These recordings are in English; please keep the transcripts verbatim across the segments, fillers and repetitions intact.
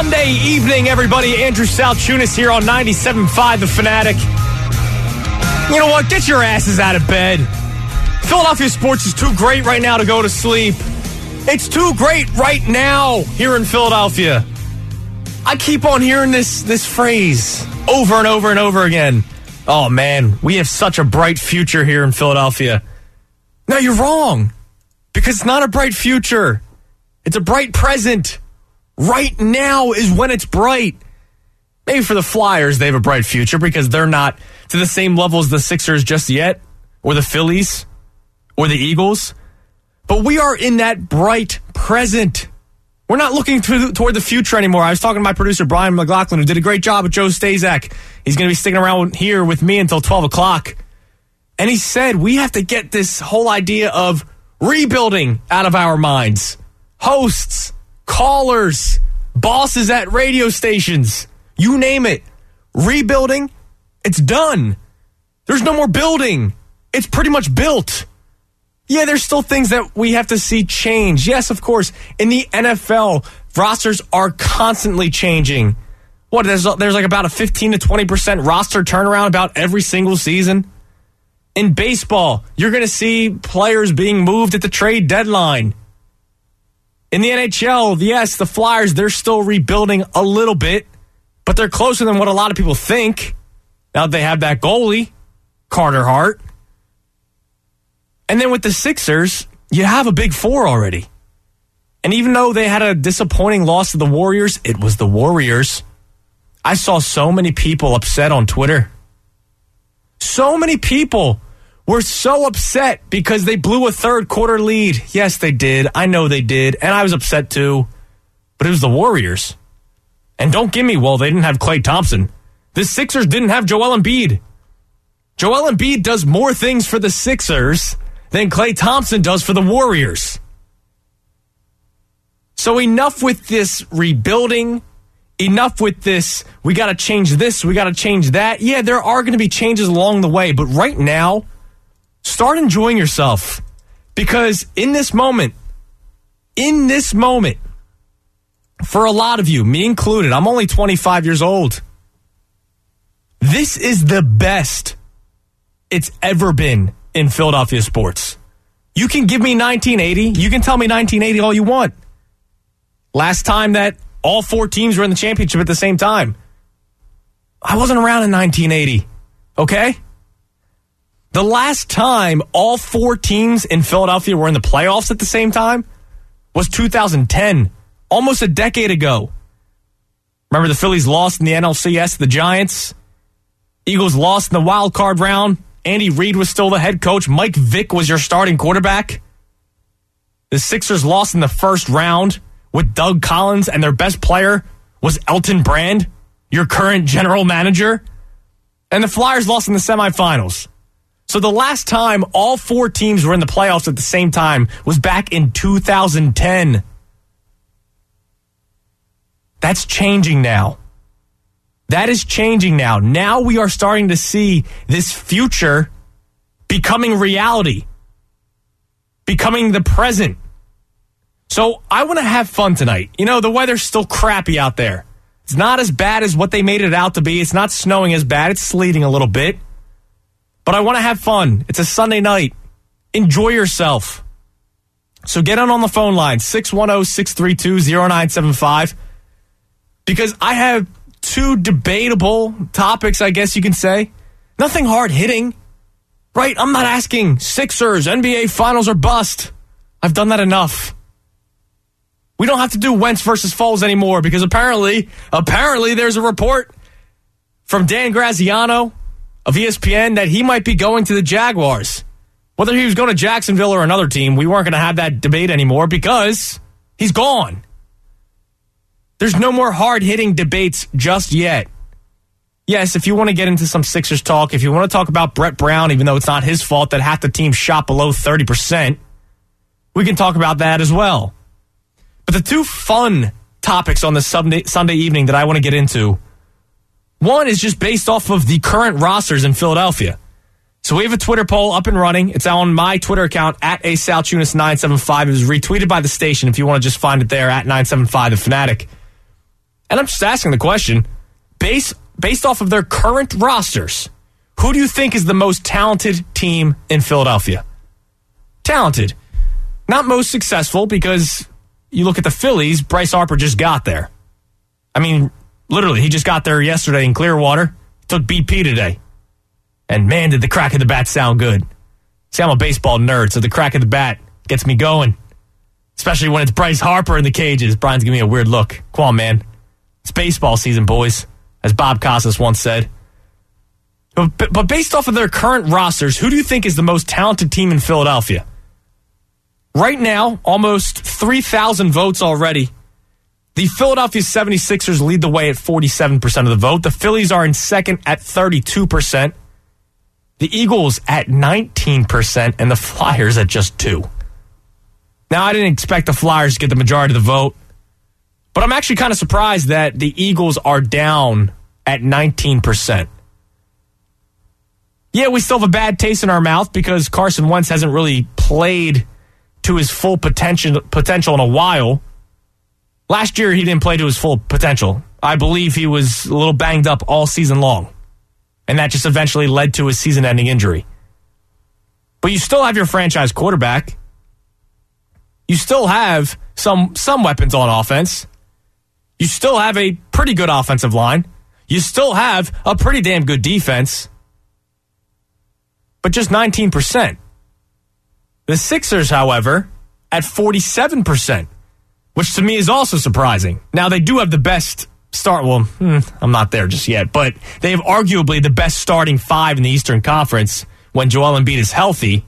Sunday evening, everybody. Andrew Salchunas here on ninety-seven point five The Fanatic. You know what? Get your asses out of bed. Philadelphia sports is too great right now to go to sleep. It's too great right now here in Philadelphia. I keep on hearing this, this phrase over and over and over again. Oh, man, we have such a bright future here in Philadelphia. No, you're wrong. Because it's not a bright future. It's a bright present. Right now is when it's bright. Maybe for the Flyers, they have a bright future because they're not to the same level as the Sixers just yet, or the Phillies, or the Eagles. But we are in that bright present. We're not looking to, toward the future anymore. I was talking to my producer, Brian McLaughlin, who did a great job with Joe Stazak. He's going to be sticking around here with me until twelve o'clock. And he said we have to get this whole idea of rebuilding out of our minds. Hosts, callers, bosses at radio stations, you name it. Rebuilding, it's done. There's no more building. It's pretty much built. Yeah, there's still things that we have to see change. Yes, of course. In the N F L, rosters are constantly changing. What, there's, there's like about a fifteen to twenty percent roster turnaround about every single season. In baseball, you're going to see players being moved at the trade deadline. In the N H L, yes, the Flyers, they're still rebuilding a little bit, but they're closer than what a lot of people think. Now they have that goalie, Carter Hart. And then with the Sixers, you have a big four already. And even though they had a disappointing loss to the Warriors, it was the Warriors. I saw so many people upset on Twitter. So many people were so upset because they blew a third quarter lead. Yes, they did. I know they did. And I was upset too. But it was the Warriors. And don't give me, well, they didn't have Klay Thompson. The Sixers didn't have Joel Embiid. Joel Embiid does more things for the Sixers than Klay Thompson does for the Warriors. So enough with this rebuilding. Enough with this, we got to change this, we got to change that. Yeah, there are going to be changes along the way. But right now, start enjoying yourself. Because in this moment, in this moment, for a lot of you, me included, I'm only twenty-five years old. This is the best it's ever been in Philadelphia sports. You can give me nineteen eighty. You can tell me nineteen eighty all you want. Last time that all four teams were in the championship at the same time. I wasn't around in nineteen eighty. Okay? The last time all four teams in Philadelphia were in the playoffs at the same time was two thousand ten. Almost a decade ago. Remember the Phillies lost in the N L C S to the Giants? Eagles lost in the wild card round. Andy Reid was still the head coach. Mike Vick was your starting quarterback. The Sixers lost in the first round with Doug Collins, and their best player was Elton Brand, your current general manager. And the Flyers lost in the semifinals. So the last time all four teams were in the playoffs at the same time was back in two thousand ten. That's changing now. That is changing now. Now we are starting to see this future becoming reality, becoming the present. So I want to have fun tonight. You know, the weather's still crappy out there. It's not as bad as what they made it out to be. It's not snowing as bad. It's sleeting a little bit. But I want to have fun. It's a Sunday night. Enjoy yourself. So get on on the phone line, six one zero, six three two, zero nine seven five. Because I have two debatable topics, I guess you can say. Nothing hard-hitting. Right? I'm not asking Sixers, N B A Finals, or bust. I've done that enough. We don't have to do Wentz versus Foles anymore because apparently, apparently there's a report from Dan Graziano of E S P N that he might be going to the Jaguars. Whether he was going to Jacksonville or another team, we weren't going to have that debate anymore because he's gone. There's no more hard-hitting debates just yet. Yes, if you want to get into some Sixers talk, if you want to talk about Brett Brown, even though it's not his fault that half the team shot below thirty percent, we can talk about that as well. But the two fun topics on this Sunday, Sunday evening that I want to get into, one is just based off of the current rosters in Philadelphia. So we have a Twitter poll up and running. It's on my Twitter account, at A Salchunas nine seven five. It was retweeted by the station if you want to just find it there, at nine seven five The Fanatic. And I'm just asking the question, based, based off of their current rosters, who do you think is the most talented team in Philadelphia? Talented. Not most successful, because you look at the Phillies, Bryce Harper just got there. I mean, literally, he just got there yesterday in Clearwater. Took B P today. And man, did the crack of the bat sound good. See, I'm a baseball nerd, so the crack of the bat gets me going. Especially when it's Bryce Harper in the cages. Brian's giving me a weird look. Come on, man. It's baseball season, boys, as Bob Costas once said. But, but based off of their current rosters, who do you think is the most talented team in Philadelphia? Right now, almost three thousand votes already. The Philadelphia seventy-sixers lead the way at forty-seven percent of the vote. The Phillies are in second at thirty-two percent. The Eagles at nineteen percent, and the Flyers at just two. Now, I didn't expect the Flyers to get the majority of the vote, but I'm actually kind of surprised that the Eagles are down at nineteen percent. Yeah, we still have a bad taste in our mouth because Carson Wentz hasn't really played to his full potential potential in a while. Last year, he didn't play to his full potential. I believe he was a little banged up all season long, and that just eventually led to his season-ending injury. But you still have your franchise quarterback. You still have some some weapons on offense. You still have a pretty good offensive line. You still have a pretty damn good defense. But just nineteen percent. The Sixers, however, at forty-seven percent, which to me is also surprising. Now, they do have the best start. Well, hmm, I'm not there just yet, but they have arguably the best starting five in the Eastern Conference when Joel Embiid is healthy.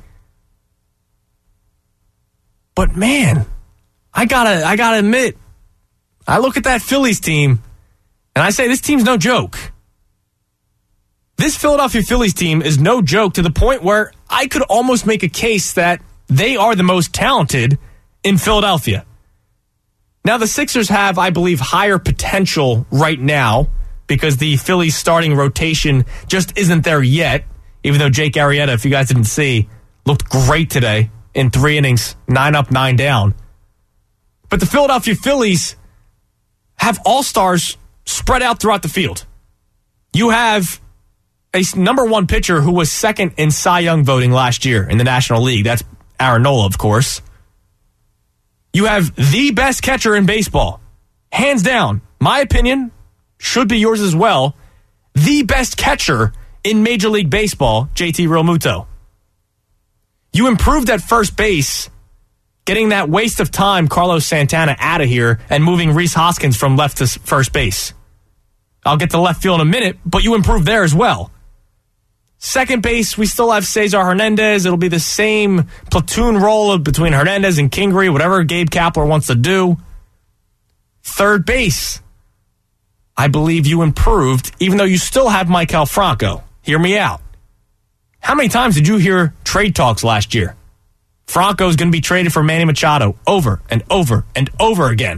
But man, I gotta, I gotta admit, I look at that Phillies team and I say this team's no joke. This Philadelphia Phillies team is no joke to the point where I could almost make a case that they are the most talented in Philadelphia. Now, the Sixers have, I believe, higher potential right now because the Phillies starting rotation just isn't there yet, even though Jake Arrieta, if you guys didn't see, looked great today in three innings, nine up, nine down. But the Philadelphia Phillies have all-stars spread out throughout the field. You have a number one pitcher who was second in Cy Young voting last year in the National League. That's Aaron Nola, of course. You have the best catcher in baseball. Hands down. My opinion, should be yours as well. The best catcher in Major League Baseball, J T Realmuto. You improved at first base, getting that waste of time Carlos Santana out of here and moving Rhys Hoskins from left to first base. I'll get to left field in a minute, but you improved there as well. Second base, we still have Cesar Hernandez. It'll be the same platoon role between Hernandez and Kingery, whatever Gabe Kapler wants to do. Third base, I believe you improved, even though you still have Maikel Franco. Hear me out. How many times did you hear trade talks last year? Franco's going to be traded for Manny Machado over and over and over again.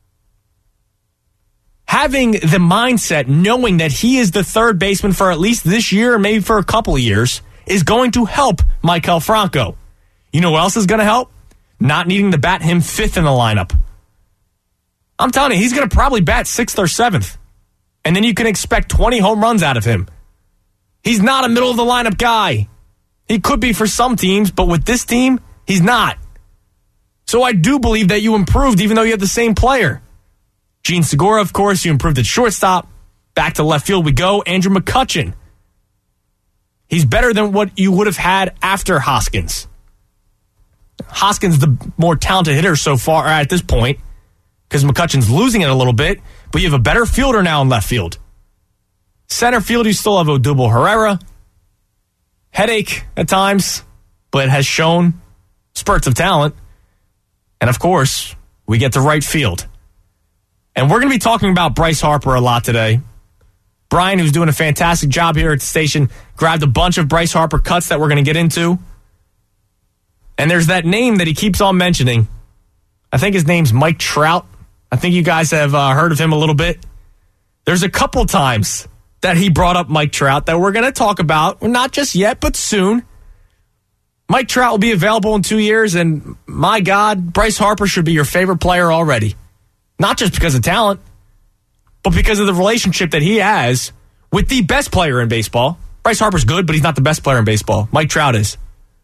Having the mindset, knowing that he is the third baseman for at least this year or maybe for a couple of years, is going to help Maikel Franco. You know what else is going to help? Not needing to bat him fifth in the lineup. I'm telling you, he's going to probably bat sixth or seventh. And then you can expect twenty home runs out of him. He's not a middle of the lineup guy. He could be for some teams, but with this team, he's not. So I do believe that you improved even though you have the same player. Gene Segura, of course, you improved at shortstop. Back to left field we go. Andrew McCutchen. He's better than what you would have had after Hoskins. Hoskins the more talented hitter so far at this point because McCutchen's losing it a little bit, but you have a better fielder now in left field. Center field, you still have Odubel Herrera. Headache at times, but has shown spurts of talent. And, of course, we get to right field. And we're going to be talking about Bryce Harper a lot today. Brian, who's doing a fantastic job here at the station, grabbed a bunch of Bryce Harper cuts that we're going to get into. And there's that name that he keeps on mentioning. I think his name's Mike Trout. I think you guys have uh, heard of him a little bit. There's a couple times that he brought up Mike Trout that we're going to talk about. Not just yet, but soon. Mike Trout will be available in two years, and my God, Bryce Harper should be your favorite player already. Not just because of talent, but because of the relationship that he has with the best player in baseball. Bryce Harper's good, but he's not the best player in baseball. Mike Trout is.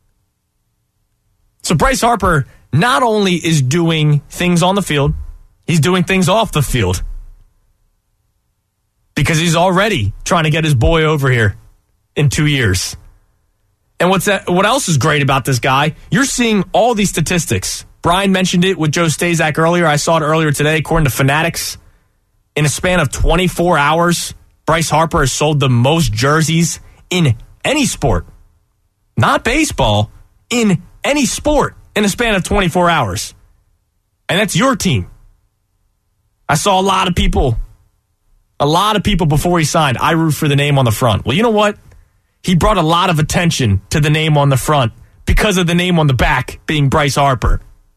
So Bryce Harper not only is doing things on the field, he's doing things off the field. Because he's already trying to get his boy over here in two years. And what's that, what else is great about this guy? You're seeing all these statistics. Brian mentioned it with Joe Stazak earlier. I saw it earlier today. According to Fanatics, in a span of twenty-four hours, Bryce Harper has sold the most jerseys in any sport. Not baseball, in any sport in a span of twenty-four hours. And that's your team. I saw a lot of people, a lot of people before he signed, I root for the name on the front. Well, you know what? He brought a lot of attention to the name on the front because of the name on the back being Bryce Harper.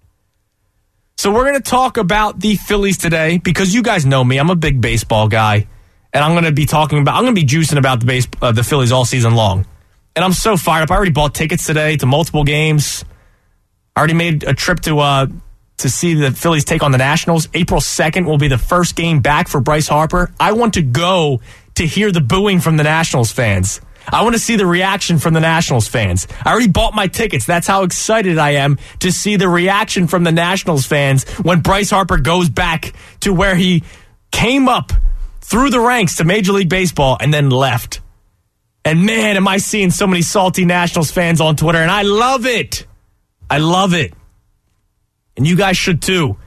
So we're going to talk about the Phillies today because you guys know me. I'm a big baseball guy, and I'm going to be talking about, I'm going to be juicing about the base, uh, the Phillies all season long. And I'm so fired up. I already bought tickets today to multiple games. I already made a trip to uh, to see the Phillies take on the Nationals. April second will be the first game back for Bryce Harper. I want to go to hear the booing from the Nationals fans. I want to see the reaction from the Nationals fans. I already bought my tickets. That's how excited I am to see the reaction from the Nationals fans when Bryce Harper goes back to where he came up through the ranks to Major League Baseball and then left. And man, am I seeing so many salty Nationals fans on Twitter, and I love it. I love it. And you guys should too.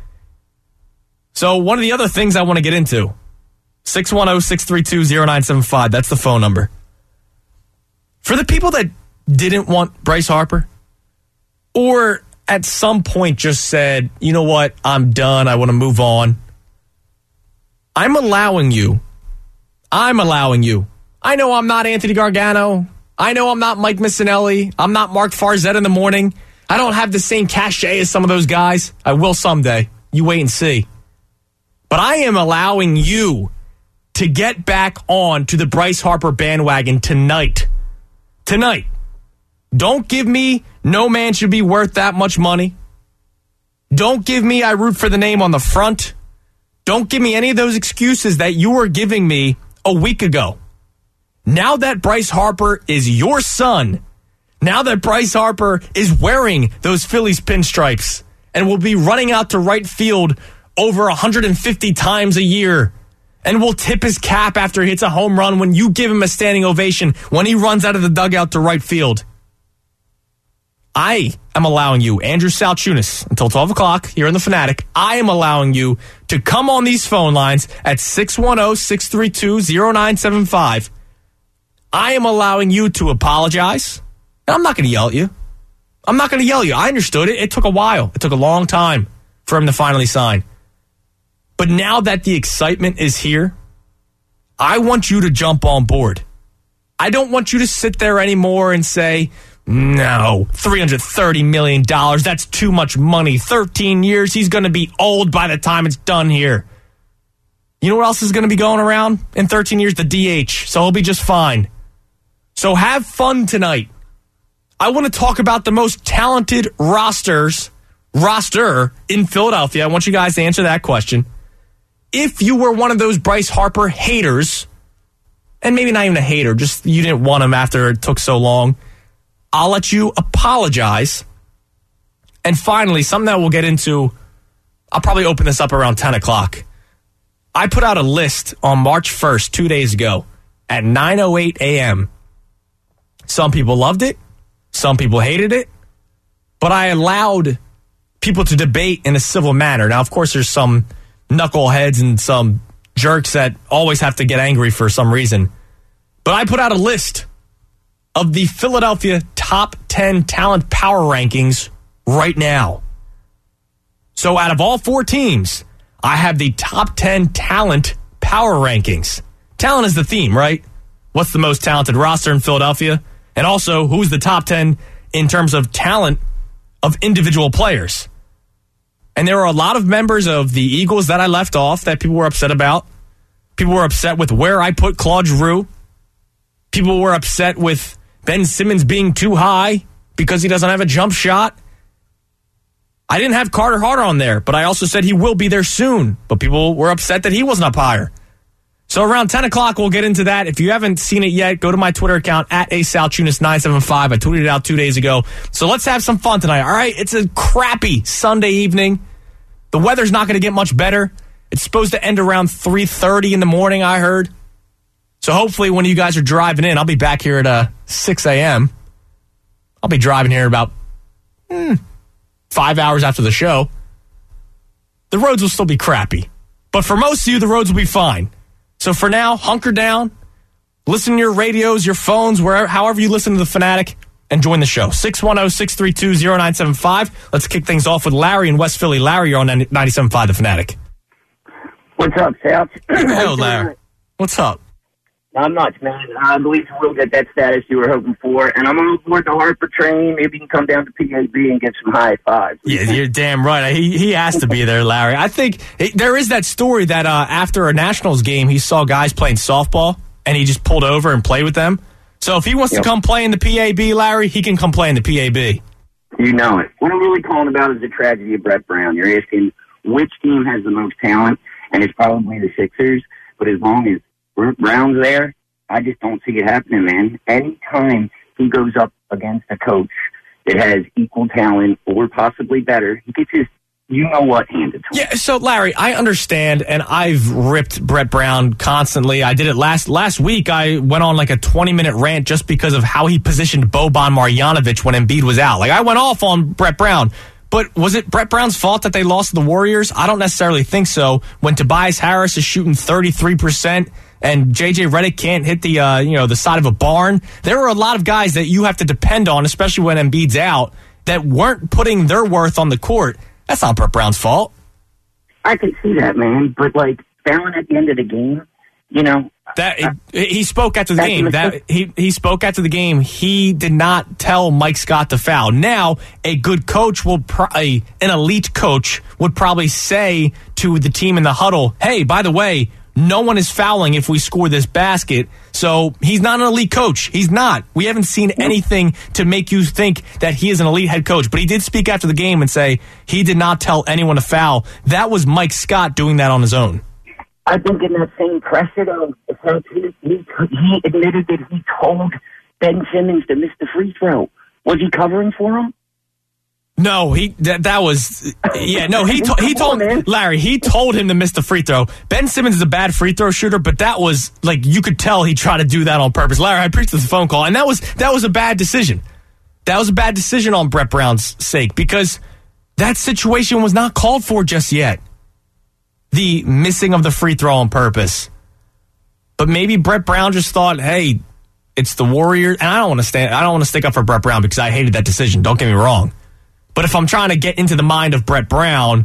So one of the other things I want to get into, six one zero, six three two, zero nine seven five, that's the phone number. For the people that didn't want Bryce Harper, or at some point just said, you know what, I'm done, I want to move on, I'm allowing you, I'm allowing you, I know I'm not Anthony Gargano, I know I'm not Mike Missinelli, I'm not Mark Farzetta in the morning, I don't have the same cachet as some of those guys, I will someday, you wait and see. But I am allowing you to get back on to the Bryce Harper bandwagon tonight. Tonight. Don't give me no man should be worth that much money. Don't give me I root for the name on the front. Don't give me any of those excuses that you were giving me a week ago. Now that Bryce Harper is your son, now that Bryce Harper is wearing those Phillies pinstripes and will be running out to right field over one hundred fifty times a year, and will tip his cap after he hits a home run when you give him a standing ovation when he runs out of the dugout to right field. I am allowing you, Andrew Salchunas, until twelve o'clock here in The Fanatic, I am allowing you to come on these phone lines at six one zero, six three two, zero nine seven five. I am allowing you to apologize. And I'm not going to yell at you. I'm not going to yell at you. I understood it. It took a while. It took a long time for him to finally sign. But now that the excitement is here, I want you to jump on board. I don't want you to sit there anymore and say, no, three hundred thirty million dollars, that's too much money. thirteen years, he's going to be old by the time it's done here. You know what else is going to be going around in thirteen years? The D H, so he'll be just fine. So have fun tonight. I want to talk about the most talented rosters, roster in Philadelphia. I want you guys to answer that question. If you were one of those Bryce Harper haters, and maybe not even a hater, just you didn't want him after it took so long, I'll let you apologize. And finally, something that we'll get into, I'll probably open this up around ten o'clock. I put out a list on March first, two days ago, at nine oh eight a.m. Some people loved it. Some people hated it. But I allowed people to debate in a civil manner. Now, of course, there's some knuckleheads and some jerks that always have to get angry for some reason. But I put out a list of the Philadelphia top ten talent power rankings right now. So out of all four teams, I have the top ten talent power rankings. Talent is the theme, right? What's the most talented roster in Philadelphia? And also, who's the top ten in terms of talent of individual players? And there are a lot of members of the Eagles that I left off that people were upset about. People were upset with where I put Claude Giroux. People were upset with Ben Simmons being too high because he doesn't have a jump shot. I didn't have Carter Hart on there, but I also said he will be there soon. But people were upset that he wasn't up higher. So around ten o'clock, we'll get into that. If you haven't seen it yet, go to my Twitter account, at A Sal Tunis nine seven five. I tweeted it out two days ago. So let's have some fun tonight, all right? It's a crappy Sunday evening. The weather's not going to get much better. It's supposed to end around three thirty in the morning, I heard. So hopefully when you guys are driving in, I'll be back here at uh, six a.m. I'll be driving here about hmm, five hours after the show. The roads will still be crappy. But for most of you, the roads will be fine. So for now, hunker down, listen to your radios, your phones, wherever, however you listen to The Fanatic, and join the show. six one zero, six three two, zero nine seven five. Let's kick things off with Larry in West Philly. Larry, you're on ninety-seven point five The Fanatic. What's up, Sal? Hello, Larry. What's up? Not much, man. I believe you will get that status you were hoping for, and I'm on board the Harper train. Maybe you can come down to P A B and get some high fives. Yeah, you're damn right. He he has to be there, Larry. I think it, there is that story that uh, after a Nationals game, he saw guys playing softball, and he just pulled over and played with them. So if he wants yep. to come play in the P A B, Larry, he can come play in the P A B. You know it. What I'm really calling about is the tragedy of Brett Brown. You're asking which team has the most talent, and it's probably the Sixers. But as long as Brown's there, I just don't see it happening, man. Anytime he goes up against a coach that has equal talent or possibly better, he gets his you-know-what handed to him. Yeah, so, Larry, I understand, and I've ripped Brett Brown constantly. I did it last last week. I went on like a twenty-minute rant just because of how he positioned Boban Marjanovic when Embiid was out. Like, I went off on Brett Brown. But was it Brett Brown's fault that they lost to the Warriors? I don't necessarily think so. When Tobias Harris is shooting thirty-three percent and J J Redick can't hit the uh, you know the side of a barn, there are a lot of guys that you have to depend on, especially when Embiid's out, that weren't putting their worth on the court. That's not Brett Brown's fault. I can see that, man. But like fouling at the end of the game, you know. That uh, he spoke after the game. That he he spoke after the game. He did not tell Mike Scott to foul. Now, a good coach will pro- a, an elite coach would probably say to the team in the huddle, "Hey, by the way, no one is fouling if we score this basket." So he's not an elite coach. He's not. We haven't seen anything to make you think that he is an elite head coach. But he did speak after the game and say he did not tell anyone to foul. That was Mike Scott doing that on his own. I think in that same presser, though, he, he, he admitted that he told Ben Simmons to miss the free throw. Was he covering for him? No, he that, that was yeah. No, he to, he told on, Larry. He told him to miss the free throw. Ben Simmons is a bad free throw shooter, but that was like you could tell he tried to do that on purpose. Larry, I appreciate the phone call, and that was that was a bad decision. That was a bad decision on Brett Brown's sake because that situation was not called for just yet. The missing of the free throw on purpose. But maybe Brett Brown just thought, hey, it's the Warriors. And I don't want to stand I don't want to stick up for Brett Brown because I hated that decision. Don't get me wrong. But if I'm trying to get into the mind of Brett Brown,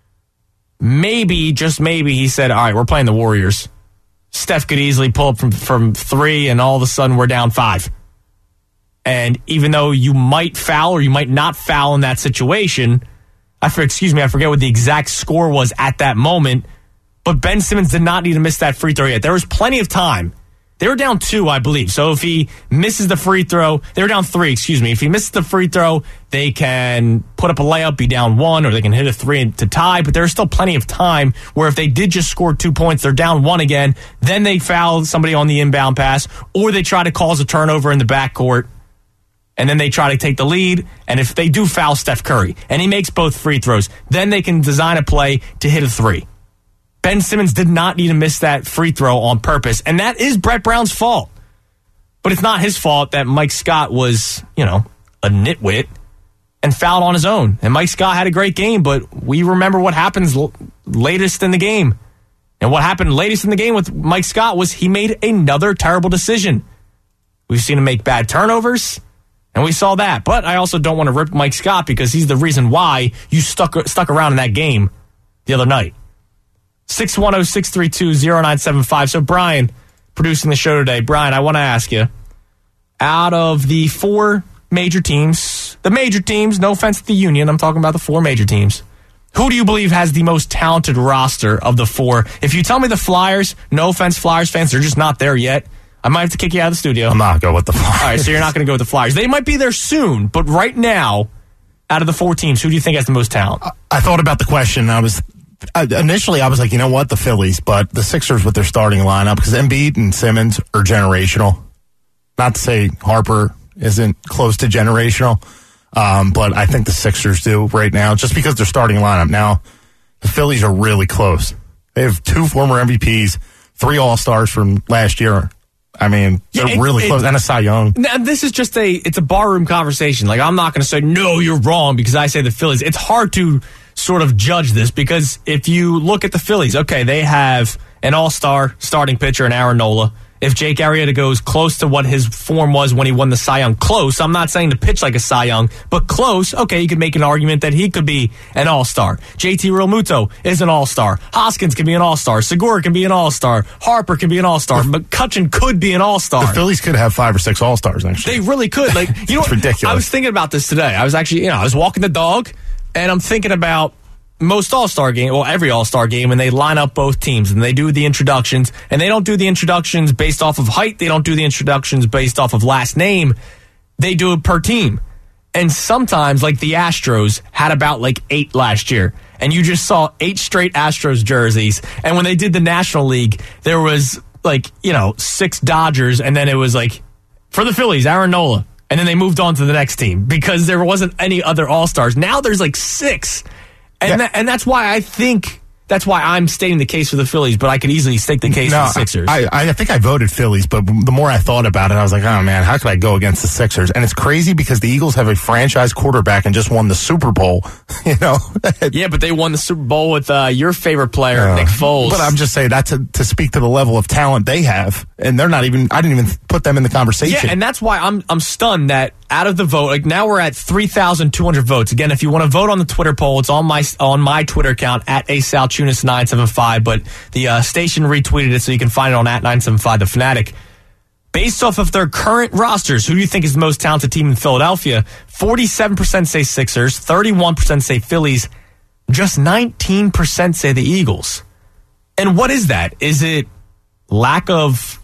maybe, just maybe, he said, all right, we're playing the Warriors. Steph could easily pull up from, from three, and all of a sudden we're down five. And even though you might foul or you might not foul in that situation, I for, excuse me, I forget what the exact score was at that moment, but Ben Simmons did not need to miss that free throw yet. There was plenty of time. They were down two, I believe. So if he misses the free throw, they were down three, excuse me. If he misses the free throw, they can put up a layup, be down one, or they can hit a three to tie, but there's still plenty of time where if they did just score two points, they're down one again, then they foul somebody on the inbound pass, or they try to cause a turnover in the backcourt. And then they try to take the lead, and if they do foul Steph Curry, and he makes both free throws, then they can design a play to hit a three. Ben Simmons did not need to miss that free throw on purpose, and that is Brett Brown's fault. But it's not his fault that Mike Scott was, you know, a nitwit and fouled on his own. And Mike Scott had a great game, but we remember what happens l- latest in the game. And what happened latest in the game with Mike Scott was he made another terrible decision. We've seen him make bad turnovers. And we saw that. But I also don't want to rip Mike Scott because he's the reason why you stuck stuck around in that game the other night. six one zero, six three two, zero nine seven five. So, Brian, producing the show today. Brian, I want to ask you, out of the four major teams, the major teams, no offense to the Union, I'm talking about the four major teams, who do you believe has the most talented roster of the four? If you tell me the Flyers, no offense, Flyers fans, they're just not there yet. I might have to kick you out of the studio. I'm not going with the Flyers. All right, so you're not going to go with the Flyers. They might be there soon, but right now, out of the four teams, who do you think has the most talent? I, I thought about the question. I was uh, initially I was like, you know what, the Phillies, but the Sixers with their starting lineup, because Embiid and Simmons are generational. Not to say Harper isn't close to generational, um, but I think the Sixers do right now, just because they're starting lineup. Now, the Phillies are really close. They have two former M V Ps, three All-Stars from last year. I mean, they're yeah, it, really close. It, and a Cy Young. Now, this is just a, it's a barroom conversation. Like, I'm not going to say, no, you're wrong because I say the Phillies. It's hard to sort of judge this because if you look at the Phillies, okay, they have an all-star starting pitcher in Aaron Nola. If Jake Arrieta goes close to what his form was when he won the Cy Young, close. I'm not saying to pitch like a Cy Young, but close. Okay, you could make an argument that he could be an all-star. J T Realmuto is an all-star. Hoskins can be an all-star. Segura can be an all-star. Harper can be an all-star. McCutchen could be an all-star. The Phillies could have five or six all-stars next year. They really could. Like, you know, it's ridiculous. I was thinking about this today. I was actually, you know, I was walking the dog, and I'm thinking about most all-star game, well, every all-star game, and they line up both teams, and they do the introductions, and they don't do the introductions based off of height. They don't do the introductions based off of last name. They do it per team. And sometimes, like the Astros had about like eight last year, and you just saw eight straight Astros jerseys. And when they did the National League, there was like, you know, six Dodgers, and then it was like, for the Phillies, Aaron Nola. And then they moved on to the next team because there wasn't any other all-stars. Now there's like six. And, yeah. that, and that's why I think, that's why I'm stating the case for the Phillies, but I could easily state the case no, for the Sixers. I, I, I think I voted Phillies, but the more I thought about it, I was like, oh man, how could I go against the Sixers? And it's crazy because the Eagles have a franchise quarterback and just won the Super Bowl, you know? Yeah, but they won the Super Bowl with uh, your favorite player, uh, Nick Foles. But I'm just saying that's to, to speak to the level of talent they have, and they're not even, I didn't even put them in the conversation. Yeah, and that's why I'm I'm stunned that out of the vote, like now we're at three thousand two hundred votes. Again, if you want to vote on the Twitter poll, it's on my on my Twitter account at A Sal Tunis nine seven five, but the uh, station retweeted it so you can find it on at nine seven five The Fanatic. Based off of their current rosters, who do you think is the most talented team in Philadelphia? forty-seven percent say Sixers, thirty-one percent say Phillies, just nineteen percent say the Eagles. And what is that? Is it lack of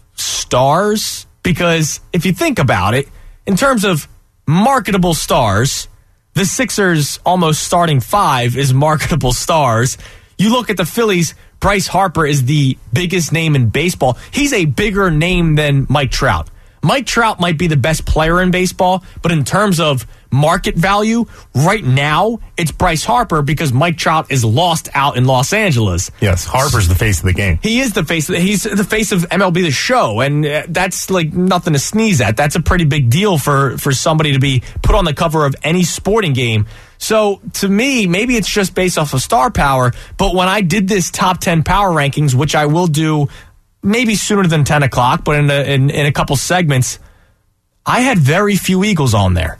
stars? Because if you think about it, in terms of marketable stars, the Sixers' almost starting five is marketable stars. You look at the Phillies, Bryce Harper is the biggest name in baseball. He's a bigger name than Mike Trout. Mike Trout might be the best player in baseball, but in terms of market value, right now, it's Bryce Harper because Mike Trout is lost out in Los Angeles. Yes, Harper's the face of the game. He is the face. Of, he's the face of M L B The Show, and that's like nothing to sneeze at. That's a pretty big deal for, for somebody to be put on the cover of any sporting game. So, to me, maybe it's just based off of star power, but when I did this top ten power rankings, which I will do maybe sooner than ten o'clock, but in a, in, in a couple segments, I had very few Eagles on there.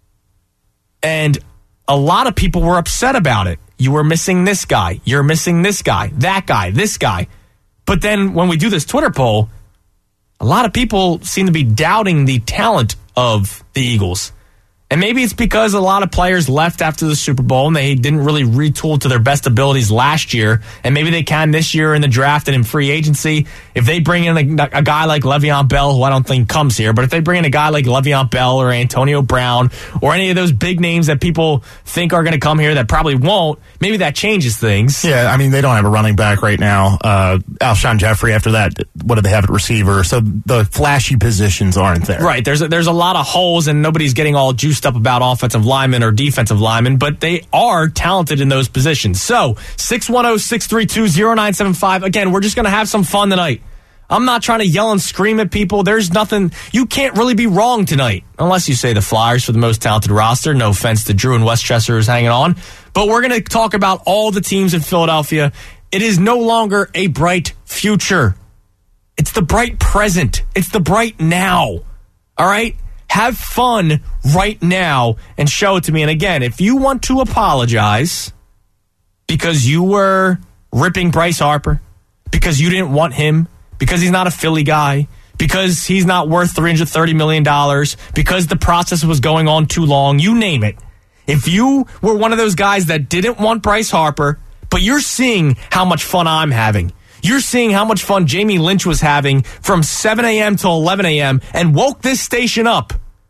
And a lot of people were upset about it. You were missing this guy. You're missing this guy, that guy, this guy. But then when we do this Twitter poll, a lot of people seem to be doubting the talent of the Eagles. And maybe it's because a lot of players left after the Super Bowl and they didn't really retool to their best abilities last year. And maybe they can this year in the draft and in free agency. If they bring in a, a guy like Le'Veon Bell, who I don't think comes here, but if they bring in a guy like Le'Veon Bell or Antonio Brown or any of those big names that people think are going to come here that probably won't, maybe that changes things. Yeah, I mean, they don't have a running back right now. Uh, Alshon Jeffrey, after that, what do they have at receiver? So the flashy positions aren't there. Right. There's a, there's a lot of holes and nobody's getting all juiced up about offensive linemen or defensive linemen, but they are talented in those positions. So, six one zero, six three two, zero nine seven five. Again, we're just going to have some fun tonight. I'm not trying to yell and scream at people. There's nothing. You can't really be wrong tonight, unless you say the Flyers for the most talented roster. No offense to Drew in Westchester who's hanging on. But we're going to talk about all the teams in Philadelphia. It is no longer a bright future. It's the bright present. It's the bright now. All right? Have fun right now and show it to me. And again, if you want to apologize because you were ripping Bryce Harper, because you didn't want him, because he's not a Philly guy, because he's not worth three hundred thirty million dollars, because the process was going on too long, you name it. If you were one of those guys that didn't want Bryce Harper, but you're seeing how much fun I'm having, you're seeing how much fun Jamie Lynch was having from seven a.m. till eleven a.m. and woke this station up.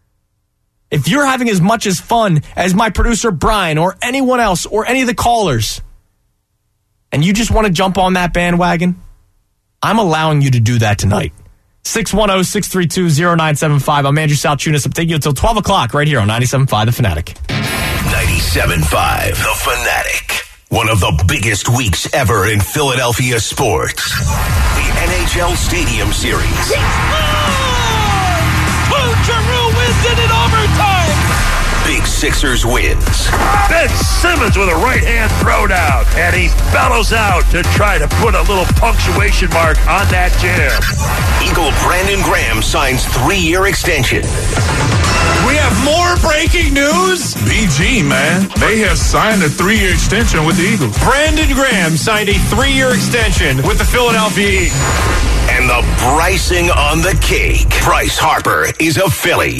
If you're having as much as fun as my producer Brian or anyone else or any of the callers, and you just want to jump on that bandwagon, I'm allowing you to do that tonight. six one zero, six three two, zero nine seven five. I'm Andrew Salchunas. I'm taking you until twelve o'clock right here on ninety-seven point five The Fanatic. ninety-seven point five The Fanatic. One of the biggest weeks ever in Philadelphia sports. The N H L Stadium Series. Giroux wins it in overtime. Big Sixers wins. Ben Simmons with a right-hand throwdown, and he bellows out to try to put a little punctuation mark on that jam. Eagle Brandon Graham signs three-year extension. We have more breaking news. B G, man. They have signed a three-year extension with the Eagles. Brandon Graham signed a three-year extension with the Philadelphia Eagles. And the bricing on the cake. Bryce Harper is a Philly.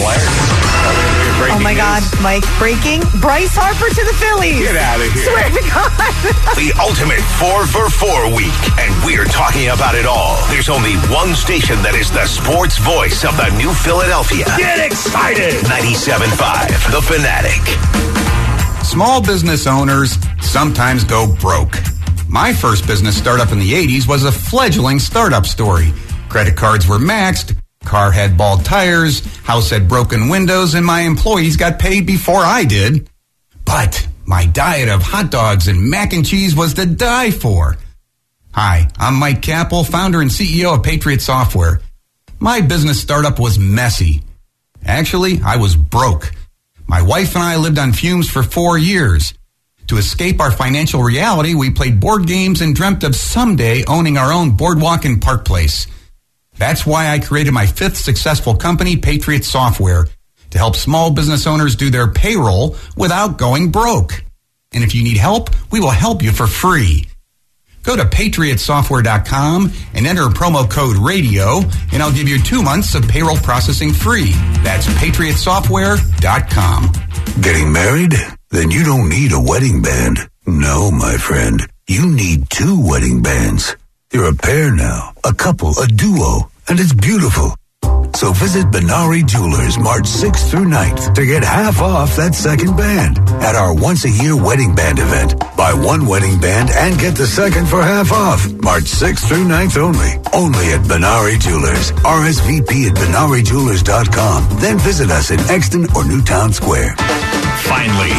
Oh, my God, Mike. Breaking. Bryce Harper to the Phillies. Get out of here. Swear to God. The ultimate four for four week. And we're talking about it all. There's only one station that is the sports voice of the new Philadelphia. Get excited. ninety-seven point five The Fanatic. Small business owners sometimes go broke. My first business startup in the eighties was a fledgling startup story. Credit cards were maxed, car had bald tires, house had broken windows, and my employees got paid before I did. But my diet of hot dogs and mac and cheese was to die for. Hi, I'm Mike Capel, founder and C E O of Patriot Software. My business startup was messy. Actually, I was broke. My wife and I lived on fumes for four years. To escape our financial reality, we played board games and dreamt of someday owning our own boardwalk and park place. That's why I created my fifth successful company, Patriot Software, to help small business owners do their payroll without going broke. And if you need help, we will help you for free. Go to patriot software dot com and enter promo code RADIO, and I'll give you two months of payroll processing free. That's patriot software dot com. Getting married? Then you don't need a wedding band. No, my friend. You need two wedding bands. You're a pair now, a couple, a duo, and it's beautiful. So visit Benari Jewelers March sixth through ninth to get half off that second band at our once-a-year wedding band event. Buy one wedding band and get the second for half off. March sixth through ninth only. Only at Benari Jewelers. R S V P at benari jewelers dot com. Then visit us in Exton or Newtown Square. Finally,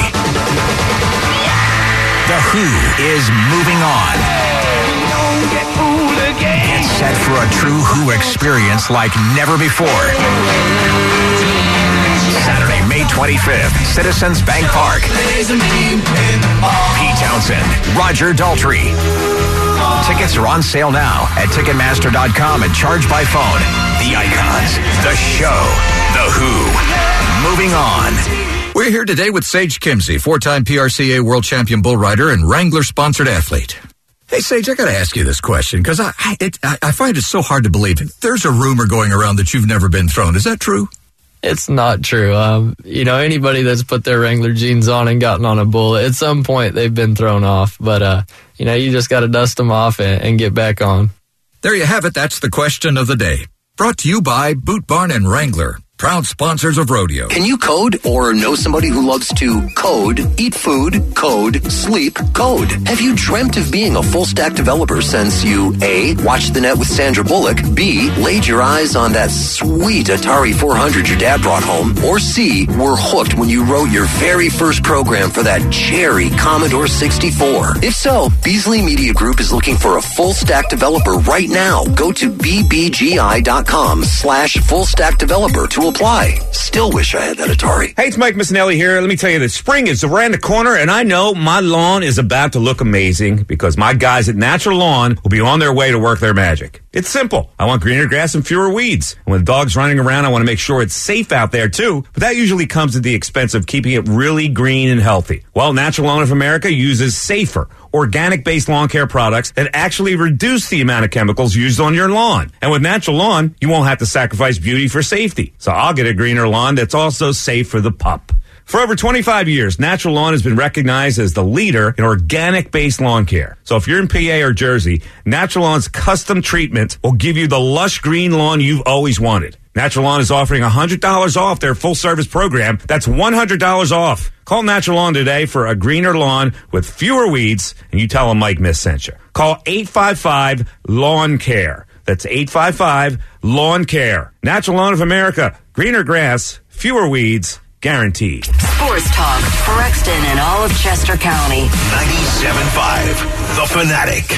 The Who is moving on. Get set for a true Who experience like never before. Saturday, May twenty-fifth, Citizens Bank Park. Pete Townsend, Roger Daltrey. Tickets are on sale now at ticketmaster dot com and charge by phone. The Icons, the show, The Who. Moving on. We're here today with Sage Kimsey, four-time P R C A world champion bull rider and Wrangler-sponsored athlete. Hey, Sage, I got to ask you this question because I, I, it, I I find it so hard to believe. There's a rumor going around that you've never been thrown. Is that true? It's not true. Um, you know, anybody that's put their Wrangler jeans on and gotten on a bull, at some point they've been thrown off. But, uh, you know, you just got to dust them off and, and get back on. There you have it. That's the question of the day. Brought to you by Boot Barn and Wrangler, proud sponsors of rodeo. Can you code or know somebody who loves to code, eat food, code, sleep, code? Have you dreamt of being a full-stack developer since you A, watched the net with Sandra Bullock, B, laid your eyes on that sweet Atari four hundred your dad brought home, or C, were hooked when you wrote your very first program for that cherry Commodore sixty-four? If so, Beasley Media Group is looking for a full-stack developer right now. Go to bbgi.com slash full-stack developer to apply. Still wish I had that Atari. Hey, it's Mike Missinelli here. Let me tell you that spring is around the corner, and I know my lawn is about to look amazing because my guys at Natural Lawn will be on their way to work their magic. It's simple. I want greener grass and fewer weeds. And with dogs running around, I want to make sure it's safe out there, too. But that usually comes at the expense of keeping it really green and healthy. Well, Natural Lawn of America uses safer, organic-based lawn care products that actually reduce the amount of chemicals used on your lawn. And with Natural Lawn, you won't have to sacrifice beauty for safety. So I'll get a greener lawn that's also safe for the pup. For over twenty-five years, Natural Lawn has been recognized as the leader in organic-based lawn care. So if you're in P A or Jersey, Natural Lawn's custom treatment will give you the lush green lawn you've always wanted. Natural Lawn is offering one hundred dollars off their full-service program. That's one hundred dollars off. Call Natural Lawn today for a greener lawn with fewer weeds, and you tell them Mike Miss sent you. Call eight five five lawn care. That's eight five five lawn care. Natural Lawn of America. Greener grass, fewer weeds, guaranteed. Sports talk for Exton and all of Chester County. ninety-seven point five, The Fanatic.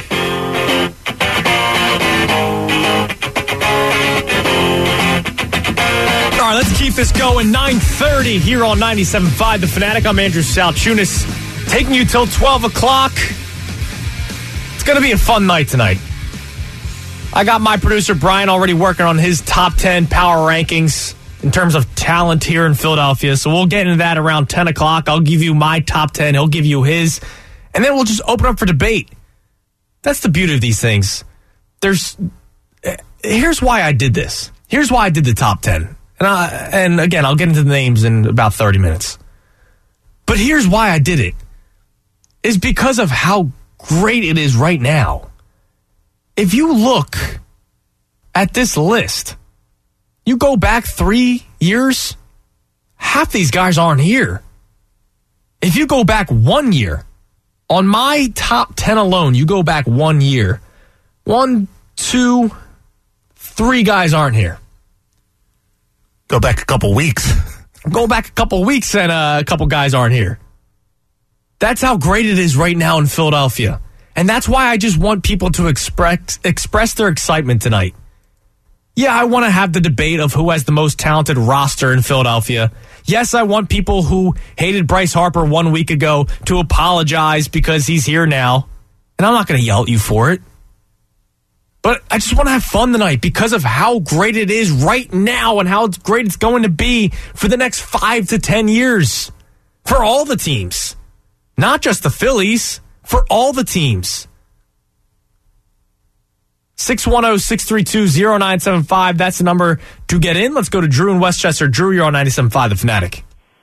All right, let's keep this going. nine thirty here on ninety-seven point five The Fanatic. I'm Andrew Salchunas, taking you till twelve o'clock. It's going to be a fun night tonight. I got my producer, Brian, already working on his top ten power rankings in terms of talent here in Philadelphia. So we'll get into that around ten o'clock. I'll give you my top ten. He'll give you his. And then we'll just open up for debate. That's the beauty of these things. There's. Here's why I did this. Here's why I did the top ten. And, I, and again, I'll get into the names in about thirty minutes. But here's why I did it. Is because of how great it is right now. If you look at this list, you go back three years, half these guys aren't here. If you go back one year, on my top ten alone, you go back one year, one, two, three guys aren't here. Go back a couple weeks. Go back a couple weeks and uh, a couple guys aren't here. That's how great it is right now in Philadelphia. And that's why I just want people to express express their excitement tonight. Yeah, I want to have the debate of who has the most talented roster in Philadelphia. Yes, I want people who hated Bryce Harper one week ago to apologize because he's here now. And I'm not going to yell at you for it. But I just want to have fun tonight because of how great it is right now and how great it's going to be for the next five to ten years. For all the teams. Not just the Phillies. For all the teams. six one zero, six three two, zero nine seven five. That's the number to get in. Let's go to Drew in Westchester. Drew, you're on ninety-seven point five The Fanatic.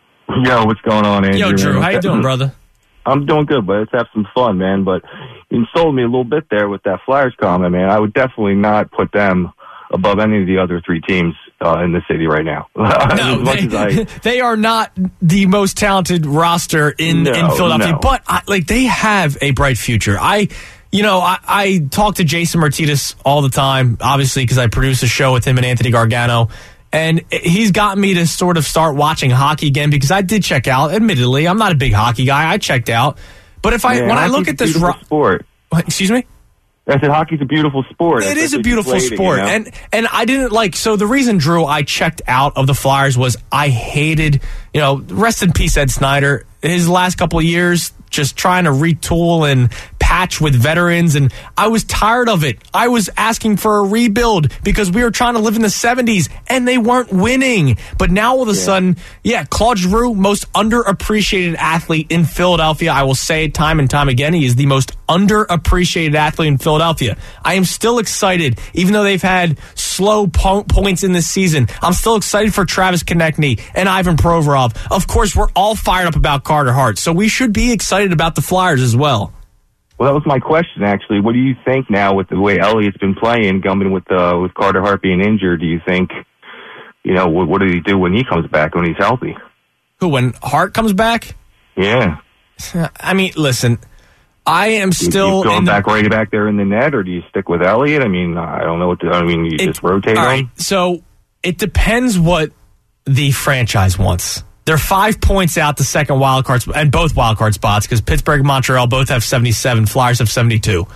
Yo, what's going on, Andrew? Yo, Drew, how you doing, brother? I'm doing good, but let's have some fun, man. But you insulted me a little bit there with that Flyers comment, man. I would definitely not put them above any of the other three teams uh, in the city right now. No, they, I, they are not the most talented roster in, no, in Philadelphia, no. but I, like they have a bright future. I, you know, I, I talk to Jason Martinez all the time, obviously, because I produce a show with him and Anthony Gargano. And he's got me to sort of start watching hockey again because I did check out. Admittedly, I'm not a big hockey guy. I checked out. But if I, Man, when I look at this, ro- sport. Excuse me? I said hockey's a beautiful sport. It That's is a beautiful sport. It, you know? And and I didn't like, so the reason, Drew, I checked out of the Flyers was I hated, you know, rest in peace, Ed Snyder. His last couple of years, just trying to retool and patch with veterans, and I was tired of it. I was asking for a rebuild because we were trying to live in the seventies, and they weren't winning. But now all of a yeah. sudden, yeah, Claude Giroux, most underappreciated athlete in Philadelphia. I will say it time and time again. He is the most underappreciated athlete in Philadelphia. I am still excited, even though they've had slow po- points in this season. I'm still excited for Travis Konechny and Ivan Provorov. Of course, we're all fired up about Carter Hart, so we should be excited about the Flyers as well. Well, that was my question, actually. What do you think now with the way Elliott's been playing, coming with uh, with Carter Hart being injured? Do you think, you know, what, what does he do when he comes back, when he's healthy? Who, when Hart comes back? Yeah. I mean, listen, I am still... You, you going in the, back right back there in the net, or do you stick with Elliott? I mean, I don't know what to... I mean, you it, just rotate all him? Right, so it depends what the franchise wants. They're five points out the second wild card and both wild card spots because Pittsburgh and Montreal both have seventy-seven. Flyers have seventy-two.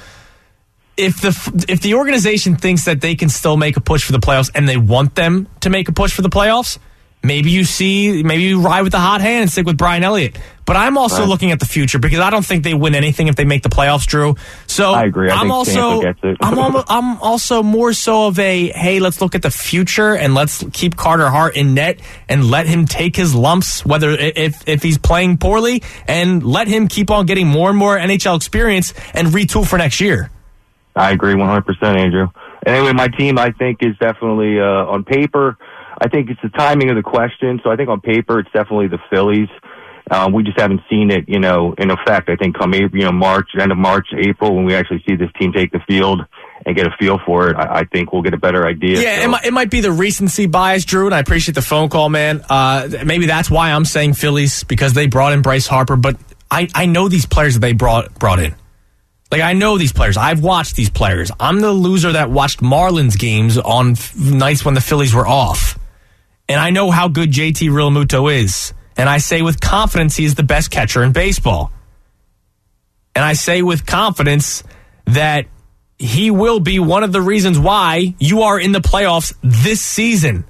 If the if the organization thinks that they can still make a push for the playoffs and they want them to make a push for the playoffs, maybe you see maybe you ride with the hot hand and stick with Brian Elliott. But I'm also right. looking at the future because I don't think they win anything if they make the playoffs, Drew. So I agree. I I'm think also gets it. I'm almost, I'm also more so of a hey, let's look at the future and let's keep Carter Hart in net and let him take his lumps, whether if if he's playing poorly, and let him keep on getting more and more N H L experience and retool for next year. I agree one hundred percent, Andrew. Anyway, my team I think is definitely uh, on paper. I think it's the timing of the question. So I think on paper, it's definitely the Phillies. Um, we just haven't seen it, you know, in effect. I think come April, you know, March, end of March, April, when we actually see this team take the field and get a feel for it, I, I think we'll get a better idea. Yeah, so. it, might, it might be the recency bias, Drew, and I appreciate the phone call, man. Uh, maybe that's why I'm saying Phillies, because they brought in Bryce Harper, but I, I know these players that they brought brought in. Like, I know these players. I've watched these players. I'm the loser that watched Marlins games on f- nights when the Phillies were off. And I know how good J T Realmuto is. And I say with confidence he is the best catcher in baseball. And I say with confidence that he will be one of the reasons why you are in the playoffs this season.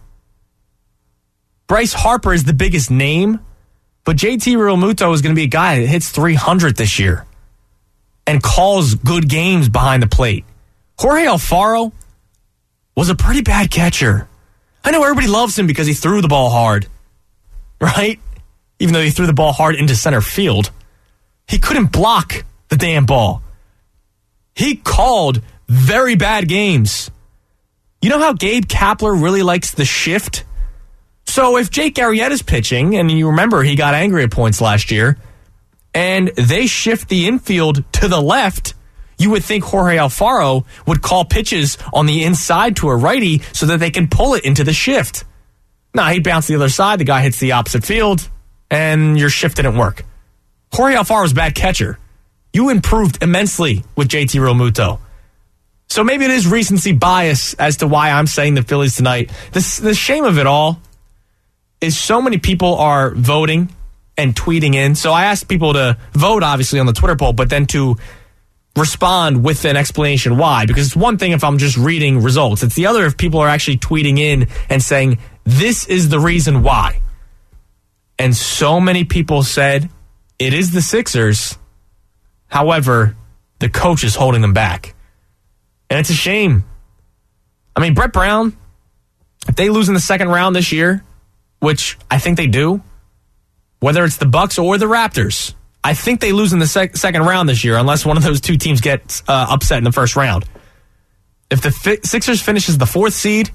Bryce Harper is the biggest name, but J T Realmuto is going to be a guy that hits three hundred this year and calls good games behind the plate. Jorge Alfaro was a pretty bad catcher. I know everybody loves him because he threw the ball hard, right? Even though he threw the ball hard into center field, he couldn't block the damn ball. He called very bad games. You know how Gabe Kapler really likes the shift? So if Jake Arrieta's pitching, and you remember he got angry at points last year, and they shift the infield to the left, you would think Jorge Alfaro would call pitches on the inside to a righty so that they can pull it into the shift. Nah, he bounced the other side, the guy hits the opposite field, and your shift didn't work. Jorge Alfaro's a bad catcher. You improved immensely with J T Realmuto. So maybe it is recency bias as to why I'm saying the Phillies tonight. The, the shame of it all is so many people are voting and tweeting in. So I asked people to vote, obviously, on the Twitter poll, but then to respond with an explanation why. Because it's one thing if I'm just reading results. It's the other if people are actually tweeting in and saying, this is the reason why. And so many people said it is the Sixers. However, the coach is holding them back. And it's a shame. I mean, Brett Brown, if they lose in the second round this year, which I think they do, whether it's the Bucks or the Raptors, I think they lose in the sec- second round this year unless one of those two teams gets uh, upset in the first round. If the fi- Sixers finishes the fourth seed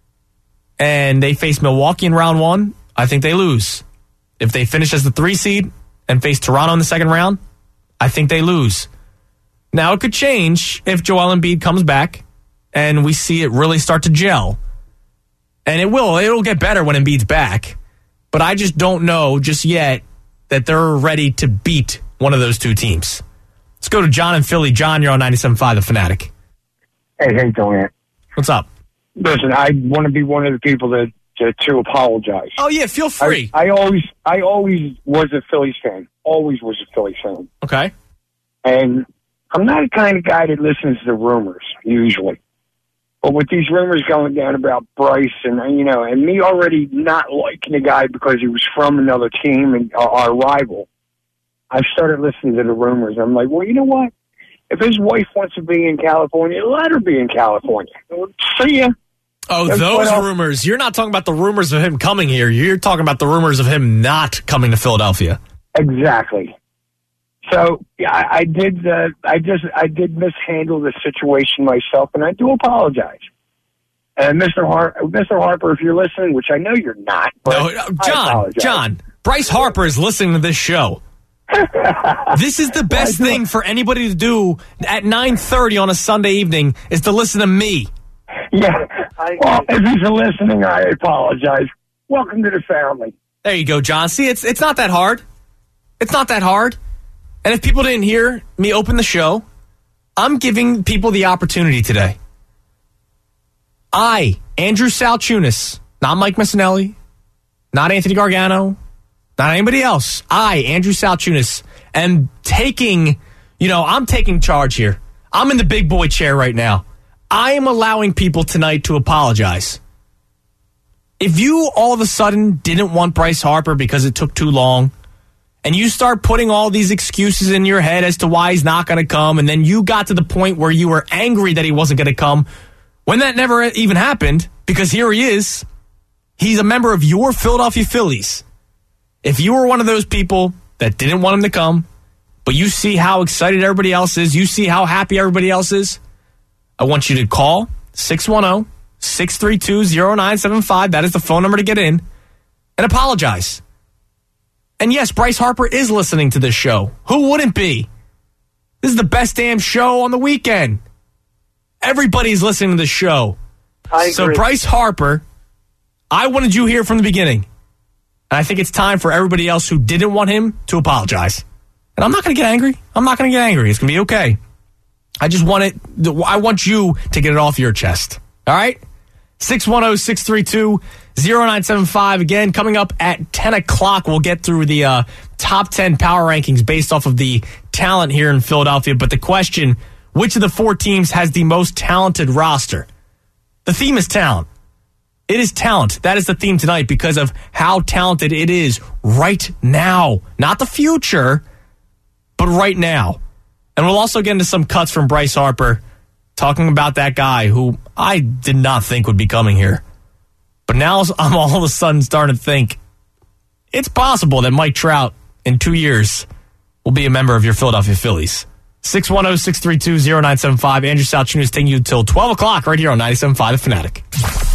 and they face Milwaukee in round one, I think they lose. If they finish as the three seed and face Toronto in the second round, I think they lose. Now, it could change if Joel Embiid comes back and we see it really start to gel. And it will. It'll get better when Embiid's back. But I just don't know just yet that they're ready to beat one of those two teams. Let's go to John in Philly. John, you're on ninety-seven point five The Fanatic. Hey, hey, Joanne. What's up? Listen, I want to be one of the people that to, to apologize. Oh, yeah, feel free. I, I always I always was a Phillies fan. Always was a Phillies fan. Okay. And I'm not the kind of guy that listens to rumors, usually. But with these rumors going down about Bryce and, you know, and me already not liking the guy because he was from another team and uh, our rival, I started listening to the rumors. I'm like, well, you know what? If his wife wants to be in California, let her be in California. See ya. Oh, That's those rumors. You're not talking about the rumors of him coming here. You're talking about the rumors of him not coming to Philadelphia. Exactly. So yeah, I, I did. Uh, I just I did mishandle the situation myself, and I do apologize. And Mister Har- Mister Harper, if you're listening, which I know you're not, but no, John, John, Bryce Harper is listening to this show. This is the best thing for anybody to do at nine thirty on a Sunday evening is to listen to me. Yeah. Well, if he's listening, I apologize. Welcome to the family. There you go, John. See, it's it's not that hard. It's not that hard. And if people didn't hear me open the show, I'm giving people the opportunity today. I, Andrew Salchunas, not Mike Missinelli, not Anthony Gargano, not anybody else. I, Andrew Salchunas, am taking, you know, I'm taking charge here. I'm in the big boy chair right now. I am allowing people tonight to apologize. If you all of a sudden didn't want Bryce Harper because it took too long, and you start putting all these excuses in your head as to why he's not going to come, and then you got to the point where you were angry that he wasn't going to come, when that never even happened, because here he is. He's a member of your Philadelphia Phillies. If you were one of those people that didn't want him to come, but you see how excited everybody else is, you see how happy everybody else is, I want you to call six one zero, six three two, zero nine seven five. That is the phone number to get in and apologize. And yes, Bryce Harper is listening to this show. Who wouldn't be? This is the best damn show on the weekend. Everybody's listening to this show. I agree. So Bryce Harper, I wanted you here from the beginning. And I think it's time for everybody else who didn't want him to apologize. And I'm not going to get angry. I'm not going to get angry. It's going to be okay. I just want it. I want you to get it off your chest. All right? six one zero, six three two, zero nine seven five. Again, coming up at ten o'clock, we'll get through the uh, top ten power rankings based off of the talent here in Philadelphia. But the question, which of the four teams has the most talented roster? The theme is talent. It is talent. That is the theme tonight because of how talented it is right now. Not the future, but right now. And we'll also get into some cuts from Bryce Harper talking about that guy who I did not think would be coming here. But now I'm all of a sudden starting to think it's possible that Mike Trout in two years will be a member of your Philadelphia Phillies. six one zero, six three two, zero nine seven five. Andrew South Junior is taking you until twelve o'clock right here on ninety-seven point five The Fanatic.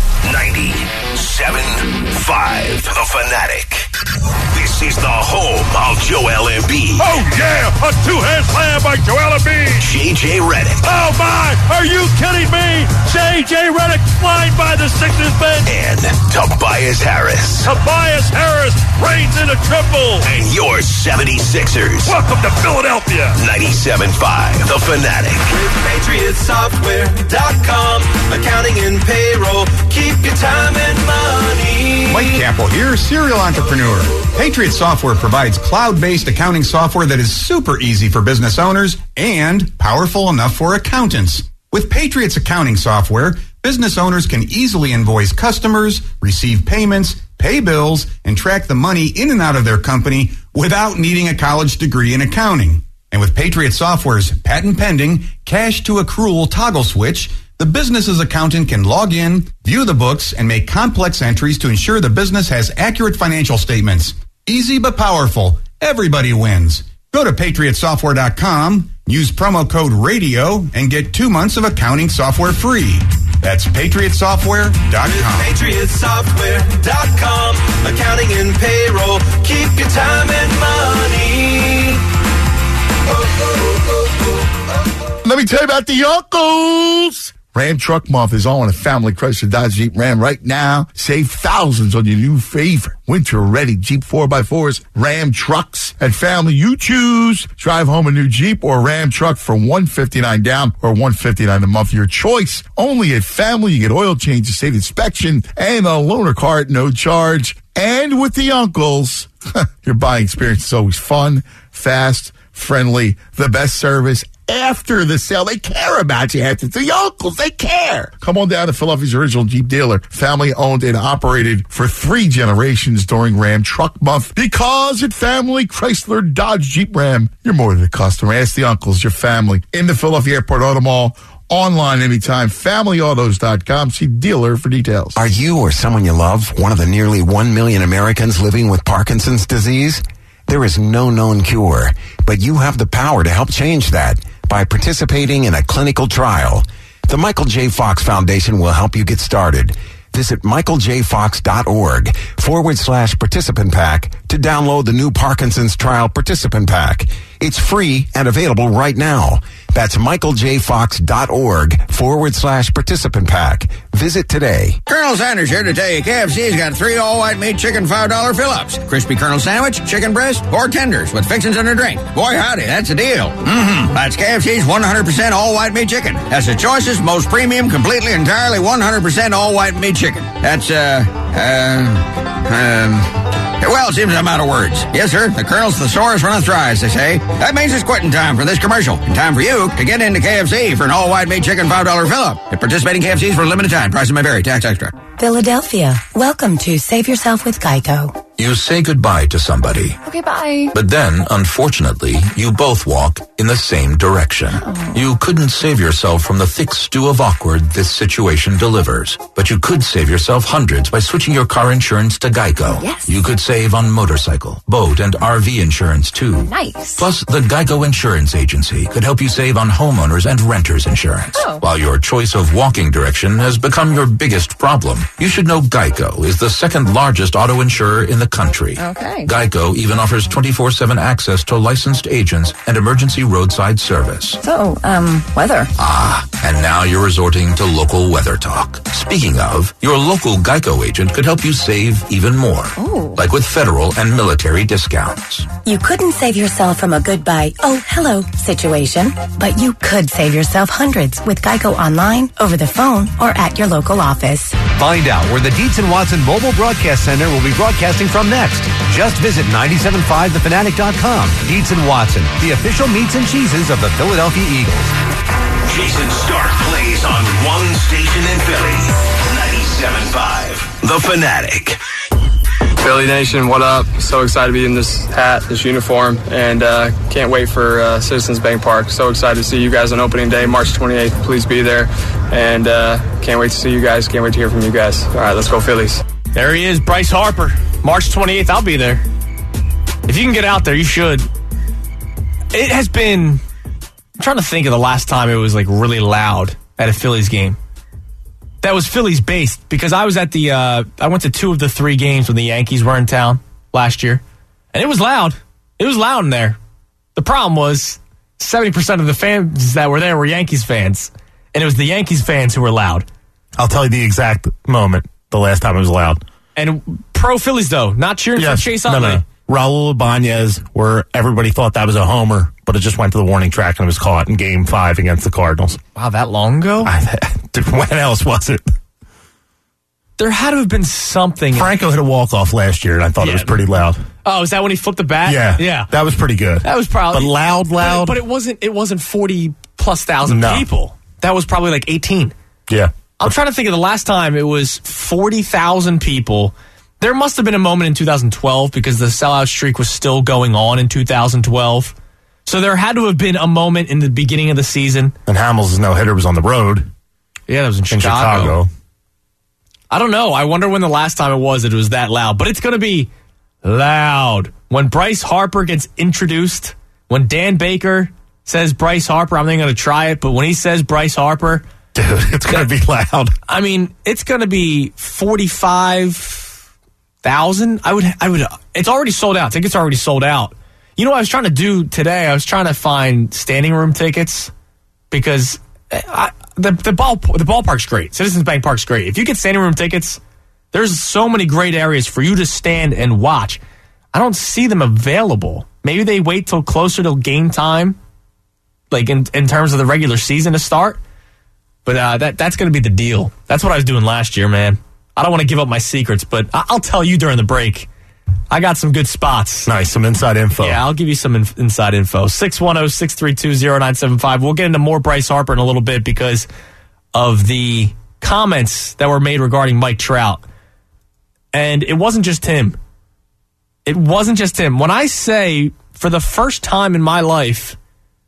ninety-seven point five The Fanatic. This is the home of Joel Embiid. Oh, yeah! A two-hand slam by Joel Embiid. J J Redick. Oh, my! Are you kidding me? J J Redick flying by the Sixers bench. And Tobias Harris. Tobias Harris reigns in a triple. And your seventy-sixers. Welcome to Philadelphia. ninety-seven point five The Fanatic. With Patriot Software dot com. Accounting and payroll. Keep your time and money. Mike Campbell here, serial entrepreneur. Patriot Software provides cloud-based accounting software that is super easy for business owners and powerful enough for accountants. With Patriot's accounting software, business owners can easily invoice customers, receive payments, pay bills, and track the money in and out of their company without needing a college degree in accounting. And with Patriot Software's patent-pending cash-to-accrual toggle switch, the business's accountant can log in, view the books, and make complex entries to ensure the business has accurate financial statements. Easy but powerful. Everybody wins. Go to patriot software dot com, use promo code RADIO, and get two months of accounting software free. That's patriot software dot com. Patriot Software dot com. Accounting and payroll. Keep your time and money. Oh, oh, oh, oh, oh. Let me tell you about the uncles. Ram Truck Month is on at Family Chrysler Dodge Jeep Ram right now. Save thousands on your new favorite winter-ready Jeep four by fours, Ram trucks. At Family, you choose. Drive home a new Jeep or Ram truck for one hundred fifty-nine dollars down or one hundred fifty-nine dollars a month. Your choice. Only at Family, you get oil changes, save inspection, and a loaner car at no charge. And with the uncles, your buying experience is always fun, fast, friendly, the best service. After the sale, they care about you. After the uncles, they care. Come on down to Philadelphia's original Jeep dealer, family owned and operated for three generations during Ram Truck Month. Because at Family Chrysler Dodge Jeep Ram, you're more than a customer. Ask the uncles, your family, in the Philadelphia Airport Auto Mall, online anytime, family autos dot com. See dealer for details. Are you or someone you love one of the nearly one million Americans living with Parkinson's disease? There is no known cure, but you have the power to help change that by participating in a clinical trial. The Michael J. Fox Foundation will help you get started. Visit michael j fox dot org forward slash participant pack to download the new Parkinson's Trial Participant Pack. It's free and available right now. That's michael j fox dot org forward slash participant pack. Visit today. Colonel Sanders here to tell you K F C's got three all-white meat chicken five dollar fill-ups. Crispy Colonel sandwich, chicken breast, or tenders with fixings and a drink. Boy, howdy, that's a deal. Mm-hmm. That's K F C's one hundred percent all-white meat chicken. That's the choicest, most premium, completely, entirely one hundred percent all-white meat chicken. That's, uh, uh, um... well, it seems I'm out of words. Yes, sir, the Colonel's thesaurus runneth dry, as they say. That means it's quitting time for this commercial. And time for you to get into K F C for an all-white meat chicken five dollar fill-up. At participating K F Cs for a limited time. Prices may vary. Tax extra. Philadelphia, welcome to Save Yourself with Geico. You say goodbye to somebody. Okay, bye. But then, unfortunately, you both walk in the same direction. Oh. You couldn't save yourself from the thick stew of awkward this situation delivers. But you could save yourself hundreds by switching your car insurance to Geico. Yes. You could save on motorcycle, boat, and R V insurance, too. Nice. Plus, the Geico Insurance Agency could help you save on homeowners and renters insurance. Oh. While your choice of walking direction has become your biggest problem, you should know Geico is the second largest auto insurer in the country. Okay. Geico even offers twenty-four seven access to licensed agents and emergency roadside service. So, um, weather. Ah, and now you're resorting to local weather talk. Speaking of, your local Geico agent could help you save even more. Ooh. Like with federal and military discounts. You couldn't save yourself from a goodbye, oh, hello situation, but you could save yourself hundreds with Geico online, over the phone, or at your local office. Find out where the Dietz and Watson Mobile Broadcast Center will be broadcasting from next. Just visit nine seven five the fanatic dot com. Dietz and Watson, the official meats and cheeses of the Philadelphia Eagles. Jason Stark plays on one station in Philly. ninety-seven point five The Fanatic. Philly Nation, what up? So excited to be in this hat, this uniform, and uh, can't wait for uh, Citizens Bank Park. So excited to see you guys on opening day, March twenty-eighth. Please be there. And uh, can't wait to see you guys. Can't wait to hear from you guys. All right, let's go Phillies. There he is, Bryce Harper. March twenty-eighth, I'll be there. If you can get out there, you should. It has been... I'm trying to think of the last time it was like really loud at a Phillies game. That was Phillies based, because I was at the, uh, I went to two of the three games when the Yankees were in town last year, and it was loud. It was loud in there. The problem was seventy percent of the fans that were there were Yankees fans, and it was the Yankees fans who were loud. I'll tell you the exact moment the last time it was loud. And pro Phillies, though, not cheering yes, for Chase no, Utley. no. Raul Ibanez, where everybody thought that was a homer, but it just went to the warning track and it was caught in game five against the Cardinals. Wow, that long ago? I, when else was it? There had to have been something. Franco hit a walk-off last year, and I thought Yeah. it was pretty loud. Oh, is that when he flipped the bat? Yeah. Yeah. That was pretty good. That was probably. But loud, loud? But, but it wasn't It wasn't forty plus thousand No. people. That was probably like eighteen. Yeah. I'm trying to think of the last time it was forty thousand people. There must have been a moment in two thousand twelve because the sellout streak was still going on in two thousand twelve. So there had to have been a moment in the beginning of the season. And Hamels' no-hitter was on the road. Yeah, that was in Chicago. In Chicago. I don't know. I wonder when the last time it was that it was that loud. But it's going to be loud. When Bryce Harper gets introduced, when Dan Baker says Bryce Harper, I'm not going to try it, but when he says Bryce Harper... Dude, it's going to be loud. I mean, it's going to be forty-five thousand. I would, I would, it's already sold out. Tickets are already sold out. You know what I was trying to do today? I was trying to find standing room tickets because I, the the ball the ballpark's great. Citizens Bank Park's great. If you get standing room tickets, there's so many great areas for you to stand and watch. I don't see them available. Maybe they wait till closer to game time, like in in terms of the regular season to start. But uh, that that's going to be the deal. That's what I was doing last year, man. I don't want to give up my secrets, but I- I'll tell you during the break. I got some good spots. Nice, some inside info. Yeah, I'll give you some in- inside info. six one zero, six three two, zero nine seven five. We'll get into more Bryce Harper in a little bit because of the comments that were made regarding Mike Trout. And it wasn't just him. It wasn't just him. When I say, for the first time in my life,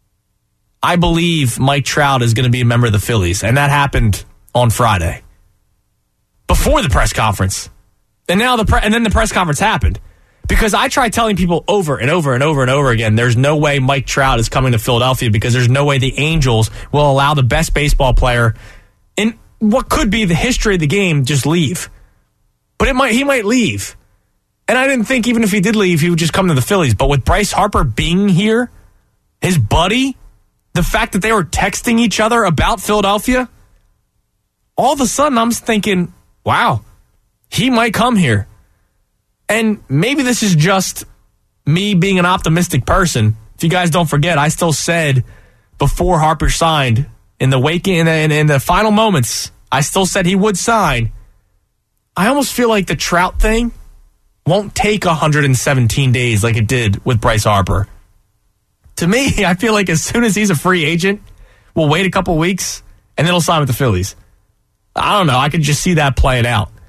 I believe Mike Trout is going to be a member of the Phillies, and that happened on Friday before the press conference. And now the pre- and then the press conference happened because I tried telling people over and over and over and over again, there's no way Mike Trout is coming to Philadelphia because there's no way the Angels will allow the best baseball player in what could be the history of the game just leave. But it might he might leave. And I didn't think even if he did leave, he would just come to the Phillies. But with Bryce Harper being here, his buddy, the fact that they were texting each other about Philadelphia, all of a sudden I'm thinking, wow, he might come here. And maybe this is just me being an optimistic person. If you guys don't forget, I still said before Harper signed, in the waking in the, in, in the final moments, I still said he would sign. I almost feel like the Trout thing won't take one hundred seventeen days like it did with Bryce Harper. To me, I feel like as soon as he's a free agent, we'll wait a couple weeks and then he'll sign with the Phillies. I don't know. I could just see that playing out.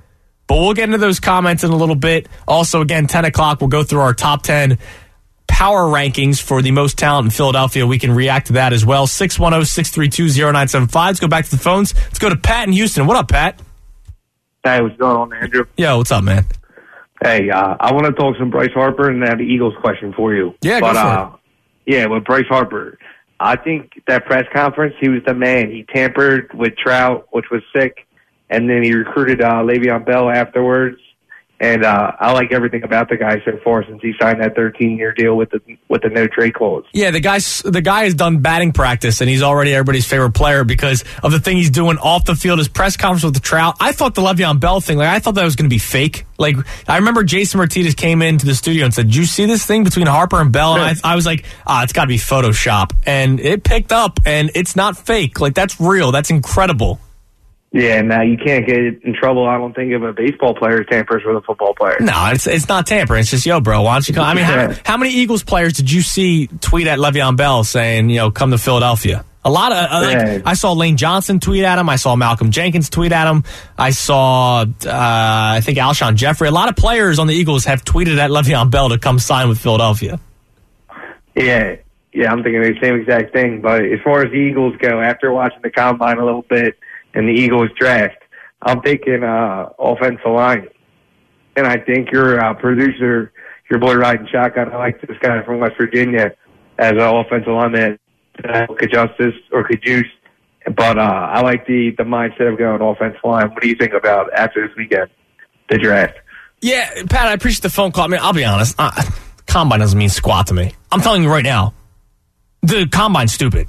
But we'll get into those comments in a little bit. Also, again, ten o'clock, we'll go through our top ten power rankings for the most talent in Philadelphia. We can react to that as well. six one zero, six three two, zero nine seven five. Let's go back to the phones. Let's go to Pat in Houston. What up, Pat? Hey, what's going on, Andrew? Yo, what's up, man? Hey, uh, I want to talk some Bryce Harper and I have the Eagles question for you. Yeah, but, go for uh, it. Yeah, with Bryce Harper, I think that press conference, he was the man. He tampered with Trout, which was sick, and then he recruited uh, Le'Veon Bell afterwards. And uh, I like everything about the guy so far since he signed that thirteen-year deal with the with the no trade clause. Yeah, the guy's the guy has done batting practice, and he's already everybody's favorite player because of the thing he's doing off the field. His press conference with the Trout. I thought the Le'Veon Bell thing, like I thought that was going to be fake. Like I remember Jason Martinez came into the studio and said, "Did you see this thing between Harper and Bell?" And I, I was like, "Ah, it's got to be Photoshop." And it picked up, and it's not fake. Like that's real. That's incredible. Yeah, now you can't get in trouble, I don't think, if a baseball player tampers with a football player. No, it's it's not tampering. It's just, yo, bro, why don't you come? I mean, how, how many Eagles players did you see tweet at Le'Veon Bell saying, you know, come to Philadelphia? A lot of, uh, like, Yeah. I saw Lane Johnson tweet at him. I saw Malcolm Jenkins tweet at him. I saw, uh, I think, Alshon Jeffrey. A lot of players on the Eagles have tweeted at Le'Veon Bell to come sign with Philadelphia. Yeah, yeah, I'm thinking the same exact thing. But as far as the Eagles go, after watching the combine a little bit and the Eagles draft, I'm thinking uh, offensive line. And I think your uh, producer, your boy riding shotgun, I like this guy from West Virginia as an offensive lineman, uh, could justice or could juice. But uh, I like the, the mindset of going offensive line. What do you think about after this weekend, the draft? Yeah, Pat, I appreciate the phone call. I mean, I'll be honest. Uh, combine doesn't mean squat to me. I'm telling you right now, the combine's stupid.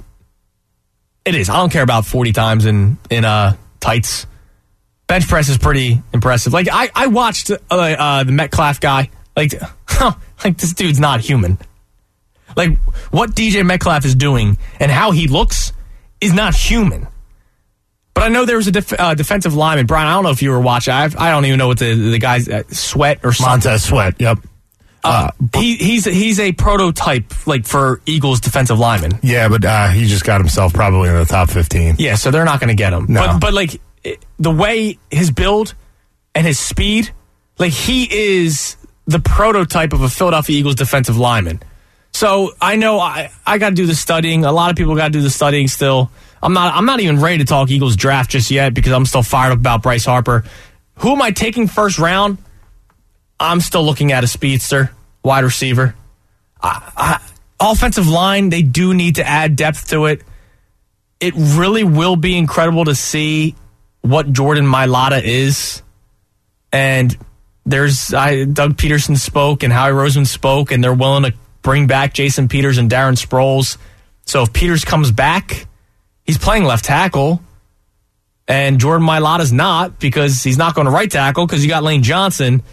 It is. I don't care about forty times in, in uh, tights. Bench press is pretty impressive. Like, I, I watched uh, uh, the Metcalf guy. Like, like, this dude's not human. Like, what D J Metcalf is doing and how he looks is not human. But I know there was a def- uh, defensive lineman. Brian, I don't know if you were watching. I've, I don't even know what the, the guy's uh, Sweat or something. Montez Sweat, yep. Uh, he, he's he's a prototype like for Eagles defensive lineman. Yeah, but uh, he just got himself probably in the top fifteen. Yeah, so they're not going to get him. No. But, but like it, the way his build and his speed, like he is the prototype of a Philadelphia Eagles defensive lineman. So I know I, I got to do the studying. A lot of people got to do the studying still. I'm not I'm not even ready to talk Eagles draft just yet because I'm still fired up about Bryce Harper. Who am I taking first round? I'm still looking at a speedster, wide receiver. I, I, offensive line, they do need to add depth to it. It really will be incredible to see what Jordan Mailata is. And there's I, Doug Peterson spoke and Howie Roseman spoke, and they're willing to bring back Jason Peters and Darren Sproles. So if Peters comes back, he's playing left tackle. And Jordan Mailata's not because he's not going to right tackle because you got Lane Johnson.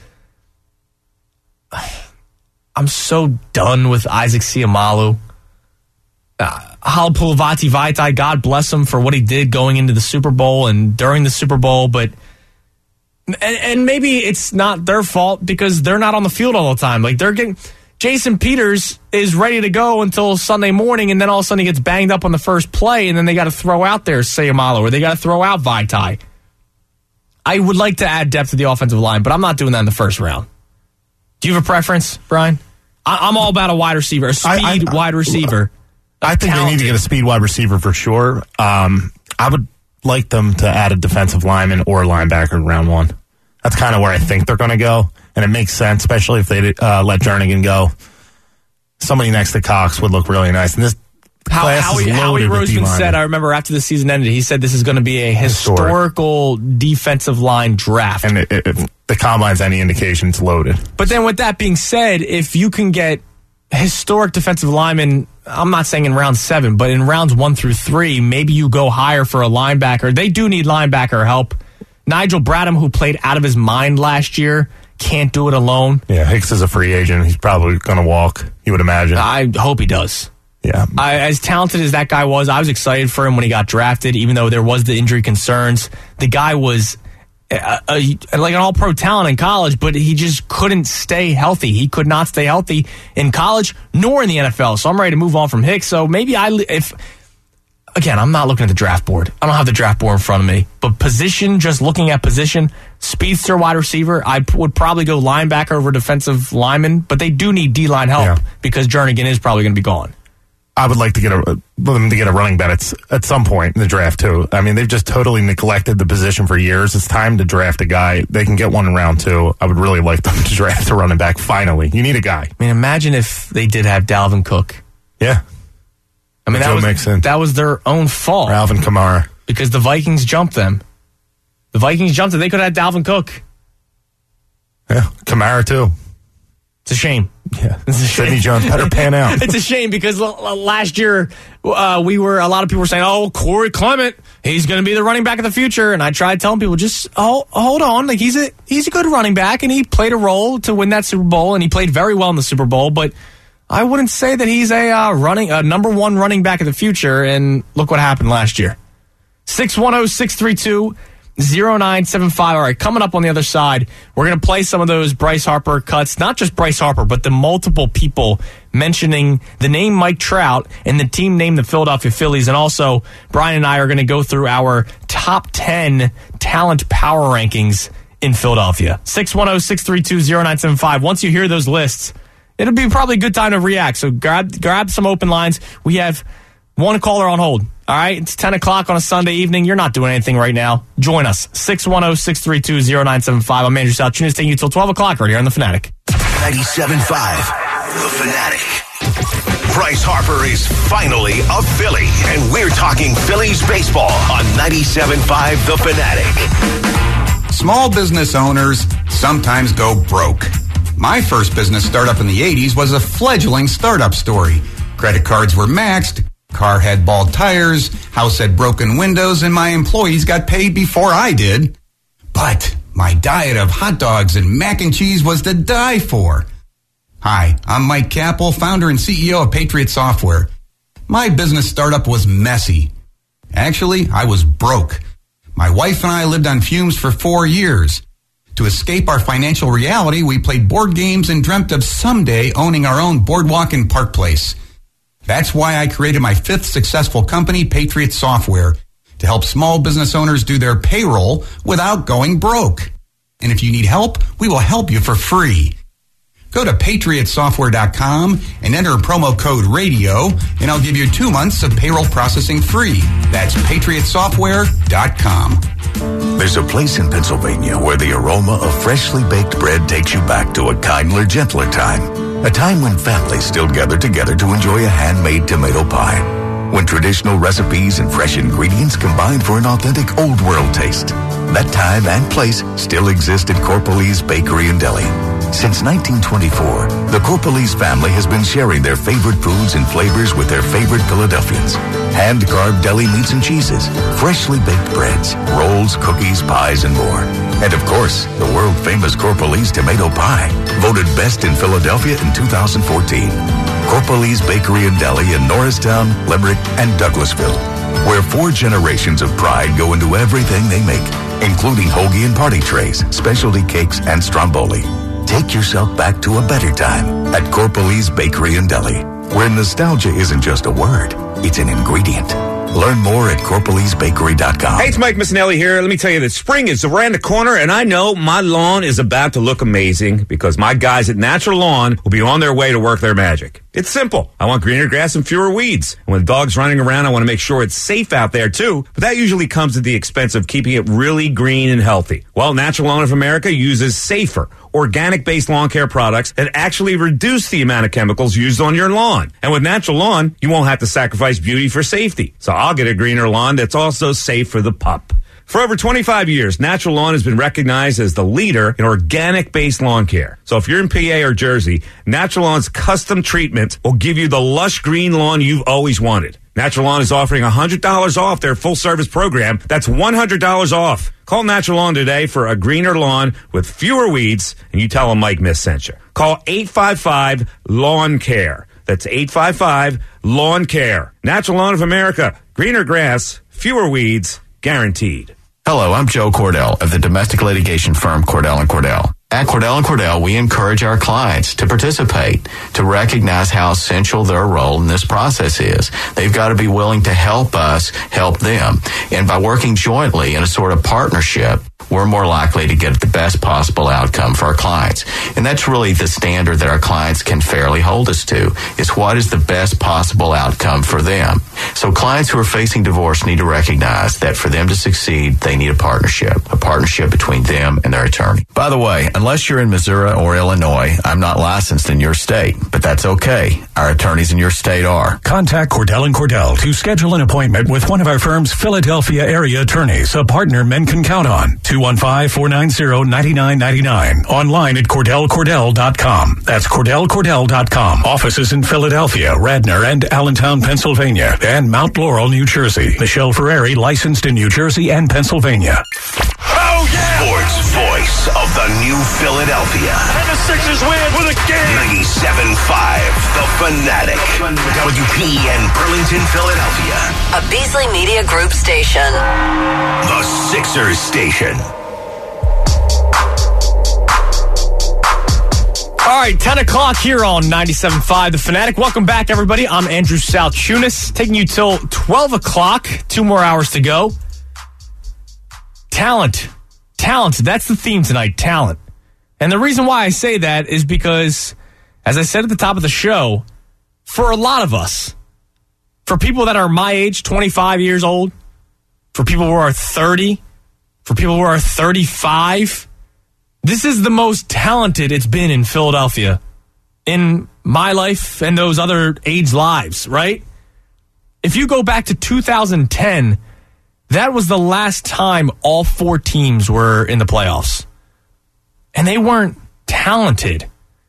I'm so done with Isaac Seumalo. Uh, Halapoulivaati Vaitai, God bless him for what he did going into the Super Bowl and during the Super Bowl, but and, and maybe it's not their fault because they're not on the field all the time. Like they're getting Jason Peters is ready to go until Sunday morning, and then all of a sudden he gets banged up on the first play, and then they got to throw out there Seumalo or they got to throw out Vaitai. I would like to add depth to the offensive line, but I'm not doing that in the first round. Do you have a preference, Brian? I, I'm all about a wide receiver, a speed I, I, wide receiver. I think talented. They need to get a speed wide receiver for sure. Um, I would like them to add a defensive lineman or a linebacker in round one. That's kind of where I think they're going to go, and it makes sense, especially if they uh, let Jernigan go. Somebody next to Cox would look really nice. And this How, class Howie, is Howie loaded with Roseman D-linemen. said, I remember after the season ended, he said this is going to be a Historic. historical defensive line draft. And it, it, if the combine's any indication, it's loaded. But then with that being said, if you can get historic defensive linemen, I'm not saying in round seven, but in rounds one through three, maybe you go higher for a linebacker. They do need linebacker help. Nigel Bradham, who played out of his mind last year, can't do it alone. Yeah, Hicks is a free agent. He's probably going to walk, you would imagine. I hope he does. Yeah. I, as talented as that guy was, I was excited for him when he got drafted, even though there was the injury concerns. The guy was a, a, like an all-pro talent in college, but he just couldn't stay healthy. He could not stay healthy in college nor in the N F L. So I'm ready to move on from Hicks. So maybe I, if again, I'm not looking at the draft board. I don't have the draft board in front of me. But position, just looking at position, speedster wide receiver, I p- would probably go linebacker over defensive lineman. But they do need D-line help Yeah. because Jernigan is probably going to be gone. I would like to get a them to get a running back at, at some point in the draft too. I mean, they've just totally neglected the position for years. It's time to draft a guy. They can get one in round two. I would really like them to draft a running back. Finally, you need a guy. I mean, imagine if they did have Dalvin Cook. Yeah, I mean, that Joe was, Mixon. that was their own fault. Alvin Kamara. Because the Vikings jumped them. The Vikings jumped them. They could have had Dalvin Cook. Yeah, Kamara too. It's a shame. Yeah, It's a shame. Sidney Jones better pan out. It's a shame because l- l- last year uh, we were a lot of people were saying, "Oh, Corey Clement, he's going to be the running back of the future." And I tried telling people, just oh, hold on, like he's a he's a good running back, and he played a role to win that Super Bowl, and he played very well in the Super Bowl. But I wouldn't say that he's a uh, running a number one running back of the future. And look what happened last year. six one zero, six three two, zero nine seven five. All right, coming up on the other side, we're going to play some of those Bryce Harper cuts. Not just Bryce Harper, but the multiple people mentioning the name Mike Trout and the team name the Philadelphia Phillies. And also, Brian and I are going to go through our top ten talent power rankings in Philadelphia. six one zero, six three two, zero nine seven five. Once you hear those lists, it'll be probably a good time to react. So grab grab some open lines. We have one caller on hold. All right, it's ten o'clock on a Sunday evening. You're not doing anything right now. Join us. six one zero, six three two, zero nine seven five. I'm Andrew South. Tunis taking you till twelve o'clock right here on The Fanatic. ninety-seven point five, The Fanatic. Bryce Harper is finally a Philly, and we're talking Phillies baseball on ninety-seven point five, The Fanatic. Small business owners sometimes go broke. My first business startup in the eighties was a fledgling startup story. Credit cards were maxed, car had bald tires, house had broken windows, and my employees got paid before I did. But my diet of hot dogs and mac and cheese was to die for. Hi, I'm Mike Capel, founder and C E O of Patriot Software. My business startup was messy. Actually, I was broke. My wife and I lived on fumes for four years. To escape our financial reality, we played board games and dreamt of someday owning our own boardwalk and park place. That's why I created my fifth successful company, Patriot Software, to help small business owners do their payroll without going broke. And if you need help, we will help you for free. Go to patriot software dot com and enter promo code RADIO, and I'll give you two months of payroll processing free. That's patriot software dot com. There's a place in Pennsylvania where the aroma of freshly baked bread takes you back to a kindler, gentler time. A time when families still gather together to enjoy a handmade tomato pie. When traditional recipes and fresh ingredients combine for an authentic old world taste. That time and place still exist at Corpalese Bakery and Deli. Since nineteen twenty-four, the Corpalese family has been sharing their favorite foods and flavors with their favorite Philadelphians. Hand-carved deli meats and cheeses, freshly baked breads, rolls, cookies, pies, and more. And of course, the world-famous Corpalese tomato pie, voted best in Philadelphia in two thousand fourteen. Corpalese Bakery and Deli in Norristown, Limerick, and Douglasville, where four generations of pride go into everything they make, including hoagie and party trays, specialty cakes, and stromboli. Take yourself back to a better time at Corpalese Bakery and Deli, where nostalgia isn't just a word, it's an ingredient. Learn more at corpalese bakery dot com. Hey, it's Mike Missinelli here. Let me tell you that spring is around the corner, and I know my lawn is about to look amazing because my guys at Natural Lawn will be on their way to work their magic. It's simple. I want greener grass and fewer weeds. And when the dog's running around, I want to make sure it's safe out there, too. But that usually comes at the expense of keeping it really green and healthy. Well, Natural Lawn of America uses safer, organic-based lawn care products that actually reduce the amount of chemicals used on your lawn. And with Natural Lawn, you won't have to sacrifice beauty for safety. So I'll get a greener lawn that's also safe for the pup. For over twenty-five years, Natural Lawn has been recognized as the leader in organic-based lawn care. So if you're in P A or Jersey, Natural Lawn's custom treatment will give you the lush green lawn you've always wanted. Natural Lawn is offering one hundred dollars off their full-service program. That's one hundred dollars off. Call Natural Lawn today for a greener lawn with fewer weeds, and you tell them Mike Miss sent you. Call eight five five, lawn care. That's eight five five, lawn care. Natural Lawn of America. Greener grass, fewer weeds, guaranteed. Hello, I'm Joe Cordell of the domestic litigation firm Cordell and Cordell. At Cordell and Cordell, we encourage our clients to participate, to recognize how essential their role in this process is. They've got to be willing to help us help them. And by working jointly in a sort of partnership, we're more likely to get the best possible outcome for our clients. And that's really the standard that our clients can fairly hold us to, is what is the best possible outcome for them. So clients who are facing divorce need to recognize that for them to succeed, they need a partnership, a partnership between them and their attorney. By the way, unless you're in Missouri or Illinois, I'm not licensed in your state, but that's okay. Our attorneys in your state are. Contact Cordell and Cordell to schedule an appointment with one of our firm's Philadelphia area attorneys, a partner men can count on. two one five, four nine zero, nine nine nine nine. Online at Cordell Cordell dot com. That's Cordell Cordell dot com. Offices in Philadelphia, Radnor, and Allentown, Pennsylvania, and Mount Laurel, New Jersey. Michelle Ferreri, licensed in New Jersey and Pennsylvania. Oh, yeah! Sports voice of the new Philadelphia. And the Sixers win with a game. ninety-seven point five, The Fanatic. W P and Burlington, Philadelphia. A Beasley Media Group station. The Sixers station. All right, ten o'clock here on ninety-seven point five, The Fanatic. Welcome back, everybody. I'm Andrew Salchunas, taking you till twelve o'clock. Two more hours to go. Talent. Talent. That's the theme tonight, talent. And the reason why I say that is because, as I said at the top of the show, for a lot of us, for people that are my age, twenty-five years old, for people who are thirty, for people who are thirty-five, this is the most talented it's been in Philadelphia in my life and those other age lives, right? If you go back to two thousand ten, that was the last time all four teams were in the playoffs. And they weren't talented.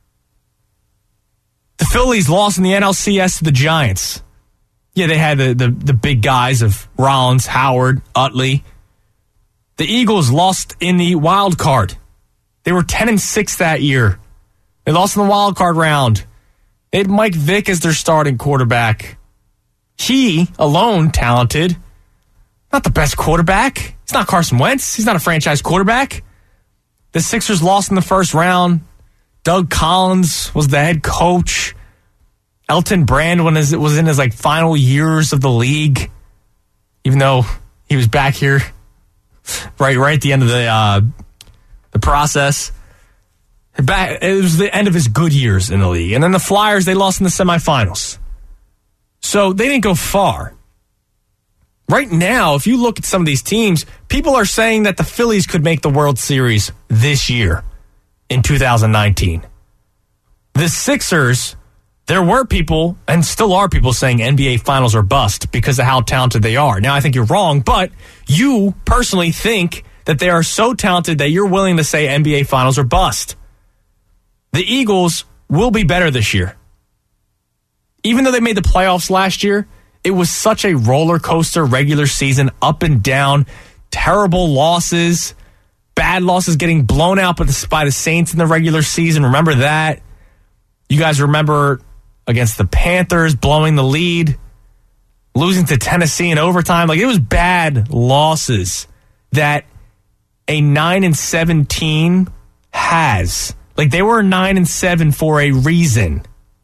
The Phillies lost in the N L C S to the Giants. Yeah, they had the, the, the big guys of Rollins, Howard, Utley. The Eagles lost in the wild card. They were ten and six that year. They lost in the wild card round. They had Mike Vick as their starting quarterback. He, alone, talented. Not the best quarterback. He's not Carson Wentz. He's not a franchise quarterback. The Sixers lost in the first round. Doug Collins was the head coach. Elton Brand was in his like final years of the league, even though he was back here right, right at the end of the uh, the process. Back, it was the end of his good years in the league. And then the Flyers, they lost in the semifinals. So they didn't go far. Right now, if you look at some of these teams, people are saying that the Phillies could make the World Series this year in two thousand nineteen. The Sixers, there were people, and still are people, saying N B A Finals are bust because of how talented they are. Now, I think you're wrong, but you personally think that they are so talented that you're willing to say N B A Finals are bust. The Eagles will be better this year. Even though they made the playoffs last year, it was such a roller coaster regular season, up and down, terrible losses, bad losses, getting blown out by the, by the Saints in the regular season. Remember that? You guys remember against the Panthers blowing the lead, losing to Tennessee in overtime. Like, it was bad losses that a nine and seven team has. Like, they were nine and seven for a reason.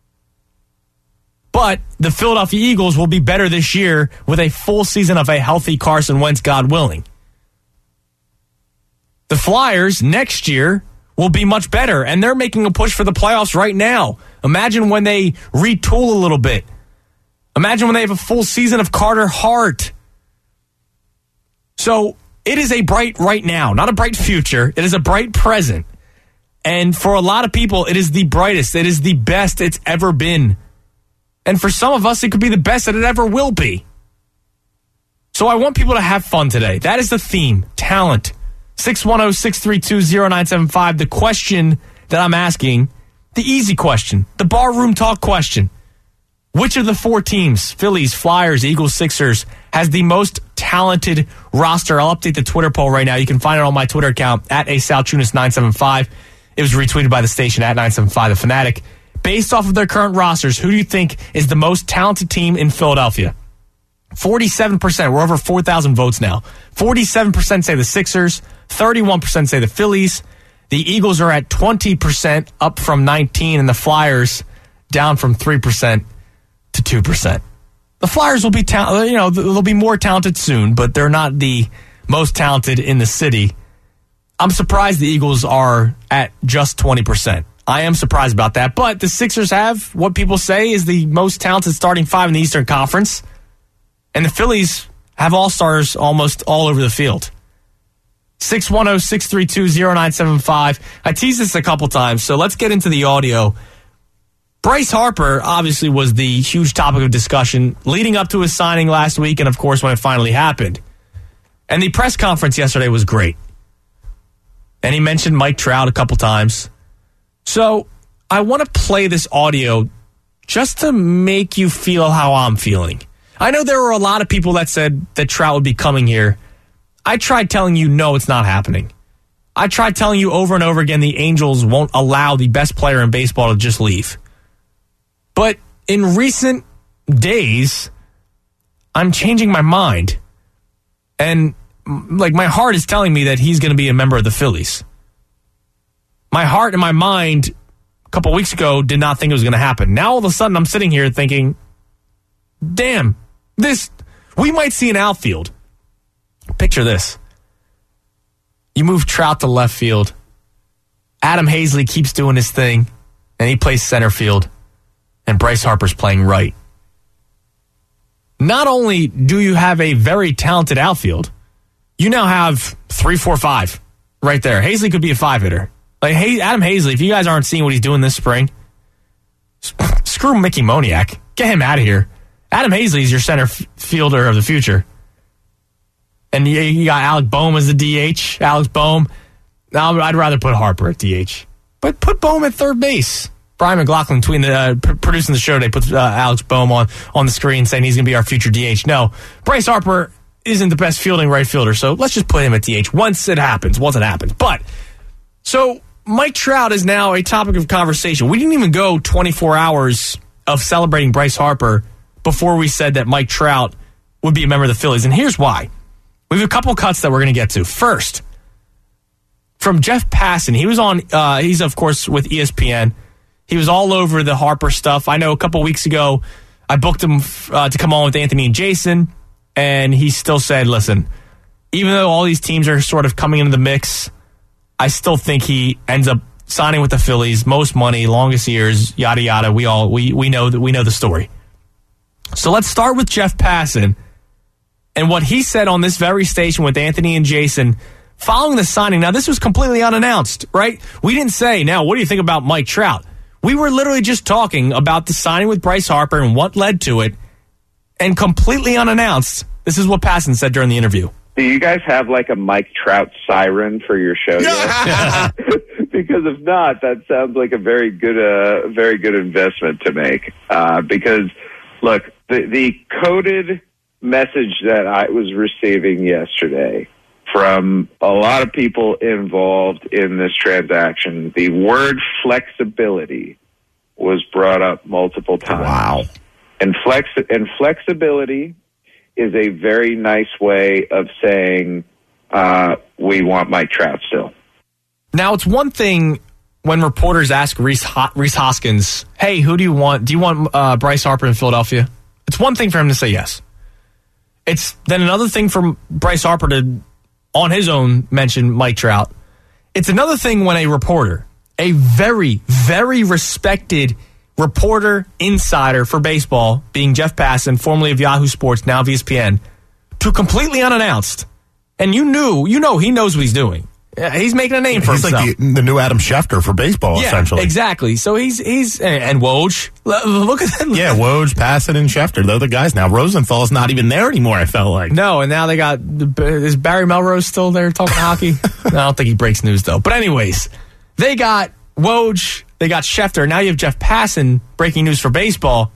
But the Philadelphia Eagles will be better this year with a full season of a healthy Carson Wentz, God willing. The Flyers next year will be much better, and they're making a push for the playoffs right now. Imagine when they retool a little bit. Imagine when they have a full season of Carter Hart. So it is a bright right now, not a bright future. It is a bright present. And for a lot of people, it is the brightest. It is the best it's ever been. And for some of us, it could be the best that it ever will be. So I want people to have fun today. That is the theme. Talent. six one zero, six three two, zero nine seven five. The question that I'm asking, the easy question, the barroom talk question. Which of the four teams, Phillies, Flyers, Eagles, Sixers, has the most talented roster? I'll update the Twitter poll right now. You can find it on my Twitter account, at A Salchunas nine seven five. It was retweeted by the station, at nine seven five The Fanatic. Based off of their current rosters, who do you think is the most talented team in Philadelphia? forty-seven percent. We're over four thousand votes now. forty-seven percent say the Sixers. thirty-one percent say the Phillies. The Eagles are at twenty percent, up from nineteen, and the Flyers down from three percent to two percent. The Flyers will be, ta- you know, they'll be more talented soon, but they're not the most talented in the city. I'm surprised the Eagles are at just twenty percent. I am surprised about that, but the Sixers have what people say is the most talented starting five in the Eastern Conference, and the Phillies have all-stars almost all over the field. six one zero, six three two, zero nine seven five. I teased this a couple times, so let's get into the audio. Bryce Harper obviously was the huge topic of discussion leading up to his signing last week, and of course when it finally happened. And the press conference yesterday was great. And he mentioned Mike Trout a couple times. So I want to play this audio just to make you feel how I'm feeling. I know there were a lot of people that said that Trout would be coming here. I tried telling you, no, it's not happening. I tried telling you over and over again the Angels won't allow the best player in baseball to just leave. But in recent days, I'm changing my mind. And like my heart is telling me that he's going to be a member of the Phillies. My heart and my mind a couple weeks ago did not think it was going to happen. Now all of a sudden I'm sitting here thinking, damn, this, we might see an outfield. Picture this. You move Trout to left field. Adam Hazley keeps doing his thing, and he plays center field, and Bryce Harper's playing right. Not only do you have a very talented outfield, you now have three, four, five right there. Hazley could be a five hitter. Like hey, Adam Hazley, if you guys aren't seeing what he's doing this spring, screw Mickey Moniak. Get him out of here. Adam Hazley is your center f- fielder of the future. And you, you got Alec Boehm as the D H. Alex Boehm. Now I'd rather put Harper at D H. But put Boehm at third base. Brian McLaughlin tweeting the, uh, p- producing the show today puts uh, Alex Boehm on, on the screen saying he's going to be our future D H. No, Bryce Harper isn't the best fielding right fielder, so let's just put him at D H once it happens, once it happens. But, so Mike Trout is now a topic of conversation. We didn't even go twenty-four hours of celebrating Bryce Harper before we said that Mike Trout would be a member of the Phillies, and here's why. We have a couple cuts that we're going to get to. First, from Jeff Passan. He was on, uh, he's of course with E S P N. He was all over the Harper stuff. I know a couple weeks ago, I booked him uh, to come on with Anthony and Jason, and he still said, listen, even though all these teams are sort of coming into the mix, I still think he ends up signing with the Phillies, most money, longest years, yada yada. We all we we know that we know the story. So let's start with Jeff Passan and what he said on this very station with Anthony and Jason following the signing. Now, this was completely unannounced, right? We didn't say, now, what do you think about Mike Trout? We were literally just talking about the signing with Bryce Harper and what led to it, and completely unannounced. This is what Passan said during the interview. Do you guys have like a Mike Trout siren for your show yet? Because if not, that sounds like a very good, uh, very good investment to make. Uh, because look, the, the coded message that I was receiving yesterday from a lot of people involved in this transaction, the word flexibility was brought up multiple times. Wow. And flex and flexibility is a very nice way of saying uh, we want Mike Trout still. Now, it's one thing when reporters ask Reese, Ho- Reese Hoskins, hey, who do you want? Do you want uh, Bryce Harper in Philadelphia? It's one thing for him to say yes. It's then another thing for Bryce Harper to, on his own, mention Mike Trout. It's another thing when a reporter, a very, very respected reporter, insider for baseball, being Jeff Passan, formerly of Yahoo Sports, now of E S P N, to completely unannounced. And you knew, you know he knows what he's doing. He's making a name for he's himself. He's like the, the new Adam Schefter for baseball, yeah, essentially. Exactly. So he's, he's and, and Woj. Look at that. Yeah, Woj, Passan, and Schefter. They're the guys now. Rosenthal's not even there anymore, I felt like. No, and now they got, is Barry Melrose still there talking hockey? I don't think he breaks news, though. But anyways, they got Woj, they got Schefter. Now you have Jeff Passan breaking news for baseball.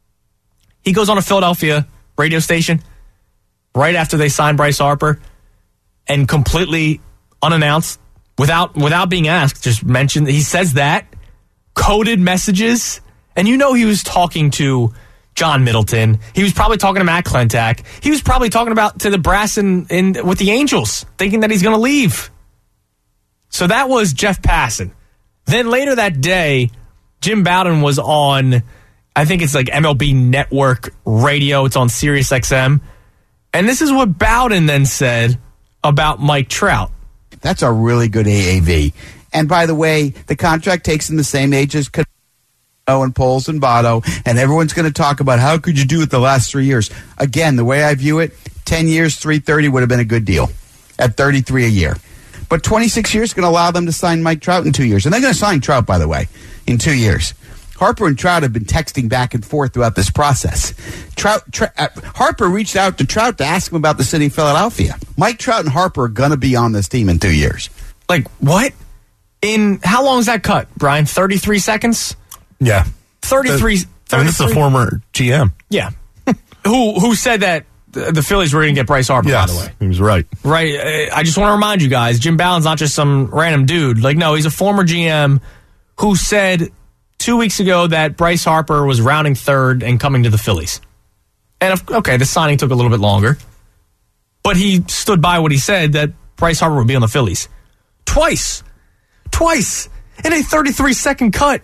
He goes on a Philadelphia radio station right after they signed Bryce Harper and completely unannounced, without without being asked, just mentioned, he says that, coded messages, and you know he was talking to John Middleton. He was probably talking to Matt Klentak. He was probably talking about to the brass in, in with the Angels, thinking that he's going to leave. So that was Jeff Passan. Then later that day, Jim Bowden was on, I think it's like M L B Network Radio. It's on Sirius X M. And this is what Bowden then said about Mike Trout. That's a really good A A V. And by the way, the contract takes him the same age as Cano and Poles and Votto, and everyone's going to talk about how could you do it the last three years. Again, the way I view it, ten years, three thirty would have been a good deal at thirty-three a year. But twenty-six years is going to allow them to sign Mike Trout in two years. And they're going to sign Trout, by the way, in two years. Harper and Trout have been texting back and forth throughout this process. Trout, Tra- uh, Harper reached out to Trout to ask him about the city of Philadelphia. Mike Trout and Harper are going to be on this team in two years. Like, what? In how long is that cut, Brian? thirty-three seconds? Yeah. thirty-three. Uh, I mean, this is a former G M. Yeah. who who said that the, the Phillies were going to get Bryce Harper, yes, by the way? He was right. Right. I just want to remind you guys, Jim Bowden's not just some random dude. Like, no, he's a former G M who said two weeks ago that Bryce Harper was rounding third and coming to the Phillies. And, if, okay, the signing took a little bit longer. But he stood by what he said, that Bryce Harper would be on the Phillies. Twice. Twice. In a thirty-three second cut.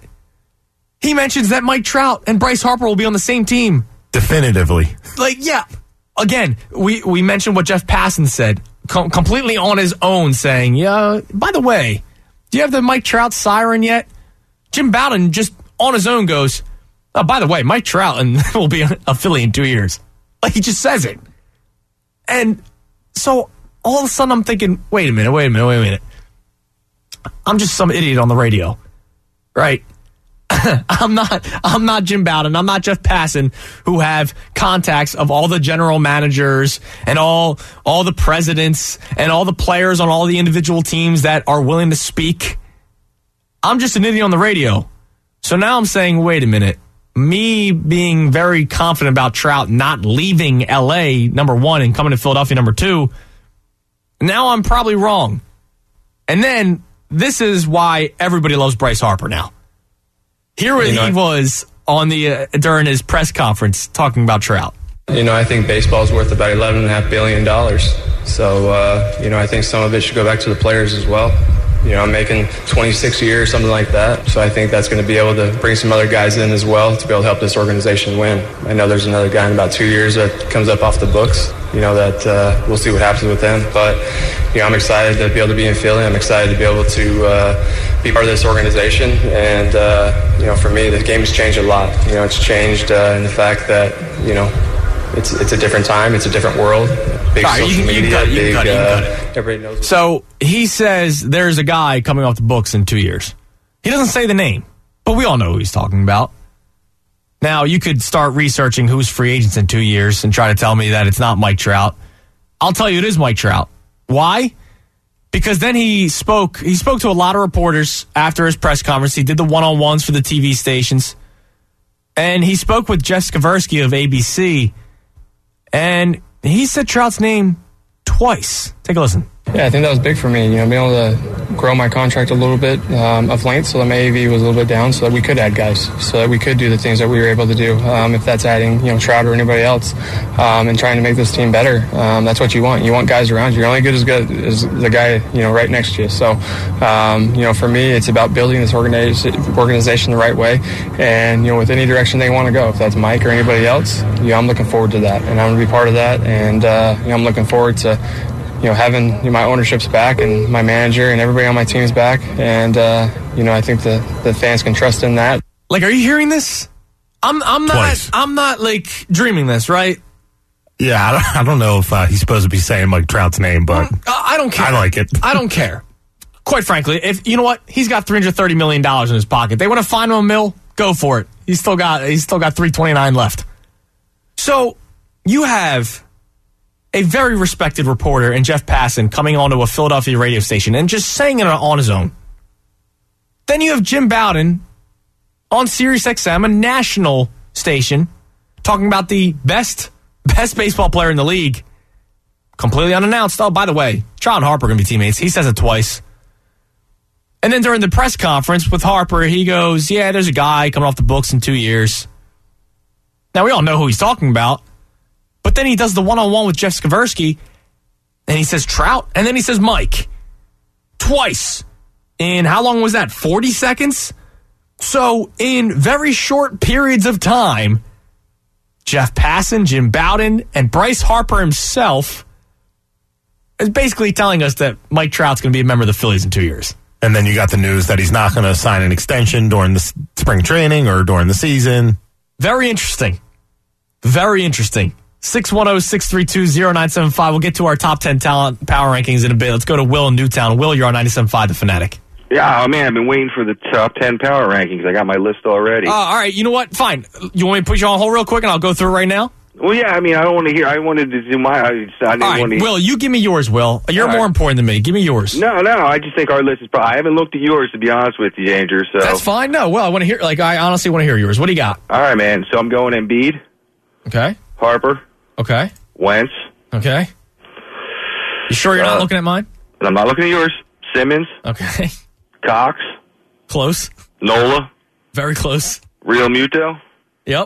He mentions that Mike Trout and Bryce Harper will be on the same team. Definitively. Like, yeah. Again, we, we mentioned what Jeff Passan said, com- completely on his own, saying, yeah, by the way, do you have the Mike Trout siren yet? Jim Bowden just on his own goes, oh, by the way, Mike Trout and will be a Philly in two years. Like, he just says it. And so all of a sudden I'm thinking, wait a minute, wait a minute, wait a minute. I'm just some idiot on the radio, right? I'm not I'm not Jim Bowden. I'm not Jeff Passan, who have contacts of all the general managers and all all the presidents and all the players on all the individual teams that are willing to speak. I'm just an idiot on the radio. So now I'm saying, wait a minute. Me being very confident about Trout not leaving L A, number one, and coming to Philadelphia, number two, now I'm probably wrong. And then this is why everybody loves Bryce Harper now. Here you know, he was on the uh, during his press conference talking about Trout. You know, I think baseball is worth about eleven point five billion dollars. So, uh, you know, I think some of it should go back to the players as well. You know, I'm making twenty-six a year, something like that. So I think that's going to be able to bring some other guys in as well to be able to help this organization win. I know there's another guy in about two years that comes up off the books, you know, that uh, we'll see what happens with him. But, you know, I'm excited to be able to be in Philly. I'm excited to be able to uh, be part of this organization. And, uh, you know, for me, the game has changed a lot. You know, it's changed uh, in the fact that, you know, It's it's a different time. It's a different world. Big right, social you, you media. cut it, you big. cut it, you Uh, cut it. everybody knows. So he says there's a guy coming off the books in two years. He doesn't say the name, but we all know who he's talking about. Now, you could start researching who's free agents in two years and try to tell me that it's not Mike Trout. I'll tell you it is Mike Trout. Why? Because then he spoke. He spoke to a lot of reporters after his press conference. He did the one-on-ones for the T V stations. And he spoke with Jeff Skversky of A B C. And he said Trout's name twice. Take a listen. Yeah, I think that was big for me. You know, being able to grow my contract a little bit um, of length, so that my A A V was a little bit down, so that we could add guys, so that we could do the things that we were able to do. Um, if that's adding, you know, Trout or anybody else, um, and trying to make this team better, um, that's what you want. You want guys around you. You're only good as good as the guy, you know, right next to you. So, um, you know, for me, it's about building this organiz- organization the right way, and you know, with any direction they want to go. If that's Mike or anybody else, you know, I'm looking forward to that, and I'm going to be part of that, and uh, you know, I'm looking forward to, you know, having you know, my ownership's back and my manager and everybody on my team's back. And, uh, you know, I think the, the fans can trust in that. Like, are you hearing this? I'm I'm not Twice. I'm not like dreaming this, right? Yeah, I don't, I don't know if uh, he's supposed to be saying Mike Trout's name, but I, I don't care. I like it. I don't care. Quite frankly, if you know what, he's got three hundred thirty million dollars in his pocket. They want to find him a mill, go for it. He's still got he's still got three twenty-nine left. So you have a very respected reporter in Jeff Passan coming onto a Philadelphia radio station and just saying it on his own. Then you have Jim Bowden on Sirius X M, a national station, talking about the best best baseball player in the league, completely unannounced. Oh, by the way, Trout and Harper are going to be teammates. He says it twice. And then during the press conference with Harper, he goes, yeah, there's a guy coming off the books in two years. Now, we all know who he's talking about. But then he does the one-on-one with Jeff Skversky, and he says Trout, and then he says Mike. Twice. in, how long was that, forty seconds? So in very short periods of time, Jeff Passan, Jim Bowden, and Bryce Harper himself is basically telling us that Mike Trout's going to be a member of the Phillies in two years. And then you got the news that he's not going to sign an extension during the s- spring training or during the season. Very interesting. Very interesting. six one zero, six three two, zero nine seven five. We'll get to our top ten talent power rankings in a bit. Let's go to Will in Newtown. Will, you're on ninety-seven point five The Fanatic. Yeah, oh man, I've been waiting for the top ten power rankings. I got my list already. Uh, all right, you know what? Fine. You want me to put you on hold real quick and I'll go through it right now? Well, yeah, I mean, I don't want to hear. I wanted to do my. I, just, I didn't All right, want to. Will, you give me yours, Will. You're All more right. important than me. Give me yours. No, no, I just think our list is probably. I haven't looked at yours, to be honest with you, Andrew. So That's fine. No, Will, I want to hear, like, I honestly want to hear yours. What do you got? All right, man. So I'm going Embiid. Okay. Harper. Okay. Wentz. Okay. You sure you're Uh, not looking at mine? I'm not looking at yours. Simmons. Okay. Cox. Close. Nola. Very close. Real Muto. Yep.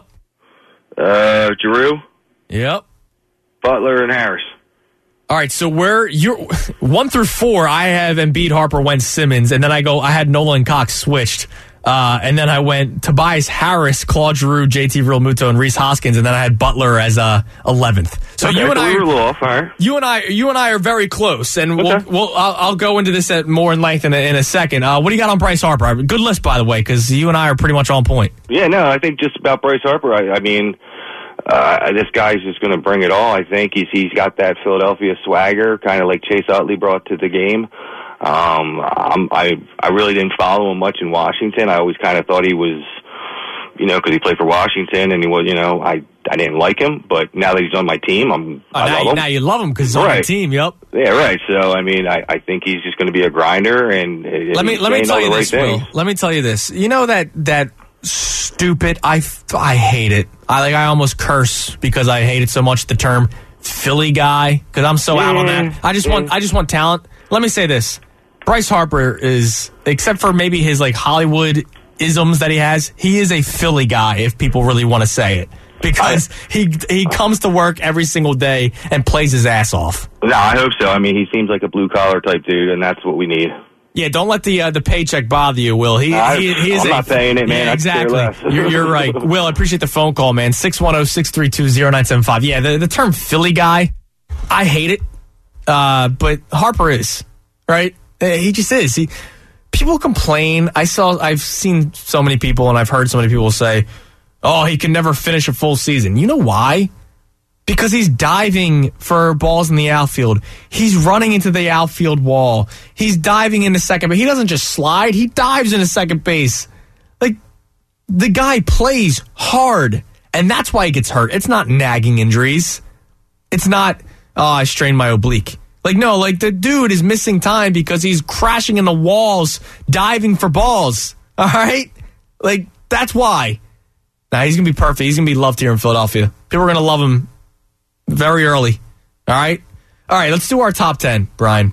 Uh, Giroux. Yep. Butler and Harris. All right, so where you're one through four, I have Embiid, Harper, Wentz, Simmons, and then I go. I had Nola and Cox switched, uh, and then I went Tobias Harris, Claude Giroux, J T Realmuto, and Reese Hoskins, and then I had Butler as uh, eleventh. So Okay, you and so I, we were a little off, all right. you and I, you and I are very close, and we'll, we'll I'll, I'll go into this at more in length in a, in a second. Uh, what do you got on Bryce Harper? Good list, by the way, because you and I are pretty much on point. Yeah, no, I think just about Bryce Harper. I, I mean, uh, this guy's just going to bring it all. I think he's he's got that Philadelphia swagger, kind of like Chase Utley brought to the game. Um, I'm, I I really didn't follow him much in Washington. I always kind of thought he was, you know, because he played for Washington, and he was, you know, I I didn't like him, but now that he's on my team, I'm Oh, I now, love you, him. now you love him because he's on your Right. team. Yep. Yeah, right. So I mean, I, I think he's just going to be a grinder, and, and Let me he's let me saying tell all you the right this, Will. things. Let me tell you this. You know that that stupid. I I hate it. I like. I almost curse because I hate it so much. The term Philly guy, because I'm so out on that. I just want I just want talent. Let me say this: Bryce Harper is, except for maybe his like Hollywood isms that he has, he is a Philly guy. If people really want to say it, because he he comes to work every single day and plays his ass off. No, I hope so. I mean, he seems like a blue collar type dude, and that's what we need. Yeah, don't let the uh, the paycheck bother you, Will. He, I- he, he is I'm a, not paying it, man. Yeah, I could care exactly. less. you're, you're right. Will, I appreciate the phone call, man. six one zero, six three two, zero nine seven five. Yeah, the, the term Philly guy, I hate it. Uh, but Harper is, right? Uh, He just is. He People complain. I saw, I've seen so many people, and I've heard so many people say, oh, he can never finish a full season. You know why? Because he's diving for balls in the outfield. He's running into the outfield wall. He's diving into second base. He doesn't just slide. He dives into second base. Like, the guy plays hard, and that's why he gets hurt. It's not nagging injuries. It's not, oh, I strained my oblique. Like, no, like, the dude is missing time because he's crashing into walls, diving for balls. All right? Like, that's why. Now, he's going to be perfect. He's going to be loved here in Philadelphia. People are going to love him very early. All right? All right, let's do our top ten, Brian.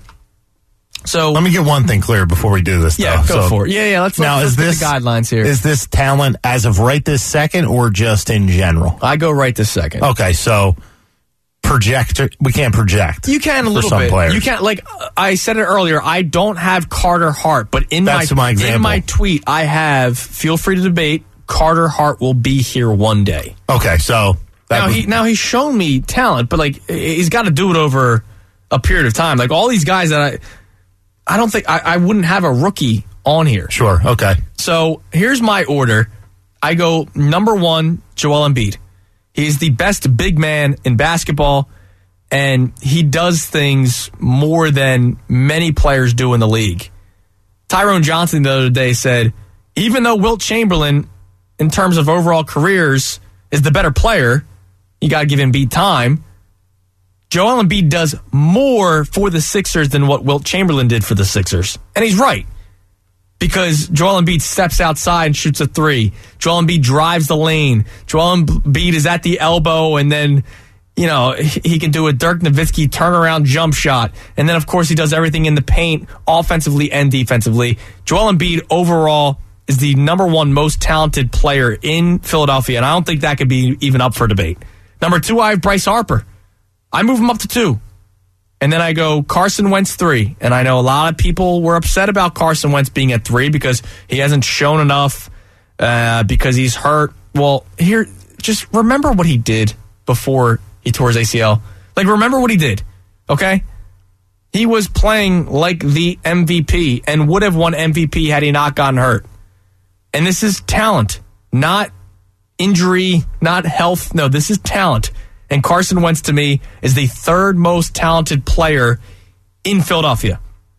So let me get one thing clear before we do this. Yeah, though. go So- for it. Yeah, yeah, let's, now let's, is let's this get the guidelines here. Is this talent as of right this second, or just in general? I go right this second. Okay, so project. We can't project. You can a for little some bit. players. You can't, like I said it earlier, I don't have Carter Hart, but in That's my, my example. in my tweet, I have, feel free to debate, Carter Hart will be here one day. Okay, so that Now, was- he, now he's shown me talent, but like he's got to do it over a period of time. Like all these guys that I, I don't think I, I wouldn't have a rookie on here. Sure. Okay. So here's my order. I go number one, Joel Embiid. He's the best big man in basketball, and he does things more than many players do in the league. Tyrone Johnson the other day said, even though Wilt Chamberlain, in terms of overall careers, is the better player, you got to give Embiid time. Joel Embiid does more for the Sixers than what Wilt Chamberlain did for the Sixers. And he's right. Because Joel Embiid steps outside and shoots a three. Joel Embiid drives the lane. Joel Embiid is at the elbow, and then, you know, he can do a Dirk Nowitzki turnaround jump shot. And then, of course, he does everything in the paint, offensively and defensively. Joel Embiid overall is the number one most talented player in Philadelphia, and I don't think that could be even up for debate. Number two, I have Bryce Harper. I move him up to two. And then I go Carson Wentz three. And I know a lot of people were upset about Carson Wentz being at three because he hasn't shown enough, uh, because he's hurt. Well, here, just remember what he did before he tore his A C L. Like, remember what he did, okay? He was playing like the M V P and would have won M V P had he not gotten hurt. And this is talent, not injury, not health. No, this is talent. And Carson Wentz, to me, is the third most talented player in Philadelphia.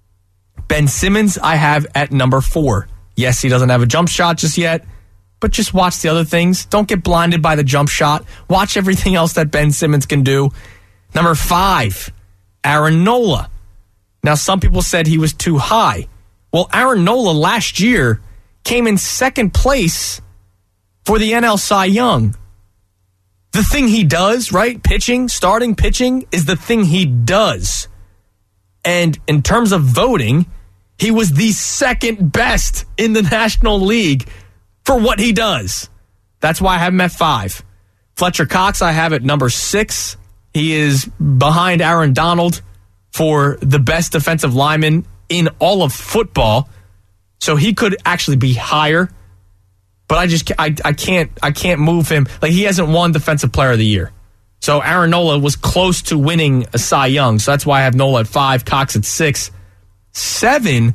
Ben Simmons, I have at number four. Yes, he doesn't have a jump shot just yet, but just watch the other things. Don't get blinded by the jump shot. Watch everything else that Ben Simmons can do. Number five, Aaron Nola. Now, some people said he was too high. Well, Aaron Nola last year came in second place for the N L Cy Young. The thing he does, right? Pitching, starting pitching is the thing he does. And in terms of voting, he was the second best in the National League for what he does. That's why I have him at five. Fletcher Cox, I have at number six. He is behind Aaron Donald for the best defensive lineman in all of football. So he could actually be higher. But I just I, I can't I can't move him. Like, he hasn't won Defensive Player of the Year. So Aaron Nola was close to winning a Cy Young. So that's why I have Nola at five, Cox at six. Seven,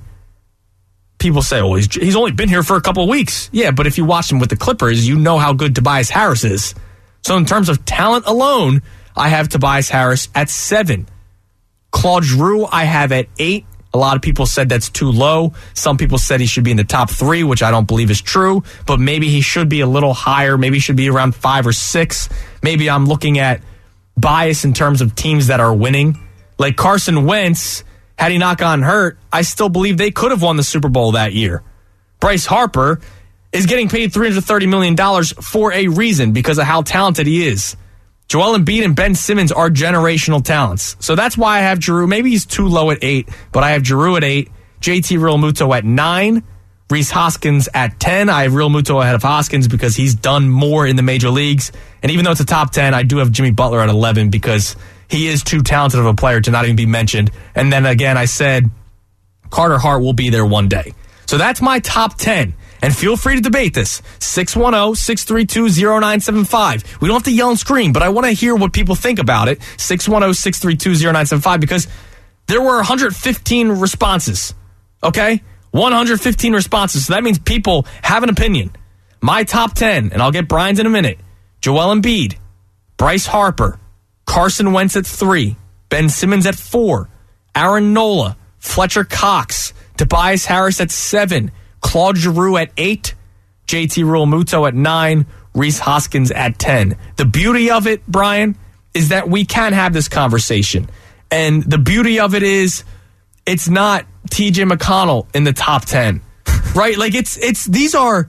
people say, oh, he's, he's only been here for a couple of weeks. Yeah, but if you watch him with the Clippers, you know how good Tobias Harris is. So in terms of talent alone, I have Tobias Harris at seven. Claude Giroux, I have at eight. A lot of people said that's too low. Some people said he should be in the top three, which I don't believe is true. But maybe he should be a little higher. Maybe he should be around five or six. Maybe I'm looking at bias in terms of teams that are winning. Like Carson Wentz, had he not gotten hurt, I still believe they could have won the Super Bowl that year. Bryce Harper is getting paid three hundred thirty million dollars for a reason, because of how talented he is. Joel Embiid and Ben Simmons are generational talents. So that's why I have Giroux. Maybe he's too low at eight, but I have Giroux at eight, J T Realmuto at nine, Reese Hoskins at ten. I have Realmuto ahead of Hoskins because he's done more in the major leagues. And even though it's a top ten, I do have Jimmy Butler at eleven because he is too talented of a player to not even be mentioned. And then again, I said Carter Hart will be there one day. So that's my top ten. And feel free to debate this. six one zero, six three two, zero nine seven five. We don't have to yell and scream, but I want to hear what people think about it. six one zero, six three two, zero nine seven five, because there were one hundred fifteen responses. Okay? one hundred fifteen responses. So that means people have an opinion. My top ten, and I'll get Brian's in a minute. Joel Embiid, Bryce Harper, Carson Wentz at three, Ben Simmons at four, Aaron Nola, Fletcher Cox, Tobias Harris at seven, Claude Giroux at eight, J T Realmuto at nine, Reese Hoskins at ten. The beauty of it, Brian, is that we can have this conversation. And the beauty of it is it's not T J McConnell in the top ten. Right? Like, it's it's these are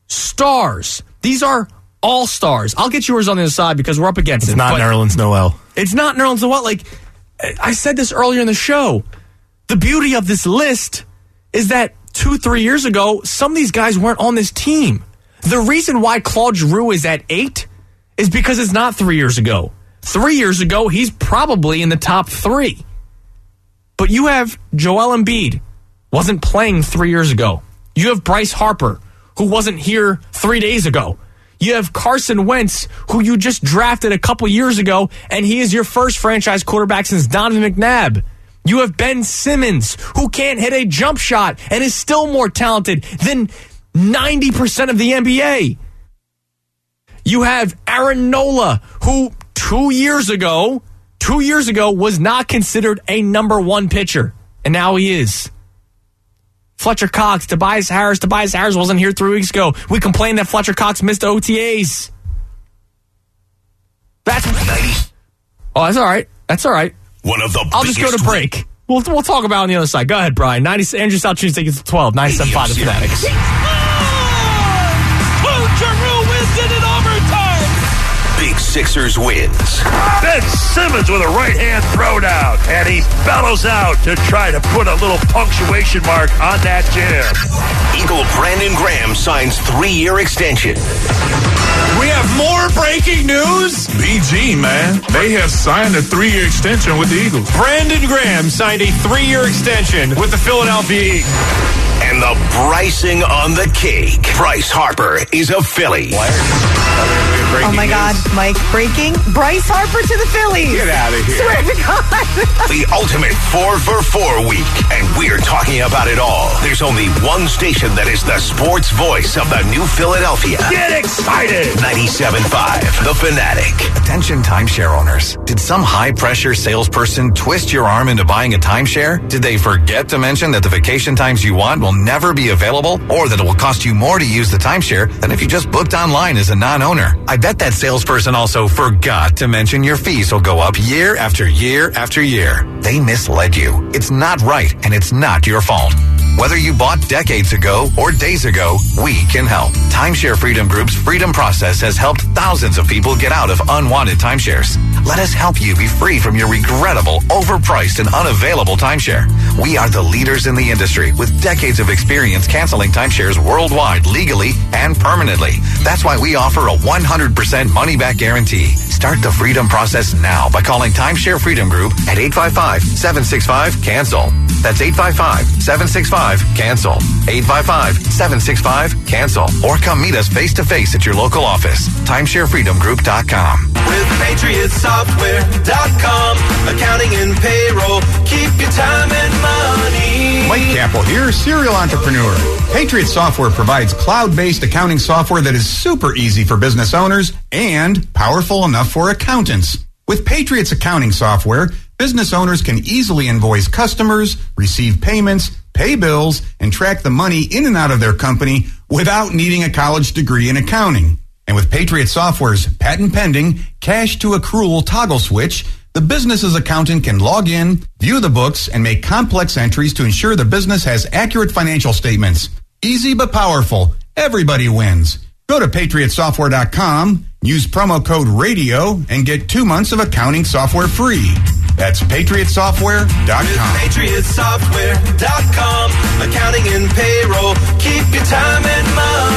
stars. These are all stars. I'll get yours on the other side because we're up against it's it. It's not Nerlens Noel. It's not Nerlens Noel. Like, I said this earlier in the show. The beauty of this list is that two, three years ago, some of these guys weren't on this team. The reason why Claude Giroux is at eight is because it's not three years ago. Three years ago, he's probably in the top three. But you have Joel Embiid, wasn't playing three years ago. You have Bryce Harper, who wasn't here three days ago. You have Carson Wentz, who you just drafted a couple years ago, and he is your first franchise quarterback since Donovan McNabb. You have Ben Simmons, who can't hit a jump shot and is still more talented than ninety percent of the N B A. You have Aaron Nola, who two years ago, two years ago was not considered a number one pitcher, and now he is. Fletcher Cox, Tobias Harris. Tobias Harris wasn't here three weeks ago. We complained that Fletcher Cox missed O T As. That's oh, that's all right. That's all right. One of the I'll just go to break. We'll we'll talk about it on the other side. Go ahead, Brian. ninety Andrew South Tuesday gets to twelve. ninety-seven point five The Fanatics. Claude Giroux wins it in overtime. Big Sixers wins. Ben Simmons with a right-hand throwdown, and he bellows out to try to put a little punctuation mark on that jam. Eagle Brandon Graham signs three-year extension. We have more breaking news. B G, man. They have signed a three-year extension with the Eagles. Brandon Graham signed a three-year extension with the Philadelphia Eagles. And the bricing on the cake. Bryce Harper is a Philly. Oh my God, Mike, breaking Bryce Harper to the Phillies. Get out of here. Swear to God. The ultimate four for four week. And we're talking about it all. There's only one station that is the sports voice of the new Philadelphia. Get excited. ninety-seven point five, The Fanatic. Attention timeshare owners. Did some high-pressure salesperson twist your arm into buying a timeshare? Did they forget to mention that the vacation times you want will never be available, or that it will cost you more to use the timeshare than if you just booked online as a non-owner? I bet that salesperson also forgot to mention your fees will go up year after year after year. They misled you. It's not right, and it's not your fault. Whether you bought decades ago or days ago, we can help. Timeshare Freedom Group's Freedom Process has helped thousands of people get out of unwanted timeshares. Let us help you be free from your regrettable, overpriced, and unavailable timeshare. We are the leaders in the industry with decades of experience canceling timeshares worldwide legally and permanently. That's why we offer a one hundred percent money-back guarantee. Start the Freedom Process now by calling Timeshare Freedom Group at eight five five, seven six five, cancel. That's eight five five, seven six five, cancel. eight five five, seven six five, cancel. Or come meet us face-to-face at your local office. timeshare freedom group dot com. With Patriot Software dot com, accounting and payroll, keep your time and money. Mike Capel here, serial entrepreneur. Patriot Software provides cloud-based accounting software that is super easy for business owners and powerful enough for accountants. With Patriot's accounting software, business owners can easily invoice customers, receive payments, pay bills, and track the money in and out of their company without needing a college degree in accounting. And with Patriot Software's patent-pending cash-to-accrual toggle switch, the business's accountant can log in, view the books, and make complex entries to ensure the business has accurate financial statements. Easy but powerful. Everybody wins. Go to patriot software dot com, use promo code RADIO, and get two months of accounting software free. That's patriot software dot com. Patriot Software dot com, accounting and payroll, keep your time and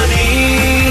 money.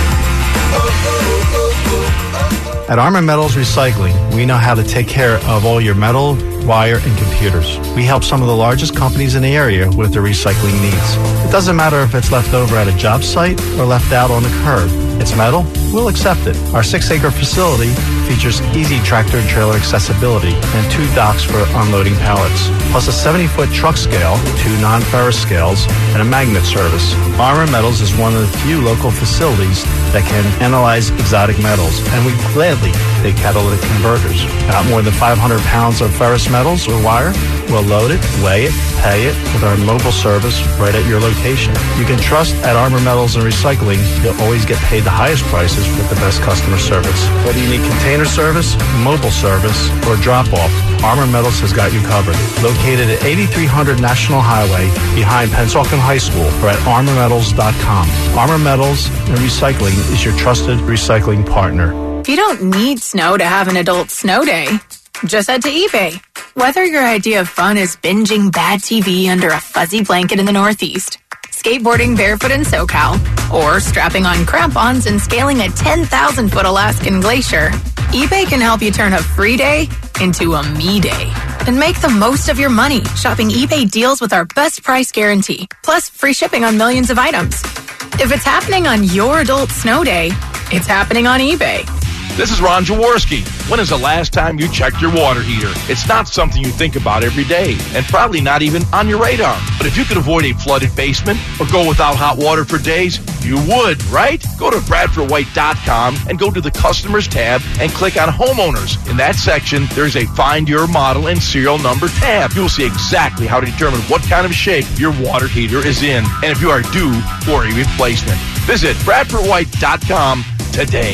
Oh, oh, oh, oh, oh. At Armor Metals Recycling, we know how to take care of all your metal, wire, and computers. We help some of the largest companies in the area with their recycling needs. It doesn't matter if it's left over at a job site or left out on the curb. It's metal, we'll accept it. Our six-acre facility features easy tractor and trailer accessibility and two docks for unloading pallets, plus a seventy-foot truck scale, two non-ferrous scales, and a magnet service. Armor Metals is one of the few local facilities that can analyze exotic metals, and we gladly take catalytic converters. Got more than five hundred pounds of ferrous metals or wire? We'll load it, weigh it, pay it with our mobile service right at your location. You can trust at Armor Metals and Recycling, you'll always get paid the highest prices with the best customer service. Whether you need container service, mobile service, or drop-off, Armor Metals has got you covered. Located at eighty-three hundred National Highway behind Pennsauken High School or at armor metals dot com. Armor Metals and Recycling is your trusted recycling partner. You don't need snow to have an adult snow day. Just head to eBay. Whether your idea of fun is binging bad T V under a fuzzy blanket in the Northeast, skateboarding barefoot in SoCal, or strapping on crampons and scaling a ten thousand foot Alaskan glacier, eBay can help you turn a free day into a me day. And make the most of your money shopping eBay deals with our best price guarantee, plus free shipping on millions of items. If it's happening on your adult snow day, it's happening on eBay. This is Ron Jaworski. When is the last time you checked your water heater? It's not something you think about every day, and probably not even on your radar. But if you could avoid a flooded basement or go without hot water for days, you would, right? Go to bradford white dot com and go to the Customers tab and click on Homeowners. In that section, there's a Find Your Model and Serial Number tab. You'll see exactly how to determine what kind of shape your water heater is in, and if you are due for a replacement. Visit bradford white dot com today.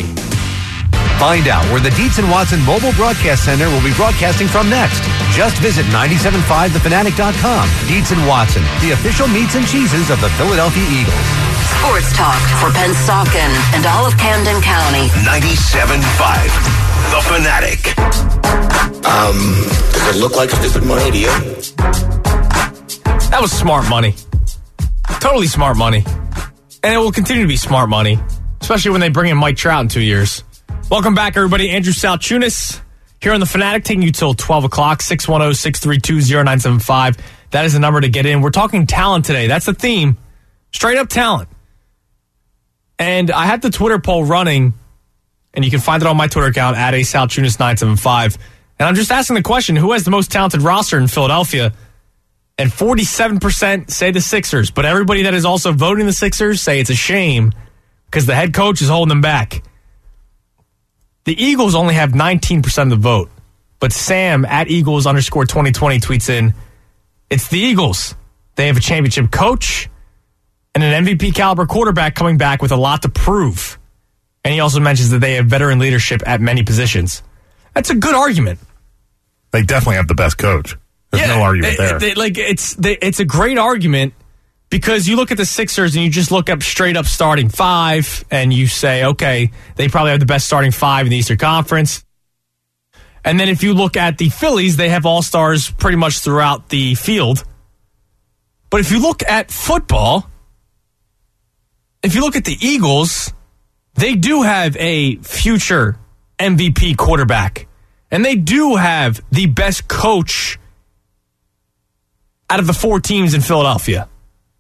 Find out where the Dietz and Watson Mobile Broadcast Center will be broadcasting from next. Just visit ninety-seven point five the fanatic dot com. Dietz and Watson, the official meats and cheeses of the Philadelphia Eagles. Sports talk for Pennsauken and all of Camden County. ninety-seven point five The Fanatic. Um, does it look like stupid money to you? That was smart money. Totally smart money. And it will continue to be smart money, especially when they bring in Mike Trout in two years. Welcome back, everybody. Andrew Salchunas here on The Fanatic, taking you till twelve o'clock, six one zero, six three two, zero nine seven five. That is the number to get in. We're talking talent today. That's the theme. Straight up talent. And I had the Twitter poll running, and you can find it on my Twitter account at a Salchunas nine seven five. And I'm just asking the question, who has the most talented roster in Philadelphia? And forty-seven percent say the Sixers. But everybody that is also voting the Sixers say it's a shame because the head coach is holding them back. The Eagles only have nineteen percent of the vote. But Sam at Eagles underscore twenty twenty tweets in, it's the Eagles. They have a championship coach and an M V P caliber quarterback coming back with a lot to prove. And he also mentions that they have veteran leadership at many positions. That's a good argument. They definitely have the best coach. There's yeah, no argument there. It, it, like it's they, it's a great argument because you look at the Sixers and you just look up straight up starting five and you say, okay, they probably have the best starting five in the Eastern Conference. And then if you look at the Phillies, they have all-stars pretty much throughout the field. But if you look at football, if you look at the Eagles, they do have a future M V P quarterback. And they do have the best coach out of the four teams in Philadelphia.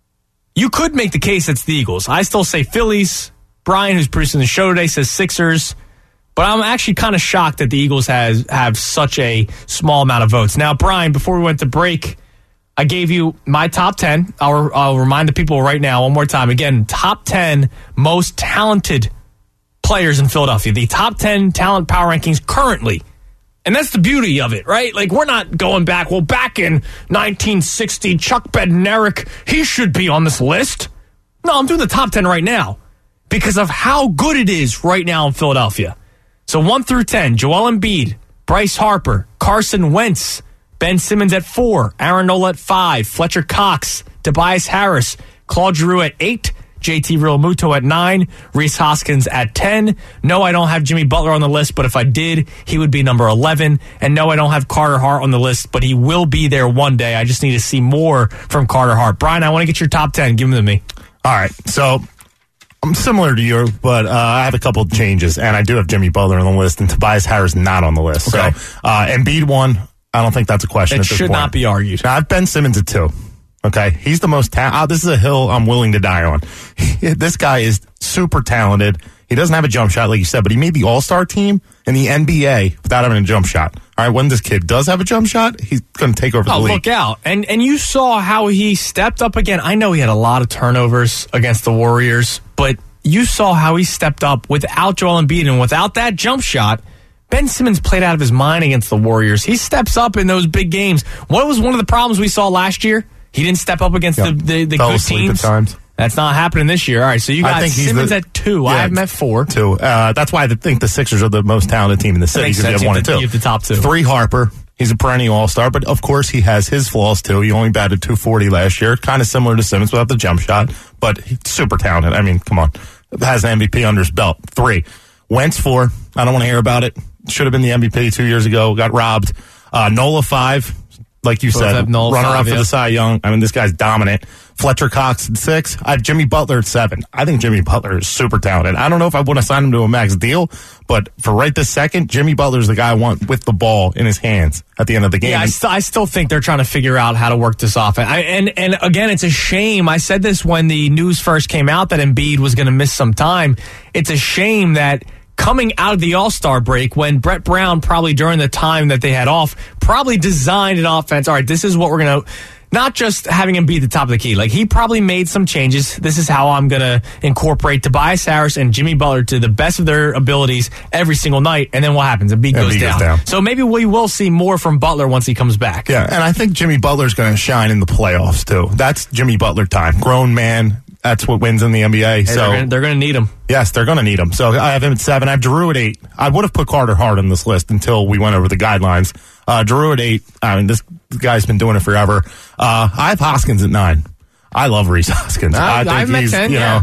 You could make the case it's the Eagles. I still say Phillies. Brian, who's producing the show today, says Sixers. But I'm actually kind of shocked that the Eagles has have such a small amount of votes. Now, Brian, before we went to break, I gave you my top ten. I'll, I'll remind the people right now one more time. Again, top ten most talented players in Philadelphia. The top ten talent power rankings currently. And that's the beauty of it, right? Like, we're not going back. Well, back in nineteen sixty, Chuck Bednarik, he should be on this list. No, I'm doing the top ten right now because of how good it is right now in Philadelphia. So one through ten, Joel Embiid, Bryce Harper, Carson Wentz, Ben Simmons at four, Aaron Nola at five, Fletcher Cox, Tobias Harris, Claude Giroux at eight, J T Realmuto at nine, Reese Hoskins at ten. No, I don't have Jimmy Butler on the list, but if I did, he would be number eleven. And no, I don't have Carter Hart on the list, but he will be there one day. I just need to see more from Carter Hart. Brian, I want to get your top ten. Give them to me. All right, so I'm similar to you, but uh, I have a couple of changes, and I do have Jimmy Butler on the list, and Tobias Harris not on the list. Okay. So uh, Embiid one, I don't think that's a question It at this should point. not be argued. Now, I have Ben Simmons at two. Okay, he's the most ta- oh, this is a hill I'm willing to die on. This guy is super talented. He doesn't have a jump shot, like you said, but he made the All-Star team in the N B A without having a jump shot. All right, when this kid does have a jump shot, he's going to take over the oh, league. Look out. And and you saw how he stepped up again. I know he had a lot of turnovers against the Warriors, but you saw how he stepped up without Joel Embiid and without that jump shot. Ben Simmons played out of his mind against the Warriors. He steps up in those big games. What was one of the problems we saw last year? He didn't step up against yep. the, the, the Fell good asleep teams. At times. That's not happening this year. All right, so you got I think Simmons the, at two. Yeah, I have him at four. Two. Uh, that's why I think the Sixers are the most talented team in the city because they have you one have and two. You have the top two. Three, Harper. He's a perennial all-star, but of course he has his flaws too. He only batted two forty last year, kind of similar to Simmons without the jump shot, but he's super talented. I mean, come on. Has an M V P under his belt. Three. Wentz four. I don't want to hear about it. Should have been the M V P two years ago. Got robbed. Uh, Nola five. Like you Both said, runner-up for yeah. the Cy Young. I mean, this guy's dominant. Fletcher Cox at six. I have Jimmy Butler at seven. I think Jimmy Butler is super talented. I don't know if I want to sign him to a max deal, but for right this second, Jimmy Butler's the guy I want with the ball in his hands at the end of the game. Yeah, I, st- I still think they're trying to figure out how to work this offense. I, and, and again, it's a shame. I said this when the news first came out that Embiid was going to miss some time. It's a shame that coming out of the All-Star break when Brett Brown probably during the time that they had off probably designed an offense. All right, this is what we're going to, not just having him be at the top of the key. Like he probably made some changes. This is how I'm going to incorporate Tobias Harris and Jimmy Butler to the best of their abilities every single night. And then what happens? Embiid goes, Embiid down. goes down. So maybe we will see more from Butler once he comes back. Yeah, and I think Jimmy Butler's going to shine in the playoffs too. That's Jimmy Butler time. Grown man. That's what wins in the N B A. Hey, so they're going to need him. Yes, they're going to need him. So I have him at seven. I have Giroux at eight. I would have put Carter Hart on this list until we went over the guidelines. Uh, Giroux at eight. I mean, this guy's been doing it forever. Uh, I have Hoskins at nine. I love Reese Hoskins. I, I think I've met he's, ten, you yeah. know,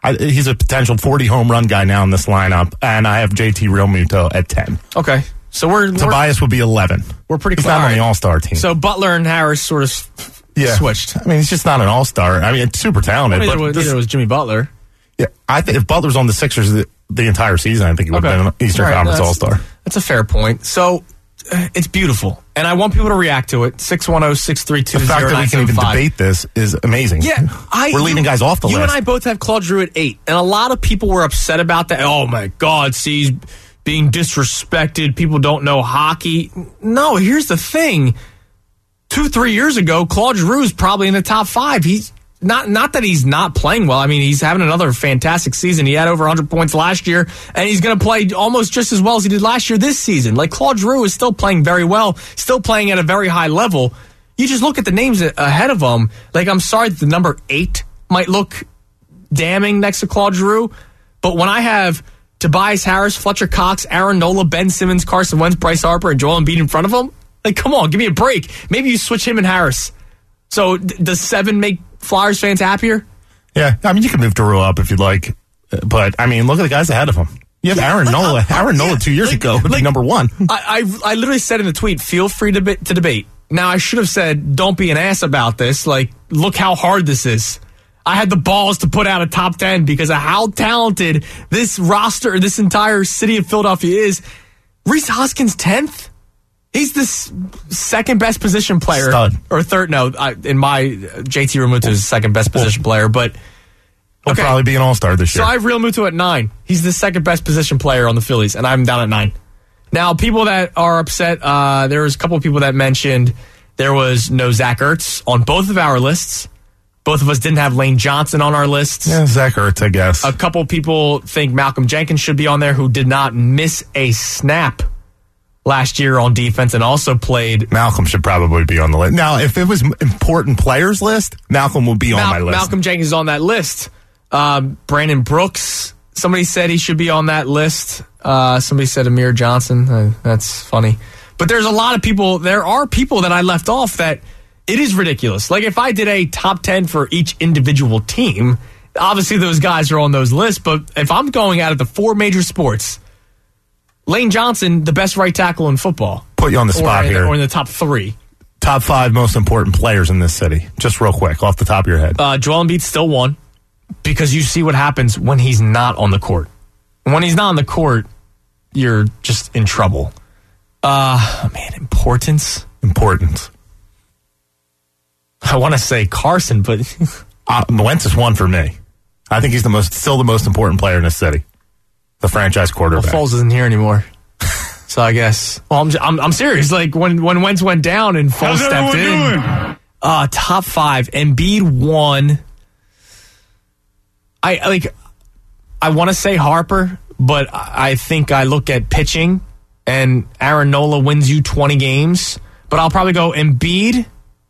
I, he's a potential forty home run guy now in this lineup, and I have J T Realmuto at ten. Okay. So we're Tobias we're, would be eleven. We're pretty He's clear. not on the All-Star team. So Butler and Harris sort of yeah. switched. I mean, he's just not an All-Star. I mean, it's super talented. Well, neither, but was, this, neither was Jimmy Butler. Yeah, I think if Butler's on the Sixers the, the entire season, I think he would Okay. have been an Eastern All right, Conference that's- All-Star. That's a fair point. So uh, it's beautiful, and I want people to react to it. six one zero, six three two, The fact zero that nine we can seven even five. debate this is amazing. Yeah, I, we're leaving you, guys off the you list. You and I both have Claude Giroux at eight, and a lot of people were upset about that. Oh my God, see, he's being disrespected. People don't know hockey. No, here's the thing. Two, three years ago, Claude Giroux is probably in the top five. He's not not that he's not playing well. I mean, he's having another fantastic season. He had over one hundred points last year, and he's going to play almost just as well as he did last year this season. Like, Claude Giroux is still playing very well, still playing at a very high level. You just look at the names ahead of him. Like, I'm sorry that the number eight might look damning next to Claude Giroux, but when I have Tobias Harris, Fletcher Cox, Aaron Nola, Ben Simmons, Carson Wentz, Bryce Harper, and Joel Embiid in front of him, like, come on, give me a break. Maybe you switch him and Harris. So d- does seven make Flyers fans happier? Yeah, I mean, you can move Giroux up if you'd like, but I mean, look at the guys ahead of him. You have Aaron like, Nola. I'm- I'm- Aaron Nola yeah, two years like- ago would like- be number one. I, I I literally said in the tweet, feel free to, be, to debate. Now, I should have said, don't be an ass about this. Like, look how hard this is. I had the balls to put out a top ten because of how talented this roster, this entire city of Philadelphia is. Reese Hoskins, tenth? He's the s- second best position player. Stud. Or third, no, I, in my, uh, J T Realmuto is the second best position player, but. He'll Okay. probably be an all-star this So year. I have Realmuto at nine. He's the second best position player on the Phillies, and I'm down at nine. Now, people that are upset, uh, there was a couple of people that mentioned there was no Zach Ertz on both of our lists. Both of us didn't have Lane Johnson on our lists. Yeah, Zach Ertz, I guess. A couple people think Malcolm Jenkins should be on there, who did not miss a snap last year on defense and also played. Malcolm should probably be on the list. Now, if it was important players list, Malcolm will be on Mal- my list. Malcolm Jenkins is on that list. Um, Brandon Brooks, somebody said he should be on that list. Uh, somebody said Amir Johnson. Uh, that's funny. But there's a lot of people, there are people that I left off that it is ridiculous. Like, if I did a top ten for each individual team, obviously those guys are on those lists. But if I'm going out of the four major sports, Lane Johnson, the best right tackle in football. Put you on the spot or in, here. Or in the top three. Top five most important players in this city. Just real quick, off the top of your head. Uh, Joel Embiid still won because you see what happens when he's not on the court. When he's not on the court, you're just in trouble. Uh, man, importance? Importance. I want to say Carson, but uh, Wentz is one for me. I think he's the most, still the most important player in this city. The franchise quarterback. Well, Foles isn't here anymore. So I guess. Well, I'm, I'm, I'm serious. Like, when, when Wentz went down and Foles How's stepped everyone in. doing? Uh, top five. Embiid won. I like. I want to say Harper, but I think I look at pitching, and Aaron Nola wins you twenty games. But I'll probably go Embiid,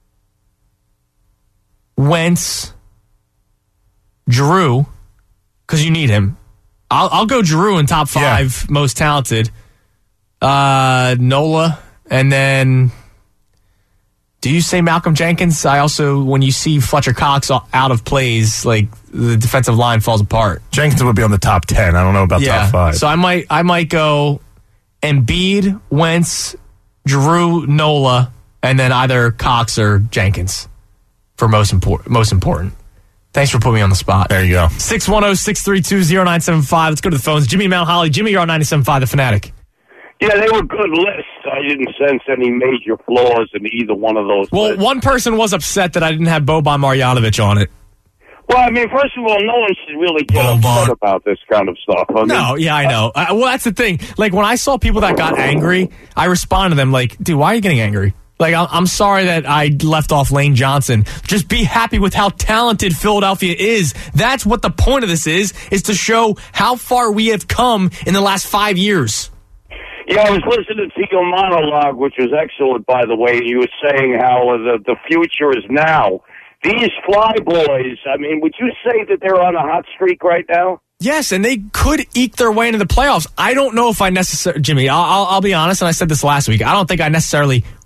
Wentz, Giroux, because you need him. I'll, I'll go Giroux in top five yeah. most talented. Uh, Nola, and then do you say Malcolm Jenkins? I also, when you see Fletcher Cox out of plays, like the defensive line falls apart. Jenkins would be on the top ten. I don't know about yeah. top five. So I might, I might go Embiid, Wentz, Giroux, Nola, and then either Cox or Jenkins for most important. Most important. Thanks for putting me on the spot. There you go. six one zero, six three two, zero nine seven five. Let's go to the phones. Jimmy Mount Holly. Jimmy, you're on ninety-seven point five, The Fanatic. Yeah, they were good lists. I didn't sense any major flaws in either one of those Well, lists. one person was upset that I didn't have Boban Marjanovic on it. Well, I mean, first of all, no one should really get Boban. upset about this kind of stuff. I mean, no, yeah, I know. Uh, well, that's the thing. Like, when I saw people that got angry, I responded to them like, dude, why are you getting angry? Like, I'm sorry that I left off Lane Johnson. Just be happy with how talented Philadelphia is. That's what the point of this is, is to show how far we have come in the last five years. Yeah, I was listening to your monologue, which was excellent, by the way. You were saying how uh, the, the future is now. These Fly Boys, I mean, would you say that they're on a hot streak right now? Yes, and they could eke their way into the playoffs. I don't know if I necessarily, Jimmy, I'll, I'll, I'll be honest, and I said this last week, I don't think I necessarily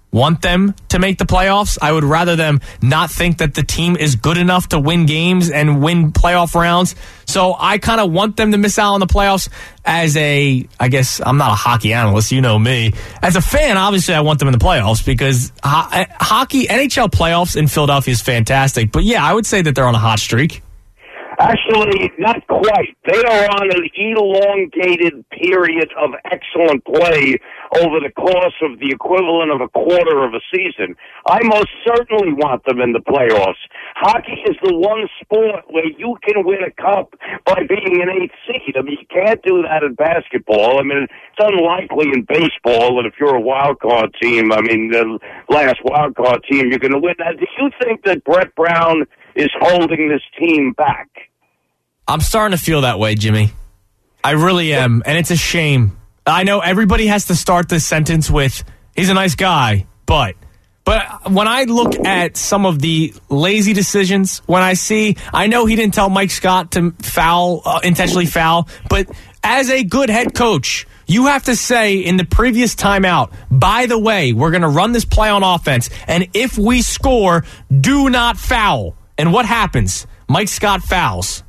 want them to make the playoffs. I would rather them not think that the team is good enough to win games and win playoff rounds. So I kind of want them to miss out on the playoffs. As a, I guess I'm not a hockey analyst, you know me. As a fan, obviously I want them in the playoffs because ho- hockey, N H L playoffs in Philadelphia is fantastic. But yeah, I would say that they're on a hot streak. Actually, not quite. They are on an elongated period of excellent play over the course of the equivalent of a quarter of a season. I most certainly want them in the playoffs. Hockey is the one sport where you can win a cup by being an eighth seed. I mean, you can't do that in basketball. I mean, it's unlikely in baseball that if you're a wild card team, I mean, the last wild card team, you're going to win that. Do you think that Brett Brown is holding this team back? I'm starting to feel that way, Jimmy. I really am, and it's a shame. I know everybody has to start this sentence with, he's a nice guy, but but when I look at some of the lazy decisions, when I see, I know he didn't tell Mike Scott to foul, uh, intentionally foul, but as a good head coach, you have to say in the previous timeout, by the way, we're going to run this play on offense, and if we score, do not foul. And what happens? Mike Scott fouls.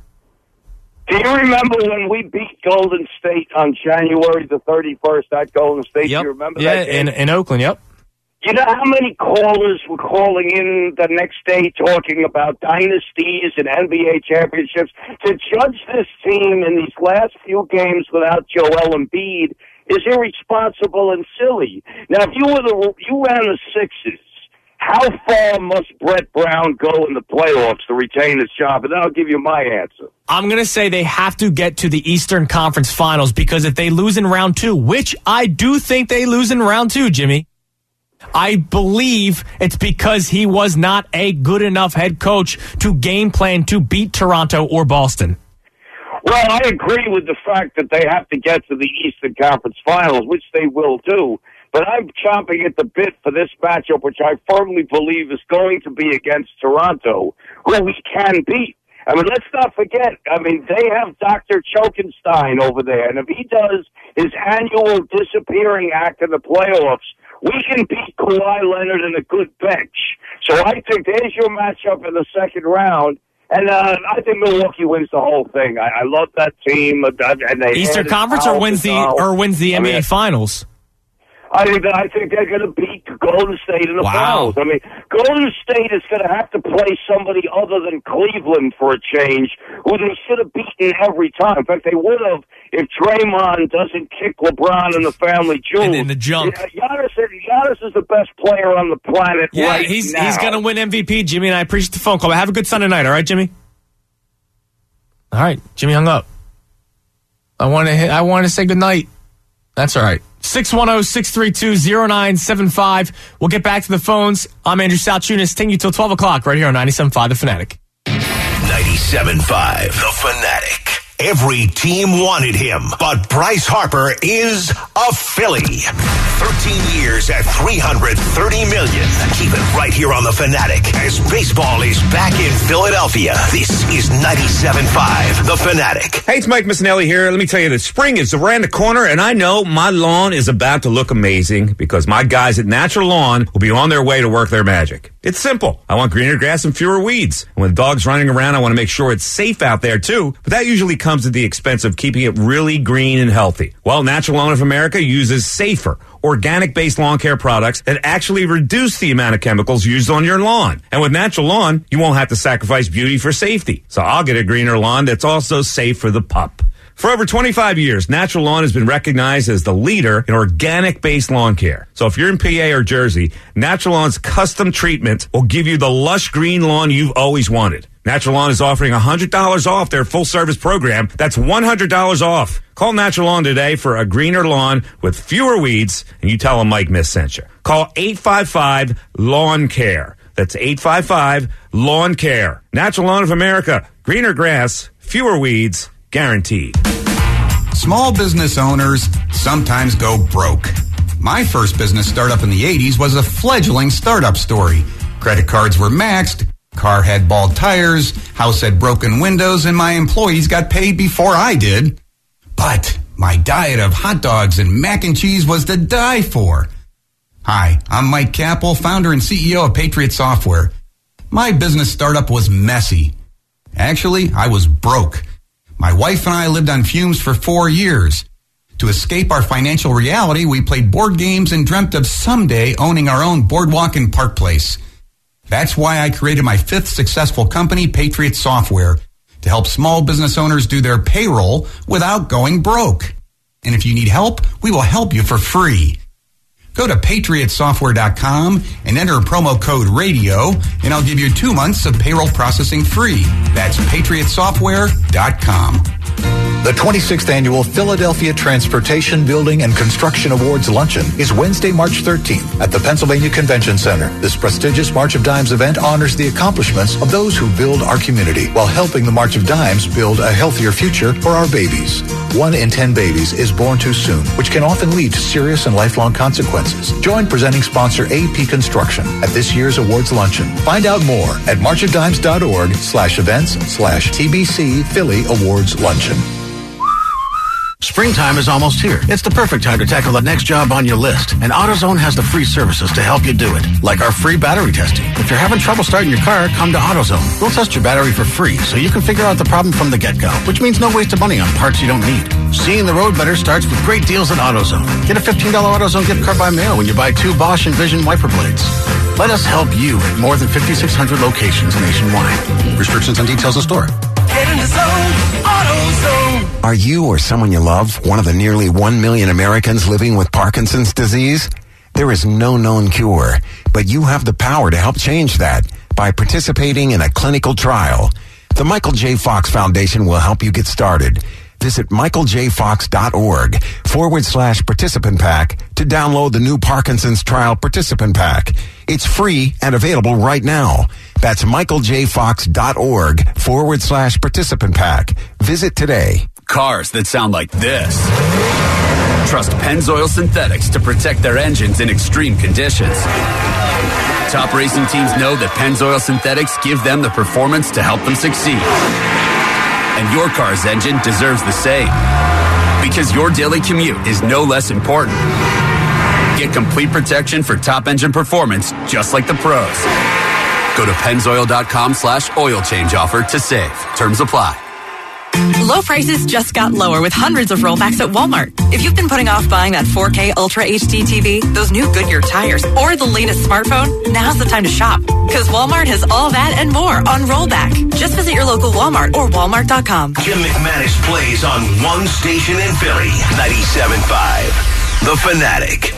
Do you remember when we beat Golden State on January the thirty-first at Golden State? Yep. Do you remember yeah, that game? in, in Oakland, yep. You know how many callers were calling in the next day talking about dynasties and N B A championships? To judge this team in these last few games without Joel Embiid is irresponsible and silly. Now, if you were the you ran the Sixers, how far must Brett Brown go in the playoffs to retain his job? And then I'll give you my answer. I'm going to say they have to get to the Eastern Conference Finals because if they lose in round two, which I do think they lose in round two, Jimmy, I believe it's because he was not a good enough head coach to game plan to beat Toronto or Boston. Well, I agree with the fact that they have to get to the Eastern Conference Finals, which they will do. But I'm chomping at the bit for this matchup, which I firmly believe is going to be against Toronto, who we can beat. I mean, let's not forget, I mean, they have Doctor Chokenstein over there, and if he does his annual disappearing act in the playoffs, we can beat Kawhi Leonard in a good bench. So I think there's your matchup in the second round. And uh, I think Milwaukee wins the whole thing. I, I love that team. And they Eastern Conference or wins the or wins the N B A I mean, Finals? I think that I think they're going to beat Golden State in the wow. finals. I mean, Golden State is going to have to play somebody other than Cleveland for a change, who they should have beaten every time. In fact, they would have if Draymond doesn't kick LeBron in the family jewels. And in the junk. Giannis, Giannis is the best player on the planet yeah, right he's, now. he's going to win M V P, Jimmy, and I appreciate the phone call. Have a good Sunday night, all right, Jimmy? All right, Jimmy hung up. I want to I want to say good night. That's all right. six one zero, six three two, zero nine seven five. We'll get back to the phones. I'm Andrew Salchunas. Taking you till twelve o'clock right here on ninety-seven point five The Fanatic. ninety-seven point five The Fanatic. Every team wanted him, but Bryce Harper is a Philly. thirteen years at three hundred thirty million dollars. Keep it right here on The Fanatic as baseball is back in Philadelphia. This is ninety-seven point five The Fanatic. Hey, it's Mike Missinelli here. Let me tell you that spring is around the corner, and I know my lawn is about to look amazing because my guys at Natural Lawn will be on their way to work their magic. It's simple. I want greener grass and fewer weeds. And when the dog's running around, I want to make sure it's safe out there, too. But that usually comes at the expense of keeping it really green and healthy. Well, Natural Lawn of America uses safer, organic-based lawn care products that actually reduce the amount of chemicals used on your lawn. And with Natural Lawn, you won't have to sacrifice beauty for safety. So I'll get a greener lawn that's also safe for the pup. For over twenty-five years, Natural Lawn has been recognized as the leader in organic-based lawn care. So if you're in P A or Jersey, Natural Lawn's custom treatment will give you the lush green lawn you've always wanted. Natural Lawn is offering one hundred dollars off their full-service program. That's one hundred dollars off. Call Natural Lawn today for a greener lawn with fewer weeds, and you tell them Mike Miss sent you. Call eight five five lawn care. That's eight five five lawn care. Natural Lawn of America. Greener grass, fewer weeds, guaranteed. Small business owners sometimes go broke. My first business startup in the eighties was a fledgling startup story. Credit cards were maxed, car had bald tires, house had broken windows, and my employees got paid before I did. But my diet of hot dogs and mac and cheese was to die for. Hi, I'm Mike Capel, founder and C E O of Patriot Software. My business startup was messy. Actually, I was broke. My wife and I lived on fumes for four years. To escape our financial reality, we played board games and dreamt of someday owning our own boardwalk and park place. That's why I created my fifth successful company, Patriot Software, to help small business owners do their payroll without going broke. And if you need help, we will help you for free. Go to patriot software dot com and enter promo code RADIO, and I'll give you two months of payroll processing free. That's patriot software dot com. The twenty-sixth Annual Philadelphia Transportation Building and Construction Awards Luncheon is Wednesday, March thirteenth at the Pennsylvania Convention Center. This prestigious March of Dimes event honors the accomplishments of those who build our community while helping the March of Dimes build a healthier future for our babies. One in ten babies is born too soon, which can often lead to serious and lifelong consequences. Join presenting sponsor A P Construction at this year's awards luncheon. Find out more at marchofdimes.org slash events slash TBC Philly Awards Luncheon. Springtime is almost here. It's the perfect time to tackle the next job on your list. And AutoZone has the free services to help you do it, like our free battery testing. If you're having trouble starting your car, come to AutoZone. We'll test your battery for free so you can figure out the problem from the get-go, which means no waste of money on parts you don't need. Seeing the road better starts with great deals at AutoZone. Get a fifteen dollars AutoZone gift card by mail when you buy two Bosch Envision wiper blades. Let us help you at more than fifty-six hundred locations nationwide. Restrictions and details in store. Get in the zone, AutoZone. Are you or someone you love one of the nearly one million Americans living with Parkinson's disease? There is no known cure, but you have the power to help change that by participating in a clinical trial. The Michael J. Fox Foundation will help you get started. Visit michaeljfox.org forward slash participant pack to download the new Parkinson's Trial Participant Pack. It's free and available right now. That's michaeljfox.org forward slash participant pack. Visit today. Cars that sound like this. Trust Pennzoil Synthetics to protect their engines in extreme conditions. Top racing teams know that Pennzoil Synthetics give them the performance to help them succeed. And your car's engine deserves the same. Because your daily commute is no less important. Get complete protection for top engine performance, just like the pros. Go to pennzoil.com slash oil change offer to save. Terms apply. Low prices just got lower with hundreds of rollbacks at Walmart. If you've been putting off buying that four K Ultra H D T V, those new Goodyear tires, or the latest smartphone, now's the time to shop. Because Walmart has all that and more on rollback. Just visit your local Walmart or walmart dot com. Jim McManus plays on one station in Philly, ninety-seven point five. The Fanatic.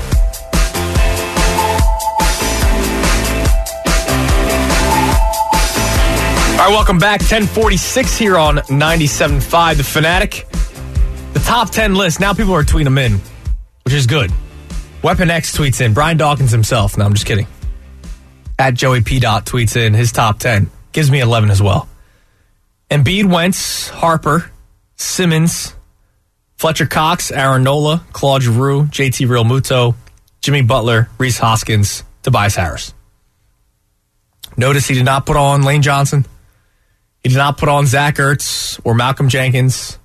All right, welcome back. ten forty-six here on ninety-seven point five, The Fanatic. The top ten list. Now people are tweeting them in, which is good. Weapon X tweets in. Brian Dawkins himself. No, I'm just kidding. At Joey P. Dot tweets in his top ten. Gives me eleven as well. Embiid, Wentz, Harper, Simmons, Fletcher Cox, Aaron Nola, Claude Giroux, J T Realmuto, Jimmy Butler, Reese Hoskins, Tobias Harris. Notice he did not put on Lane Johnson. He did not put on Zach Ertz or Malcolm Jenkins.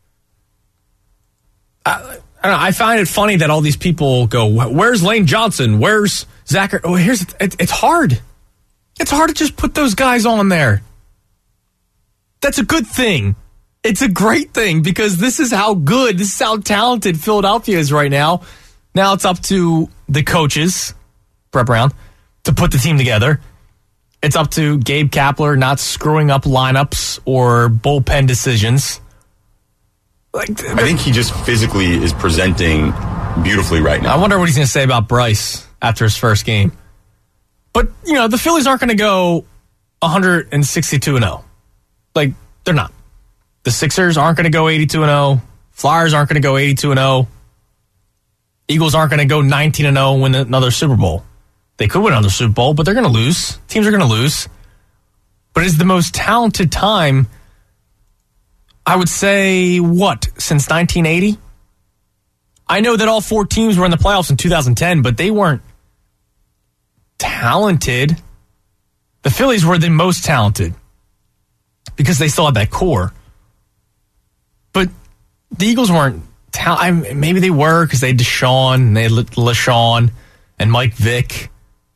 I, I, don't know, I find it funny that all these people go, where's Lane Johnson? Where's Zach Ertz? Oh, here's it, it's hard. It's hard to just put those guys on there. That's a good thing. It's a great thing because this is how good, this is how talented Philadelphia is right now. Now it's up to the coaches, Brett Brown, to put the team together. It's up to Gabe Kapler not screwing up lineups or bullpen decisions. Like, I think he just physically is presenting beautifully right now. I wonder what he's going to say about Bryce after his first game. But, you know, the Phillies aren't going to go one sixty-two and oh. Like, they're not. The Sixers aren't going to go eighty-two and oh. Flyers aren't going to go eighty-two and oh. Eagles aren't going to go nineteen and oh and win another Super Bowl. They could win another Super Bowl, but they're going to lose. Teams are going to lose. But it's the most talented time, I would say, what, since nineteen eighty? I know that all four teams were in the playoffs in two thousand ten, but they weren't talented. The Phillies were the most talented because they still had that core. But the Eagles weren't talented. Maybe they were because they had Deshaun and they had LaShawn. and Mike Vick.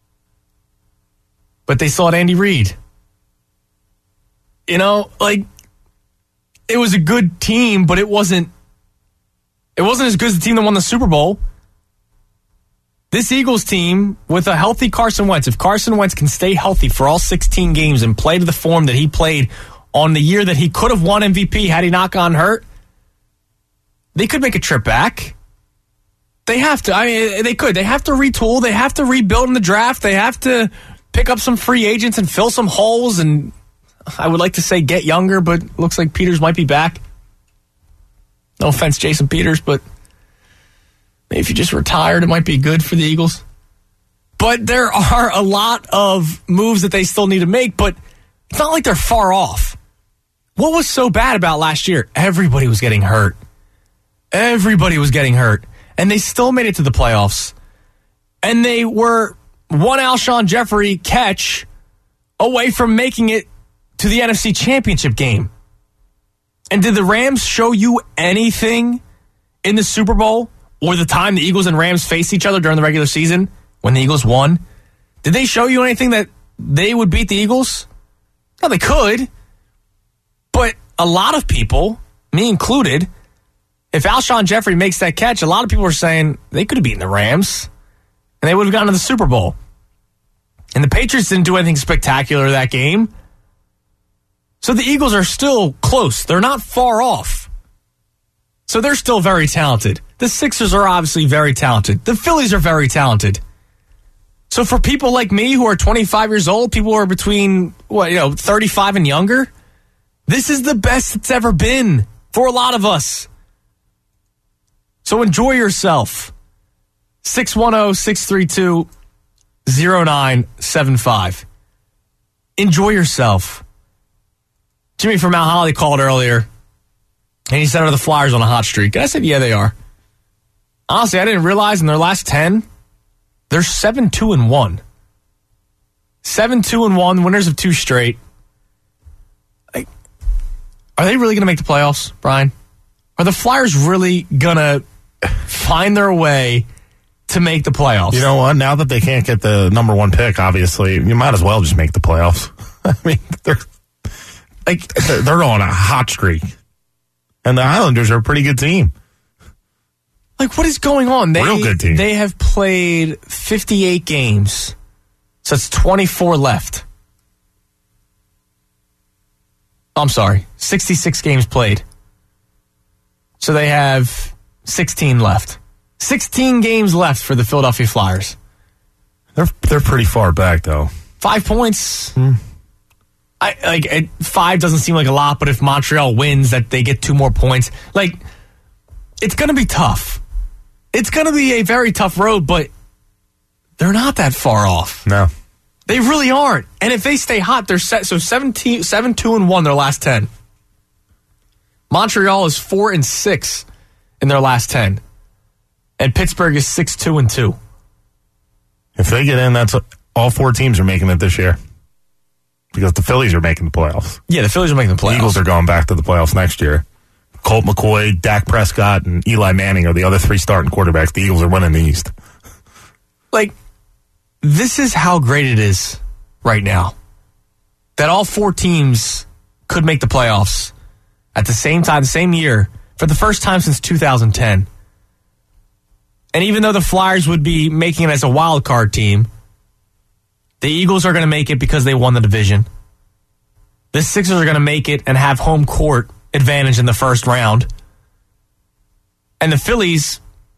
But they still had Andy Reid. You know, like, it was a good team, but it wasn't it wasn't as good as the team that won the Super Bowl. This Eagles team, with a healthy Carson Wentz, if Carson Wentz can stay healthy for all sixteen games and play to the form that he played on the year that he could have won M V P had he not gotten hurt, they could make a trip back. They have to. I mean, they could. They have to retool. They have to rebuild in the draft. They have to pick up some free agents and fill some holes. And I would like to say get younger, but looks like Peters might be back. No offense, Jason Peters, but maybe if you just retired, it might be good for the Eagles. But there are a lot of moves that they still need to make, but it's not like they're far off. What was so bad about last year? Everybody was getting hurt. Everybody was getting hurt. And they still made it to the playoffs. And they were one Alshon Jeffrey catch away from making it to the N F C Championship game. And did the Rams show you anything in the Super Bowl or the time the Eagles and Rams faced each other during the regular season when the Eagles won? Did they show you anything that they would beat the Eagles? No, they could. But a lot of people, me included, if Alshon Jeffrey makes that catch, a lot of people are saying they could have beaten the Rams and they would have gotten to the Super Bowl. And the Patriots didn't do anything spectacular that game. So the Eagles are still close. They're not far off. So they're still very talented. The Sixers are obviously very talented. The Phillies are very talented. So for people like me who are twenty-five years old, people who are between, what, you know, thirty-five and younger, this is the best it's ever been for a lot of us. So enjoy yourself. six one zero, six three two, zero nine seven five. Enjoy yourself. Jimmy from Mount Holly called earlier, and he said, are the Flyers on a hot streak? And I said, yeah, they are. Honestly, I didn't realize in their last ten, they're seven two and one. seven two and one, winners of two straight. Like, are they really going to make the playoffs, Brian? Are the Flyers really going to find their way to make the playoffs? You know what? Now that they can't get the number one pick, obviously, you might as well just make the playoffs. I mean, they're like they're, they're on a hot streak, and the Islanders are a pretty good team. Like, what is going on? They, Real good team. They have played fifty-eight games, so it's twenty-four left. I'm sorry, sixty-six games played. So they have sixteen left. sixteen games left for the Philadelphia Flyers. They're they're pretty far back, though. Five points. Hmm. I like it, five doesn't seem like a lot, but if Montreal wins, that they get two more points. Like, it's going to be tough. It's going to be a very tough road, but they're not that far off. No, they really aren't. And if they stay hot, they're set. So seventeen, seven, two, and one their last ten. Montreal is four and six in their last ten, and Pittsburgh is six, two, and two. If they get in, that's a, all four teams are making it this year. Because the Phillies are making the playoffs. Yeah, the Phillies are making the playoffs. The Eagles are going back to the playoffs next year. Colt McCoy, Dak Prescott, and Eli Manning are the other three starting quarterbacks. The Eagles are winning the East. Like, this is how great it is right now. That all four teams could make the playoffs at the same time, the same year, for the first time since two thousand ten. And even though the Flyers would be making it as a wild card team, the Eagles are going to make it because they won the division. The Sixers are going to make it and have home court advantage in the first round. And the Phillies,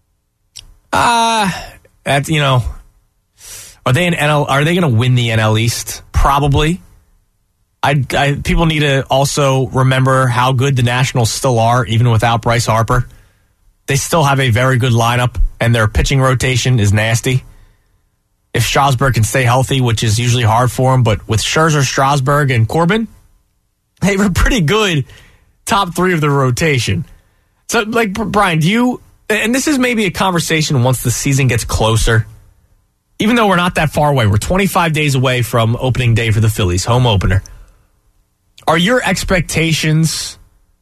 uh, at, you know, are they an N L? Are they going to win the N L East? Probably. I, I people need to also remember how good the Nationals still are, even without Bryce Harper. They still have a very good lineup, and their pitching rotation is nasty. If Strasburg can stay healthy, which is usually hard for him, but with Scherzer, Strasburg, and Corbin, they were pretty good top three of the rotation. So, like, Brian, do you, and this is maybe a conversation once the season gets closer, even though we're not that far away, we're twenty-five days away from opening day for the Phillies, home opener. Are your expectations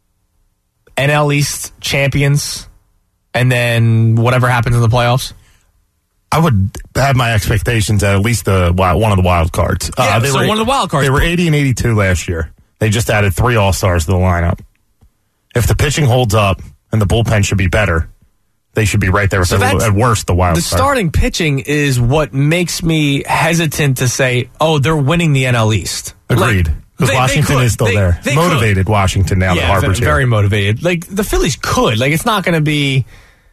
N L East champions and then whatever happens in the playoffs? I would have my expectations at at least the one of the wild cards. Yeah, uh, they so were, one of the wild cards. They were eighty and eighty-two last year. They just added three All-Stars to the lineup. If the pitching holds up and the bullpen should be better, they should be right there with So the, that's- at worst the wild The card. starting pitching is what makes me hesitant to say, oh, they're winning the N L East. Agreed. Like, Because they- Washington they could. is still They- there. they Motivated Washington now that yeah, Harper's ve- here. very motivated. Like, the Phillies could. Like, it's not going to be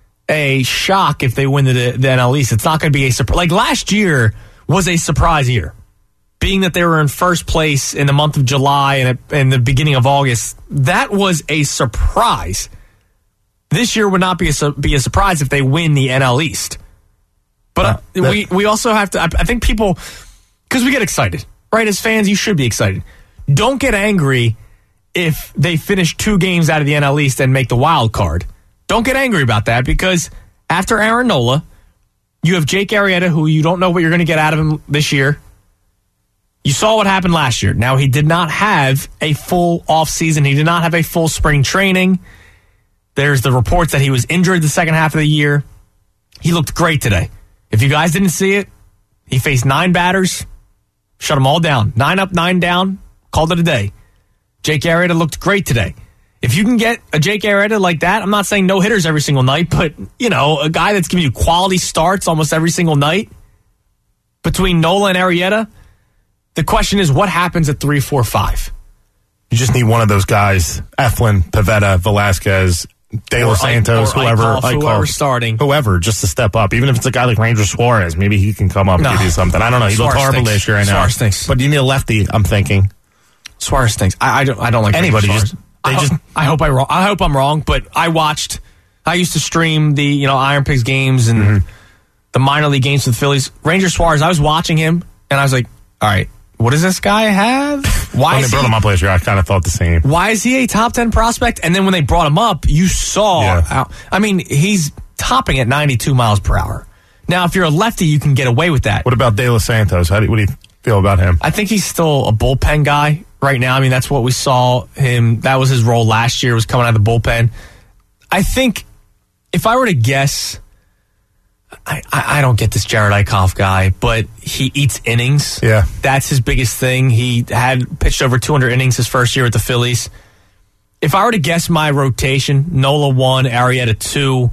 a shock if they win the, the N L East. It's not going to be a surprise. Like, last year was a surprise year. Being that they were in first place in the month of July and at, in the beginning of August, that was a surprise. This year would not be a, su- be a surprise if they win the N L East. But uh, that- we, we also have to, I, I think people, because we get excited, right? As fans, you should be excited. Don't get angry if they finish two games out of the N L East and make the wild card. Don't get angry about that, because after Aaron Nola, you have Jake Arrieta, who you don't know what you're going to get out of him this year. You saw what happened last year. Now, he did not have a full offseason. He did not have a full spring training. There's the reports that he was injured the second half of the year. He looked great today. If you guys didn't see it, he faced nine batters, shut them all down. Nine up, nine down, called it a day. Jake Arrieta looked great today. If you can get a Jake Arrieta like that, I'm not saying no hitters every single night, but, you know, a guy that's giving you quality starts almost every single night between Nola and Arrieta, the question is, what happens at three, four, five? You just need one of those guys, Eflin, Pivetta, Velasquez, De Or Los Ike- Santos, or whoever, Eichhoff, Eichhoff, whoever's starting. whoever, just to step up. Even if it's a guy like Ranger Suarez, maybe he can come up No. and give you something. I don't know. He looked Suarez horrible stinks. last year, I know. Suarez stinks. But you need a lefty, I'm thinking. Suarez stinks. I, I don't. I don't like Anybody Ranger just- Suarez. they I, just- hope, I hope I wrong. I hope I'm wrong. But I watched. I used to stream the you know Iron Pigs games and Mm-hmm. the minor league games for the Phillies. Ranger Suarez. I was watching him and I was like, all right, what does this guy have? Why When they is brought he? him up last year, I kind of thought the same. Why is he a top ten prospect? And then when they brought him up, you saw. Yeah. How, I mean, he's topping at ninety-two miles per hour. Now, if you're a lefty, you can get away with that. What about De Los Santos? How do, what do you feel about him? I think he's still a bullpen guy right now. I mean, that's what we saw him. That was his role last year, was coming out of the bullpen. I think if I were to guess, I, I, I don't get this Jared Eichhoff guy, but he eats innings. Yeah. That's his biggest thing. He had pitched over two hundred innings his first year with the Phillies. If I were to guess my rotation, Nola one, Arrieta two,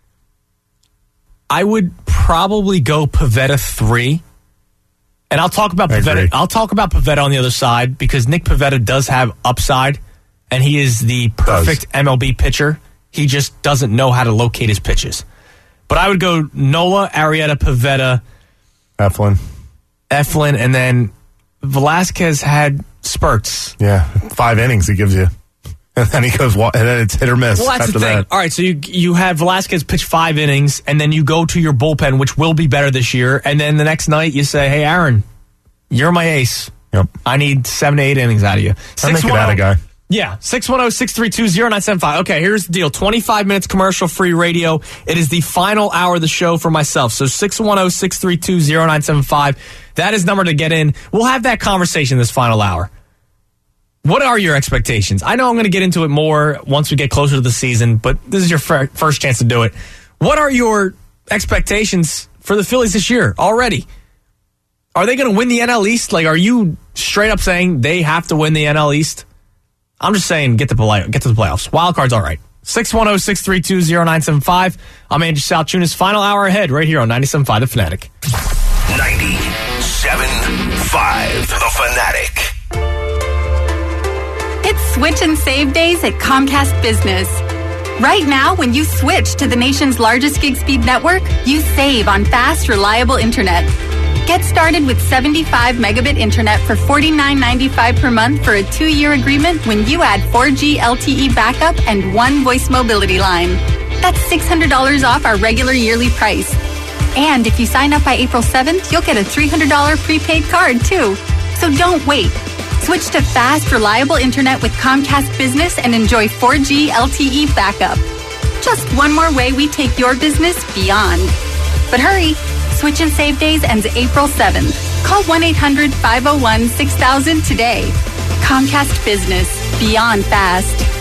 I would probably go Pivetta three. And I'll talk about I Pivetta. agree. I'll talk about Pivetta on the other side, because Nick Pivetta does have upside, and he is the perfect M L B pitcher. He just doesn't know how to locate his pitches. But I would go Nola, Arrieta, Pivetta, Eflin. Eflin, and then Velasquez had spurts. Yeah, five innings he gives you. And then he goes, wa- and then it's hit or miss Well, that's after the thing. that. All right, so you you have Velasquez pitch five innings, and then you go to your bullpen, which will be better this year, and then the next night you say, hey, Aaron, you're my ace. Yep. I need seven to eight innings out of you. I'll make it out a guy. Yeah, six one zero, six three two, zero nine seven five. Okay, here's the deal. twenty-five minutes commercial-free radio. It is the final hour of the show for myself. So six one zero, six three two, zero nine seven five. That is the number to get in. We'll have that conversation this final hour. What are your expectations? I know I'm going to get into it more once we get closer to the season, but this is your fir- first chance to do it. What are your expectations for the Phillies this year already? Are they going to win the N L East? Like, are you straight up saying they have to win the N L East? I'm just saying get to, play, get to the playoffs. Wild card's all right. six one zero, six three two, zero nine seven five. I'm Andrew Salchunas. Final hour ahead right here on ninety-seven point five The Fanatic. ninety-seven point five The Fanatic. It's Switch and Save Days at Comcast Business. Right now, when you switch to the nation's largest gig speed network, you save on fast, reliable internet. Get started with seventy-five megabit internet for forty-nine ninety-five per month for a two-year agreement when you add four G L T E backup and one voice mobility line. That's six hundred dollars off our regular yearly price. And if you sign up by April seventh, you'll get a three hundred dollars prepaid card, too. So don't wait. Switch to fast, reliable internet with Comcast Business and enjoy four G L T E backup. Just one more way we take your business beyond. But hurry, Switch and Save Days ends April seventh. Call one eight hundred, five oh one, six thousand today. Comcast Business, beyond fast.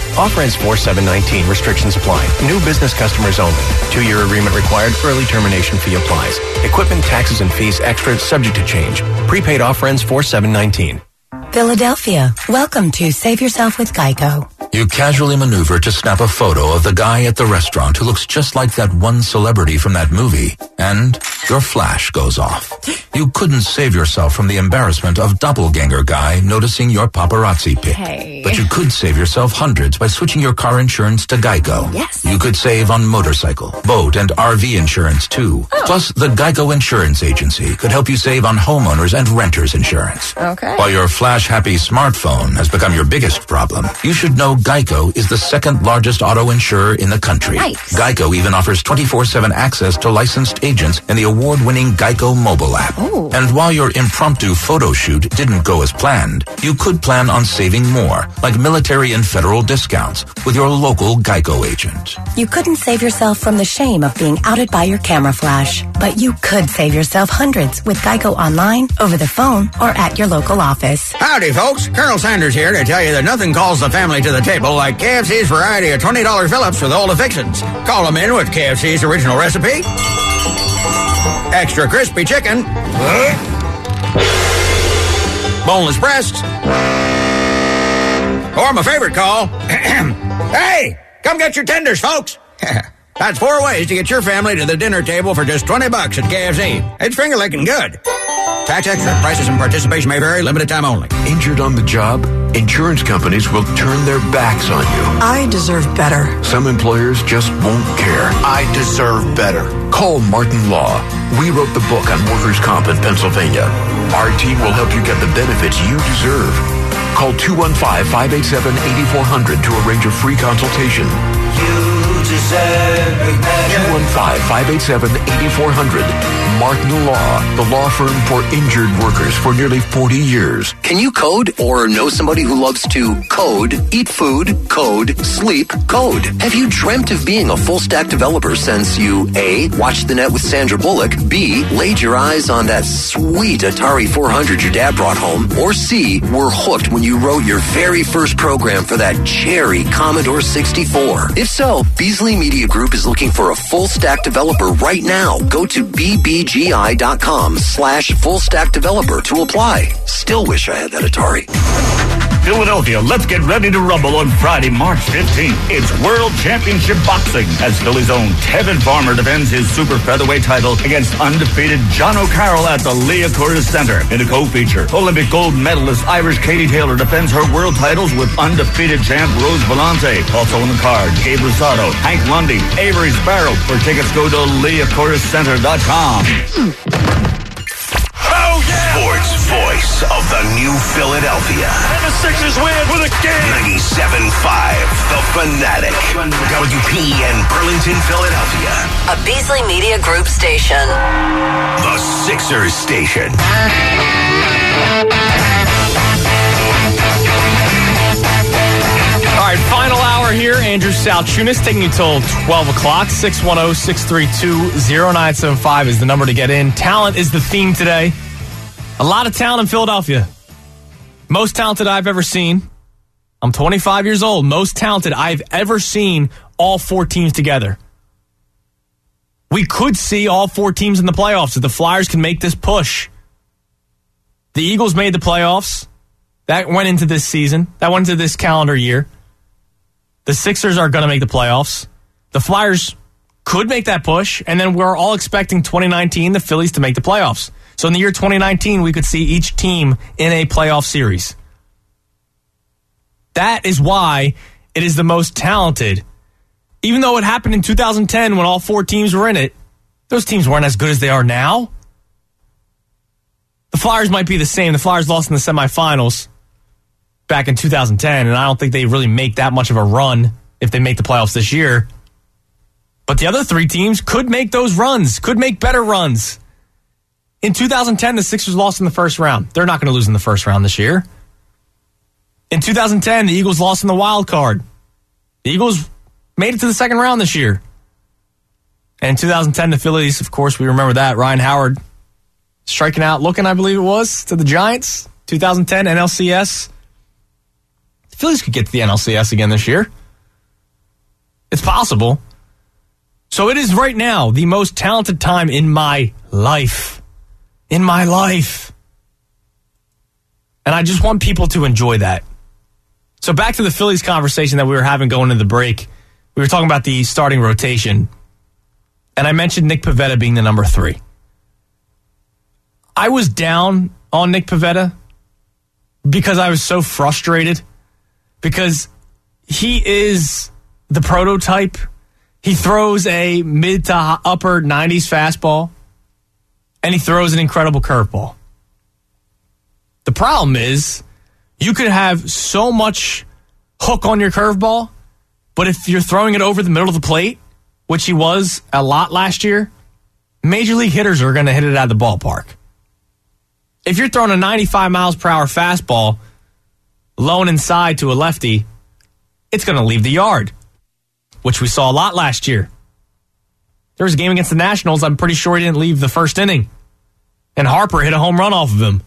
Offer ends four seven nineteen. Restrictions apply. New business customers only. Two-year agreement required. Early termination fee applies. Equipment, taxes, and fees extra, subject to change. Prepaid offer ends four seven nineteen. Philadelphia, welcome to Save Yourself with Geico. You casually maneuver to snap a photo of the guy at the restaurant who looks just like that one celebrity from that movie, and your flash goes off. You couldn't save yourself from the embarrassment of doppelganger guy noticing your paparazzi pic. Hey. But you could save yourself hundreds by switching your car insurance to Geico. Yes. You could save on motorcycle, boat, and R V insurance too. Oh. Plus, the Geico Insurance Agency could help you save on homeowners and renters insurance. Okay. While your flash-happy smartphone has become your biggest problem, you should know Geico is the second largest auto insurer in the country. Nice. Geico even offers twenty-four seven access to licensed agents in the award-winning Geico mobile app. Ooh. And while your impromptu photo shoot didn't go as planned, you could plan on saving more, like military and federal discounts, with your local Geico agent. You couldn't save yourself from the shame of being outed by your camera flash, but you could save yourself hundreds with Geico online, over the phone, or at your local office. Howdy, folks. Colonel Sanders here to tell you that nothing calls the family to the table like K F C's variety of twenty dollar fill-ups with all the fixins. Call them in with K F C's original recipe. Extra crispy chicken. Boneless breasts. Or my favorite call. Hey, come get your tenders, folks. That's four ways to get your family to the dinner table for just twenty bucks at K F C. It's finger-licking good. Tax extra. Prices and participation may vary. Limited time only. Injured on the job? Insurance companies will turn their backs on you. I deserve better. Some employers just won't care. I deserve better. Call Martin Law. We wrote the book on workers' comp in Pennsylvania. Our team will help you get the benefits you deserve. Call two one five, five eight seven, eight four zero zero to arrange a free consultation. You deserve better. two one five, five eight seven, eight four zero zero. Martin Law, the law firm for injured workers for nearly forty years. Can you code or know somebody who loves to code, eat food, code, sleep, code? Have you dreamt of being a full-stack developer since you A, watched the net with Sandra Bullock, B, laid your eyes on that sweet Atari four hundred your dad brought home, or C, were hooked when you wrote your very first program for that cherry Commodore sixty-four? If so, Beasley Media Group is looking for a full-stack developer right now. Go to bbgi.com slash full-stack developer to apply. Still wish I had that Atari. Philadelphia, let's get ready to rumble on Friday, March fifteenth. It's World Championship Boxing as Philly's own Tevin Farmer defends his super featherweight title against undefeated John O'Carroll at the Leah Cordes Center. In a co-feature, Olympic gold medalist Irish Katie Taylor defends her world titles with undefeated champ Rose Volante. Also on the card, Gabe Rosado, Hank Lundy, Avery Sparrow. For tickets, go to leah cordes center dot com. Oh, yeah! Sports voice of the new Philadelphia. And the Sixers win with a game. ninety-seven point five, The Fanatic. W P N Burlington, Philadelphia. A Beasley Media Group station. The Sixers station. All right, final hour here. Andrew Salchunas taking you till twelve o'clock. six one zero, six three two, zero nine seven five is the number to get in. Talent is the theme today. A lot of talent in Philadelphia. Most talented I've ever seen. I'm twenty-five years old. Most talented I've ever seen all four teams together. We could see all four teams in the playoffs if the Flyers can make this push. The Eagles made the playoffs. That went into this season. That went into this calendar year. The Sixers are going to make the playoffs. The Flyers could make that push, and then we're all expecting twenty nineteen, the Phillies, to make the playoffs. So in the year twenty nineteen, we could see each team in a playoff series. That is why it is the most talented. Even though it happened in two thousand ten when all four teams were in it, those teams weren't as good as they are now. The Flyers might be the same. The Flyers lost in the semifinals back in two thousand ten, and I don't think they really make that much of a run if they make the playoffs this year. But the other three teams could make those runs, could make better runs. In two thousand ten, the Sixers lost in the first round. They're not going to lose in the first round this year. In two thousand ten, the Eagles lost in the wild card. The Eagles made it to the second round this year. And in two thousand ten, the Phillies, of course, we remember that. Ryan Howard striking out, looking, I believe it was, to the Giants. two thousand ten N L C S. The Phillies could get to the N L C S again this year. It's possible. So it is right now the most talented time in my life. In my life. And I just want people to enjoy that. So back to the Phillies conversation that we were having going into the break. We were talking about the starting rotation. And I mentioned Nick Pivetta being the number three. I was down on Nick Pivetta because I was so frustrated. Because he is the prototype. He throws a mid to upper nineties fastball. And he throws an incredible curveball. The problem is, you could have so much hook on your curveball, but if you're throwing it over the middle of the plate, which he was a lot last year, major league hitters are going to hit it out of the ballpark. If you're throwing a ninety-five miles per hour fastball low and inside to a lefty, it's going to leave the yard, which we saw a lot last year. There was a game against the Nationals, I'm pretty sure he didn't leave the first inning, and Harper hit a home run off of him.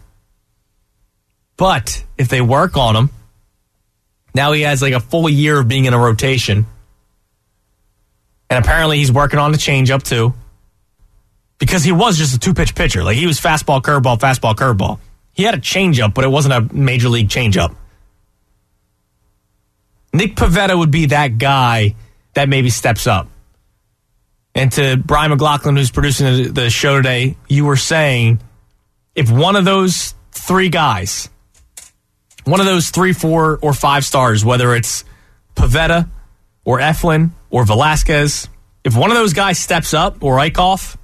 But if they work on him, now he has like a full year of being in a rotation. And apparently he's working on the changeup too. Because he was just a two-pitch pitcher. Like he was fastball, curveball, fastball, curveball. He had a changeup, but it wasn't a major league changeup. Nick Pivetta would be that guy that maybe steps up. And to Brian McLaughlin, who's producing the show today, you were saying if one of those three guys, one of those three, four, or five stars, whether it's Pivetta or Eflin or Velasquez, if one of those guys steps up, or Eichhoff,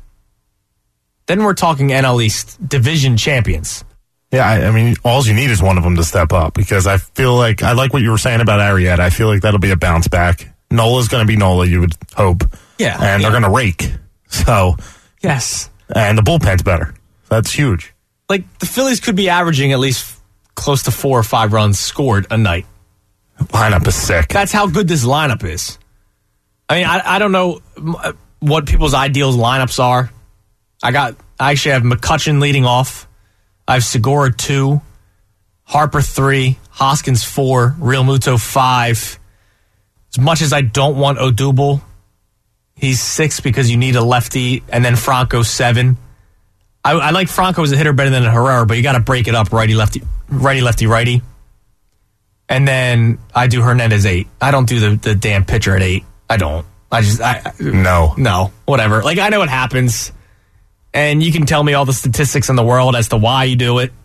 then we're talking N L East division champions. Yeah, I, I mean, all you need is one of them to step up because I feel like, I like what you were saying about Arrieta. I feel like that'll be a bounce back. Nola's going to be Nola, you would hope. Yeah. And yeah. they're going to rake. So. Yes. And the bullpen's better. That's huge. Like, the Phillies could be averaging at least close to four or five runs scored a night. Lineup is sick. That's how good this lineup is. I mean, I, I don't know what people's ideal lineups are. I got, I actually have McCutchen leading off. I have Segura two, Harper three, Hoskins four, Real Muto five. As much as I don't want Odubel, he's six because you need a lefty, and then Franco seven. I, I like Franco as a hitter better than a Herrera, but you got to break it up righty, lefty, righty, lefty, righty. And then I do Hernandez eight. I don't do the, the damn pitcher at eight. I don't. I just, I no, no, whatever. Like, I know what happens, and you can tell me all the statistics in the world as to why you do it.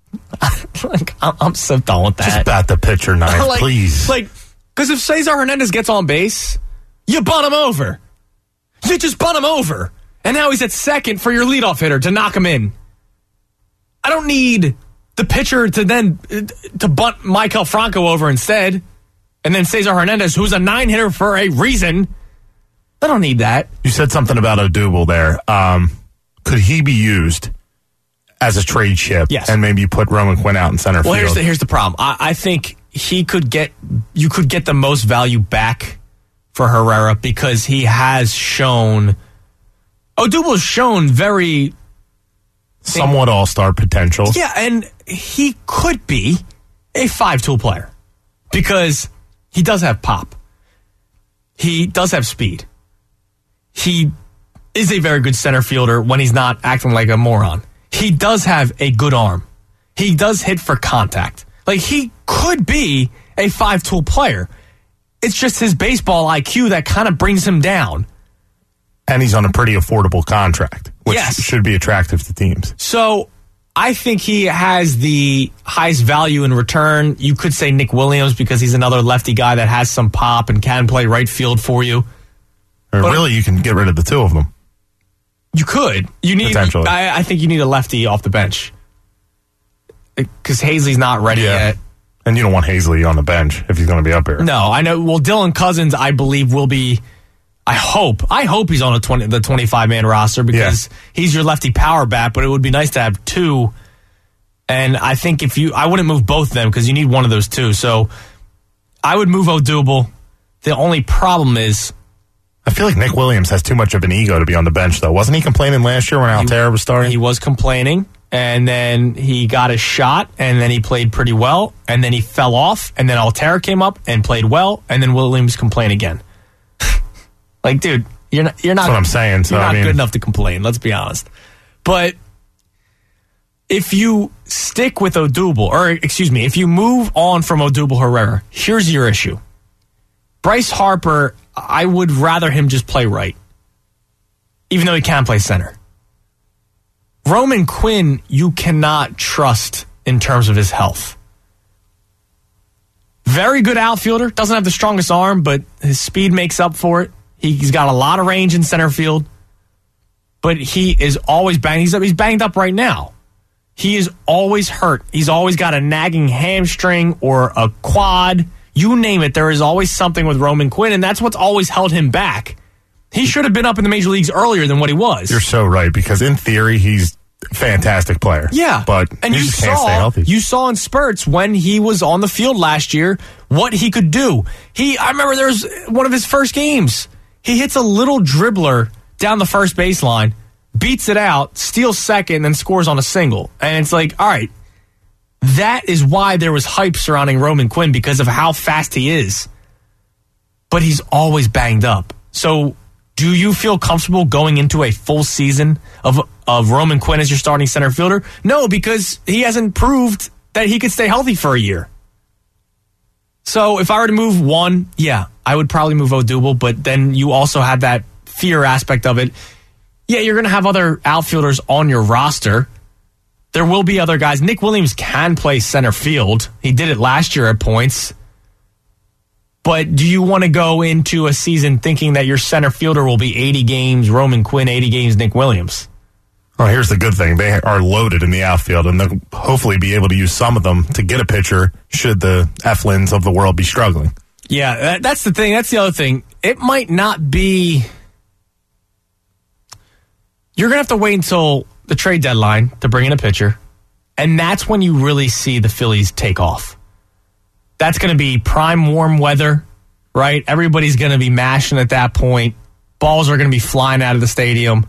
Like, I'm so done with that. Just bat the pitcher ninth, like, please. Like, because if Cesar Hernandez gets on base, you bunt him over. You just bunt him over. And now he's at second for your leadoff hitter to knock him in. I don't need the pitcher to then to bunt Michael Franco over instead. And then Cesar Hernandez, who's a nine hitter for a reason. I don't need that. You said something about Odubel there. Um, could he be used as a trade chip? Yes. And maybe you put Roman Quinn out in center well, field? Well, here's the, here's the problem. I, I think he could get, you could get the most value back for Herrera because he has shown, Odubel has shown very... somewhat all-star potential. Yeah, and he could be a five-tool player because he does have pop. He does have speed. He is a very good center fielder when he's not acting like a moron. He does have a good arm. He does hit for contact. Like, he could be a five-tool player. It's just his baseball I Q that kind of brings him down. And he's on a pretty affordable contract, which yes. should be attractive to teams. So I think he has the highest value in return. You could say Nick Williams because he's another lefty guy that has some pop and can play right field for you. Or but really, you can get rid of the two of them. You could. You need. Potentially. I, I think you need a lefty off the bench because Hazley's not ready yeah. yet. And you don't want Hazley on the bench if he's going to be up here. No, I know. Well, Dylan Cousins, I believe, will be. I hope. I hope he's on a twenty, the twenty-five man roster because yeah. he's your lefty power bat, but it would be nice to have two. And I think if you, I wouldn't move both of them because you need one of those two. So I would move Odubel. The only problem is, I feel like Nick Williams has too much of an ego to be on the bench, though. Wasn't he complaining last year when Altera was starting? He was complaining, and then he got his shot, and then he played pretty well, and then he fell off, and then Altera came up and played well, and then Williams complained again. Like, dude, you're not. You're not. That's what I'm saying. So, you're not I mean, good enough to complain. Let's be honest. But if you stick with Odubel, or excuse me, if you move on from Odubel Herrera, here's your issue. Bryce Harper, I would rather him just play right, even though he can play center. Roman Quinn, you cannot trust in terms of his health. Very good outfielder, doesn't have the strongest arm, but his speed makes up for it. He's got a lot of range in center field, but he is always banged. He's, he's banged up right now. He is always hurt. He's always got a nagging hamstring or a quad. You name it, there is always something with Roman Quinn, and that's what's always held him back. He should have been up in the major leagues earlier than what he was. You're so right, because in theory, he's a fantastic player. Yeah. But and he you just saw, can't stay healthy. You saw in spurts when he was on the field last year what he could do. He, I remember there was one of his first games. He hits a little dribbler down the first baseline, beats it out, steals second, and then scores on a single. And it's like, all right, that is why there was hype surrounding Roman Quinn, because of how fast he is. But he's always banged up. So do you feel comfortable going into a full season of of Roman Quinn as your starting center fielder? No, because he hasn't proved that he could stay healthy for a year. So if I were to move one, yeah, I would probably move Odubel, but then you also have that fear aspect of it. Yeah, you're going to have other outfielders on your roster. There will be other guys. Nick Williams can play center field. He did it last year at points. But do you want to go into a season thinking that your center fielder will be eighty games, Roman Quinn, eighty games, Nick Williams? Well, here's the good thing. They are loaded in the outfield, and they'll hopefully be able to use some of them to get a pitcher should the Eflins of the world be struggling. Yeah, that, that's the thing. That's the other thing. It might not be... You're going to have to wait until the trade deadline to bring in a pitcher, and that's when you really see the Phillies take off. That's going to be prime warm weather, right? Everybody's going to be mashing at that point. Balls are going to be flying out of the stadium.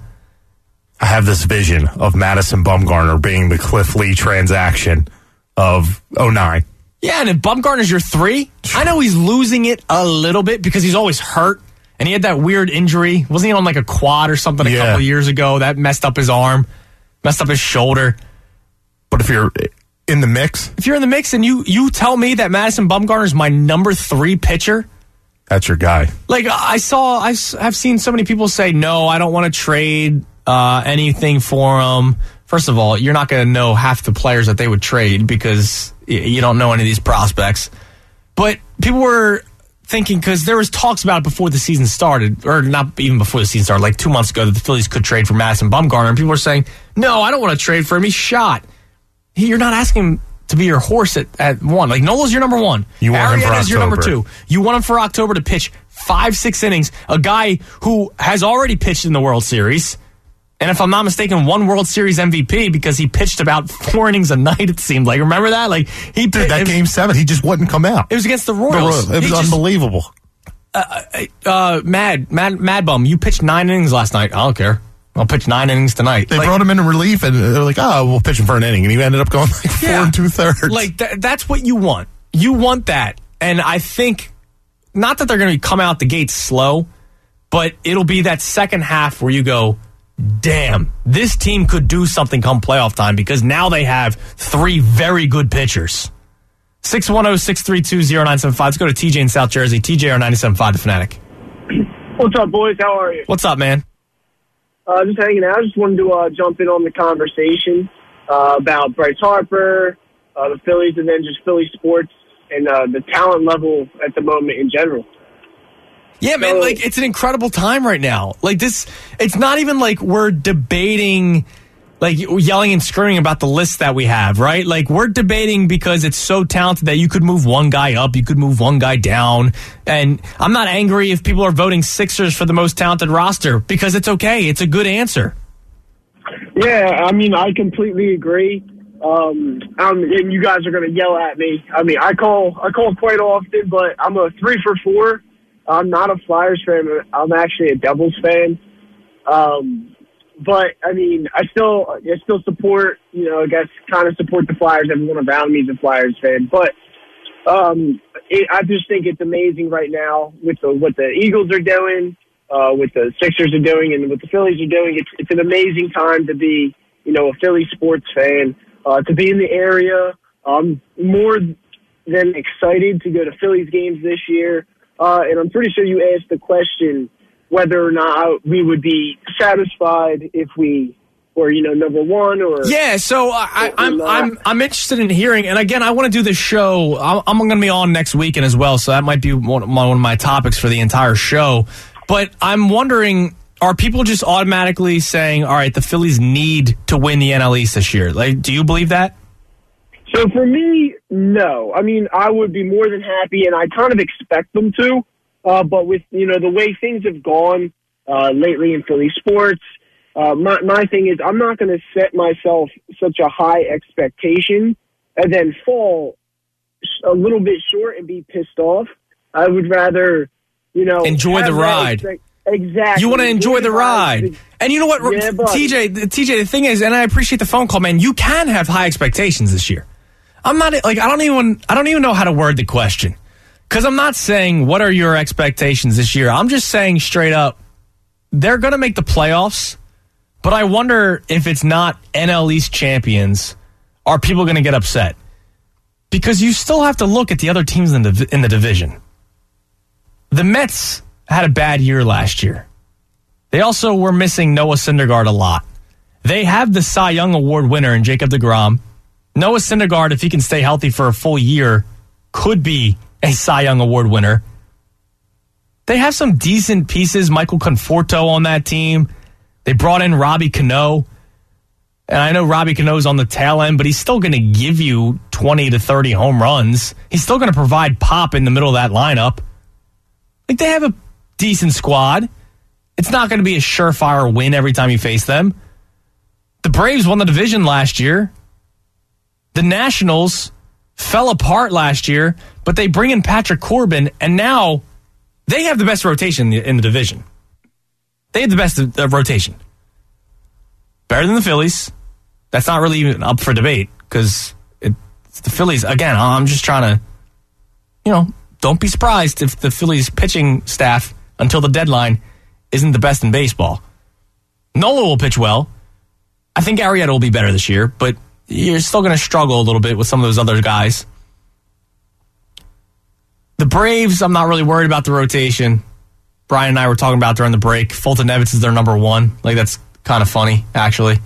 I have this vision of Madison Bumgarner being the Cliff Lee transaction of oh nine. Yeah, and if Bumgarner's your three, I know he's losing it a little bit because he's always hurt, and he had that weird injury. Wasn't he on like a quad or something a Yeah. couple of years ago? That messed up his arm, messed up his shoulder. But if you're in the mix, If you're in the mix and you you tell me that Madison Bumgarner's my number three pitcher, that's your guy. like I saw, I s- have seen so many people say, no, I don't want to trade uh, anything for him. First of all, you're not going to know half the players that they would trade because y- you don't know any of these prospects. But people were thinking, because there was talks about it before the season started, or not even before the season started, like two months ago, that the Phillies could trade for Madison Bumgarner. And people were saying, no, I don't want to trade for him. He's shot. He, you're not asking him to be your horse at, at one. Like, Nola's your number one. You want him for Arrieta's your number October. two. You want him for October to pitch five, six innings. A guy who has already pitched in the World Series. And if I'm not mistaken, one World Series M V P because he pitched about four innings a night, it seemed like. Remember that? Like he Dude, that it, game seven, he just wouldn't come out. It was against the The Royals. Royals. It He was just- unbelievable. Uh, uh, Mad, Mad, Mad Bum, you pitched nine innings last night. I don't care. I'll pitch nine innings tonight. They Like- brought him in relief, and they're like, oh, we'll pitch him for an inning. And he ended up going like four Yeah. and two thirds. Like, th- that's what you want. You want that. And I think, not that they're going to come out the gates slow, but it'll be that second half where you go, damn, this team could do something come playoff time because now they have three very good pitchers. six one zero, six three two, zero nine seven five. Let's go to T J in South Jersey. T J or ninety-seven point five, The Fanatic. What's up, boys? How are you? What's up, man? Uh, just hanging out. I just wanted to uh, jump in on the conversation uh, about Bryce Harper, uh, the Phillies, and then just Philly sports and uh, the talent level at the moment in general. Yeah, man, like, it's an incredible time right now. Like, this, it's not even like we're debating, like, yelling and screaming about the list that we have, right? Like, we're debating because it's so talented that you could move one guy up, you could move one guy down. And I'm not angry if people are voting Sixers for the most talented roster because it's okay. It's a good answer. Yeah, I mean, I completely agree. Um, um, and you guys are going to yell at me. I mean, I call I call quite often, but I'm a three for four. I'm not a Flyers fan. I'm actually a Devils fan. Um, but I mean, I still I still support. You know, I guess kind of support the Flyers. Everyone around me is a Flyers fan, but um, it, I just think it's amazing right now with the, what the Eagles are doing. uh, what the Sixers are doing and what the Phillies are doing. It's it's an amazing time to be, you know, a Philly sports fan, uh, to be in the area. I'm more than excited to go to Phillies games this year. Uh, and I'm pretty sure you asked the question whether or not we would be satisfied if we were, you know, number one or yeah. So I, I'm I'm I'm interested in hearing. And again, I want to do this show. I'm, I'm going to be on next weekend as well, so that might be one of, my, one of my topics for the entire show. But I'm wondering, are people just automatically saying, "All right, the Phillies need to win the N L East this year"? Like, do you believe that? So for me, no. I mean, I would be more than happy, and I kind of expect them to. Uh, but with, you know, the way things have gone uh, lately in Philly sports, uh, my, my thing is I'm not going to set myself such a high expectation and then fall a little bit short and be pissed off. I would rather, you know, enjoy the ride. Expect- exactly. You want to enjoy the ride. And you know what, yeah, T J, T J, the thing is, and I appreciate the phone call, man, you can have high expectations this year. I'm not, like, I don't even, I don't even know how to word the question. Because I'm not saying, what are your expectations this year? I'm just saying straight up, they're going to make the playoffs, but I wonder if it's not N L East champions, are people going to get upset? Because you still have to look at the other teams in the, in the division. The Mets had a bad year last year. They also were missing Noah Syndergaard a lot. They have the Cy Young Award winner in Jacob deGrom. Noah Syndergaard, if he can stay healthy for a full year, could be a Cy Young Award winner. They have some decent pieces. Michael Conforto on that team. They brought in Robbie Cano. And I know Robbie Cano's on the tail end, but he's still going to give you twenty to thirty home runs. He's still going to provide pop in the middle of that lineup. Like, they have a decent squad. It's not going to be a surefire win every time you face them. The Braves won the division last year. The Nationals fell apart last year, but they bring in Patrick Corbin, and now they have the best rotation in the, in the division. They have the best uh, rotation. Better than the Phillies. That's not really even up for debate, because it's the Phillies. Again, I'm just trying to, you know, don't be surprised if the Phillies pitching staff until the deadline isn't the best in baseball. Nola will pitch well. I think Arrieta will be better this year, but you're still going to struggle a little bit with some of those other guys. The Braves, I'm not really worried about the rotation. Brian and I were talking about during the break. Fulton Evans is their number one. Like, that's kind of funny, actually.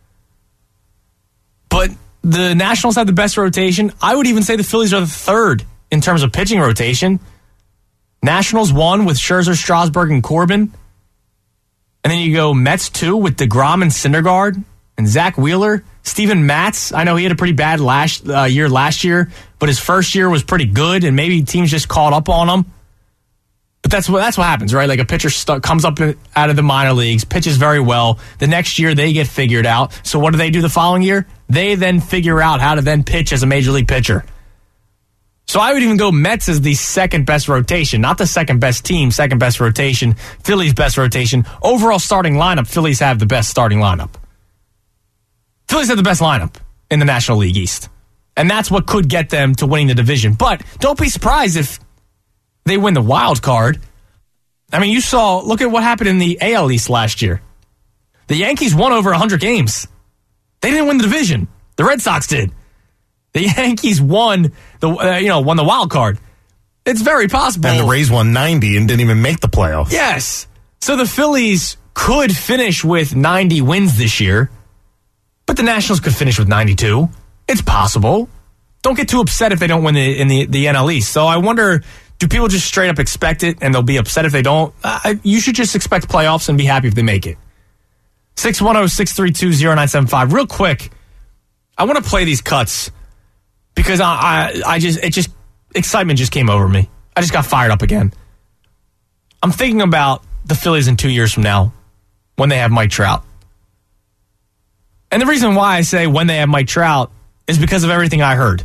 But the Nationals have the best rotation. I would even say the Phillies are the third in terms of pitching rotation. Nationals one with Scherzer, Strasburg, and Corbin. And then you go Mets two with DeGrom and Syndergaard and Zach Wheeler. Steven Matz, I know he had a pretty bad last uh, year last year, but his first year was pretty good, and maybe teams just caught up on him. But that's what that's what happens, right? Like, a pitcher st- comes up in, out of the minor leagues, pitches very well. The next year, they get figured out. So what do they do the following year? They then figure out how to then pitch as a major league pitcher. So I would even go Mets as the second best rotation, not the second best team, second best rotation, Phillies best rotation. Overall starting lineup, Phillies have the best starting lineup. Phillies have the best lineup in the National League East. And that's what could get them to winning the division. But don't be surprised if they win the wild card. I mean, you saw, look at what happened in the A L East last year. The Yankees won over one hundred games. They didn't win the division. The Red Sox did. The Yankees won the uh, you know won the wild card. It's very possible. And the Rays won ninety and didn't even make the playoffs. Yes. So the Phillies could finish with ninety wins this year, but the Nationals could finish with ninety-two. It's possible. Don't get too upset if they don't win the, in the, the N L East. So I wonder, do people just straight up expect it and they'll be upset if they don't? Uh, you should just expect playoffs and be happy if they make it. six one zero, six three two, zero nine seven five. Real quick, I want to play these cuts because I, I, I just, it just, excitement just came over me. I just got fired up again. I'm thinking about the Phillies in two years from now when they have Mike Trout. And the reason why I say when they have Mike Trout is because of everything I heard.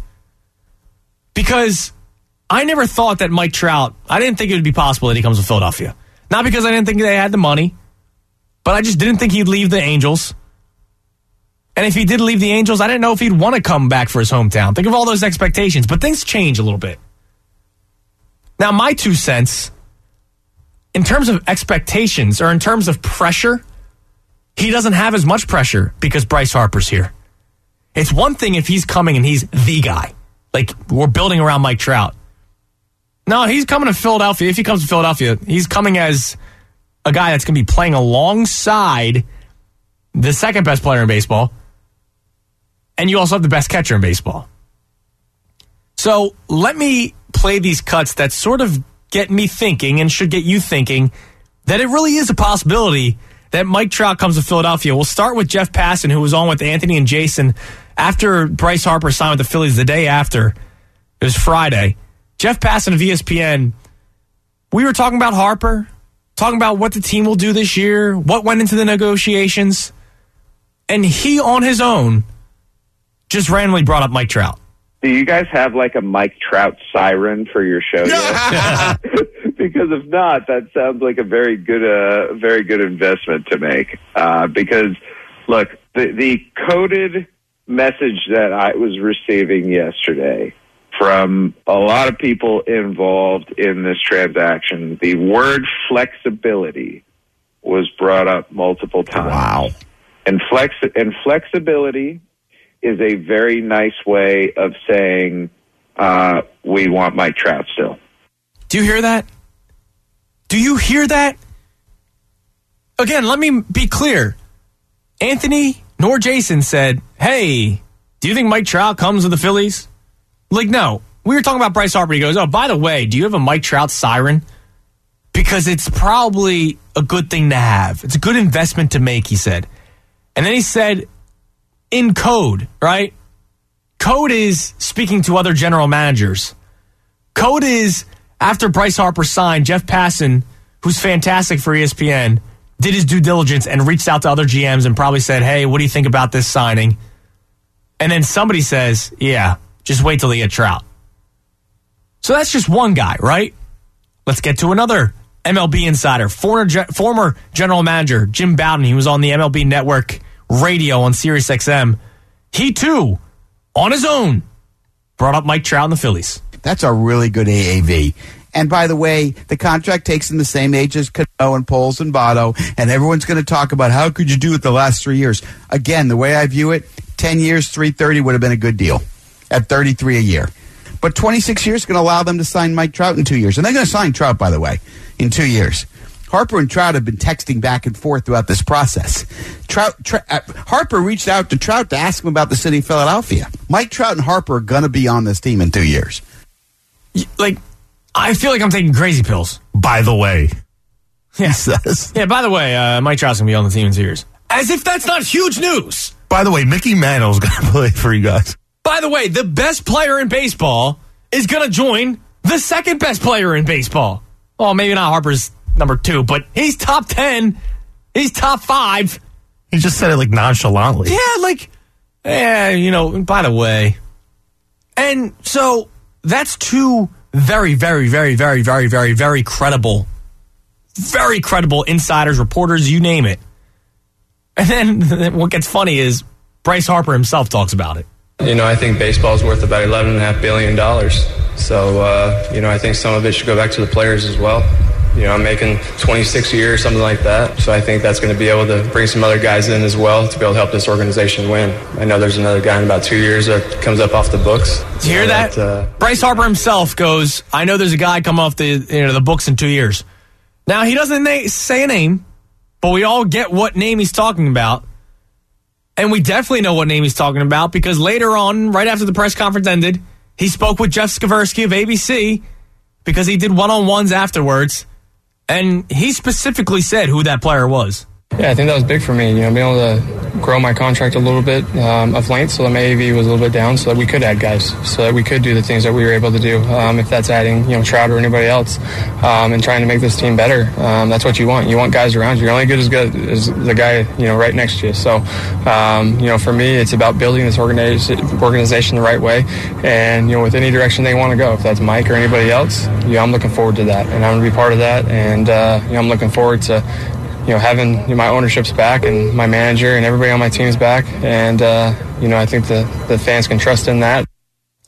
Because I never thought that Mike Trout, I didn't think it would be possible that he comes to Philadelphia. Not because I didn't think they had the money, but I just didn't think he'd leave the Angels. And if he did leave the Angels, I didn't know if he'd want to come back for his hometown. Think of all those expectations. But things change a little bit. Now, my two cents, in terms of expectations or in terms of pressure, he doesn't have as much pressure because Bryce Harper's here. It's one thing if he's coming and he's the guy. Like, we're building around Mike Trout. No, he's coming to Philadelphia. If he comes to Philadelphia, he's coming as a guy that's going to be playing alongside the second best player in baseball. And you also have the best catcher in baseball. So let me play these cuts that sort of get me thinking and should get you thinking that it really is a possibility that Mike Trout comes to Philadelphia. We'll start with Jeff Passan, who was on with Anthony and Jason after Bryce Harper signed with the Phillies the day after. It was Friday. Jeff Passan of E S P N, we were talking about Harper, talking about what the team will do this year, what went into the negotiations, and he on his own just randomly brought up Mike Trout. Do you guys have like a Mike Trout siren for your show yet? Because if not, that sounds like a very good, uh, very good investment to make. Uh, because look, the, the coded message that I was receiving yesterday from a lot of people involved in this transaction, the word flexibility was brought up multiple times. Wow. And flex and flexibility is a very nice way of saying uh, we want Mike Trout still. Do you hear that? Do you hear that? Again, let me be clear. Anthony nor Jason said, hey, do you think Mike Trout comes to the Phillies? Like, no. We were talking about Bryce Harper. He goes, oh, by the way, do you have a Mike Trout siren? Because it's probably a good thing to have. It's a good investment to make, he said. And then he said, in code, right? Code is speaking to other general managers. Code is, after Bryce Harper signed, Jeff Passan, who's fantastic for E S P N, did his due diligence and reached out to other G Ms and probably said, hey, what do you think about this signing? And then somebody says, yeah, just wait till they get Trout. So that's just one guy, right? Let's get to another M L B insider, former, former general manager Jim Bowden. He was on the M L B Network radio on Sirius X M. He, too, on his own, brought up Mike Trout and the Phillies. That's a really good A A V. And by the way, the contract takes them the same age as Cano and Poles and Votto, and everyone's going to talk about how could you do it the last three years. Again, the way I view it, ten years, three thirty would have been a good deal at thirty-three a year. But twenty-six years is going to allow them to sign Mike Trout in two years. And they're going to sign Trout, by the way, in two years. Harper and Trout have been texting back and forth throughout this process. Trout, Trout uh, Harper reached out to Trout to ask him about the city of Philadelphia. Mike Trout and Harper are going to be on this team in two years. Like, I feel like I'm taking crazy pills. By the way. Yeah. He says. Yeah, by the way, uh, Mike Trout's going to be on the team in two years. As if that's not huge news. By the way, Mickey Mantle's going to play for you guys. By the way, the best player in baseball is going to join the second best player in baseball. Well, maybe not Harper's number two, but he's top ten. He's top five. He just said it like nonchalantly. Yeah, like, yeah, you know, by the way. And so that's two very, very, very, very, very, very, very credible, very credible insiders, reporters, you name it. And then what gets funny is Bryce Harper himself talks about it. You know, I think baseball is worth about eleven point five billion dollars. So, uh, you know, I think some of it should go back to the players as well. You know, I'm making twenty-six a year, something like that. So I think that's going to be able to bring some other guys in as well to be able to help this organization win. I know there's another guy in about two years that comes up off the books. Do you hear that? that uh, Bryce Harper himself goes, I know there's a guy come off the you know the books in two years. Now, he doesn't na- say a name, but we all get what name he's talking about. And we definitely know what name he's talking about because later on, right after the press conference ended, he spoke with Jeff Skversky of A B C because he did one-on-ones afterwards. And he specifically said who that player was. Yeah, I think that was big for me, you know, being able to grow my contract a little bit um, of length so that my A A V was a little bit down so that we could add guys, so that we could do the things that we were able to do. Um, if that's adding, you know, Trout or anybody else um, and trying to make this team better, um, that's what you want. You want guys around you. You're only good as good as the guy, you know, right next to you. So, um, you know, for me, it's about building this organiz- organization the right way and, you know, with any direction they want to go. If that's Mike or anybody else, yeah, I'm looking forward to that. And I'm going to be part of that. And, uh, you know, I'm looking forward to, you know, having you know, my ownership's back and my manager and everybody on my team's back. And, uh, you know, I think the, the fans can trust in that.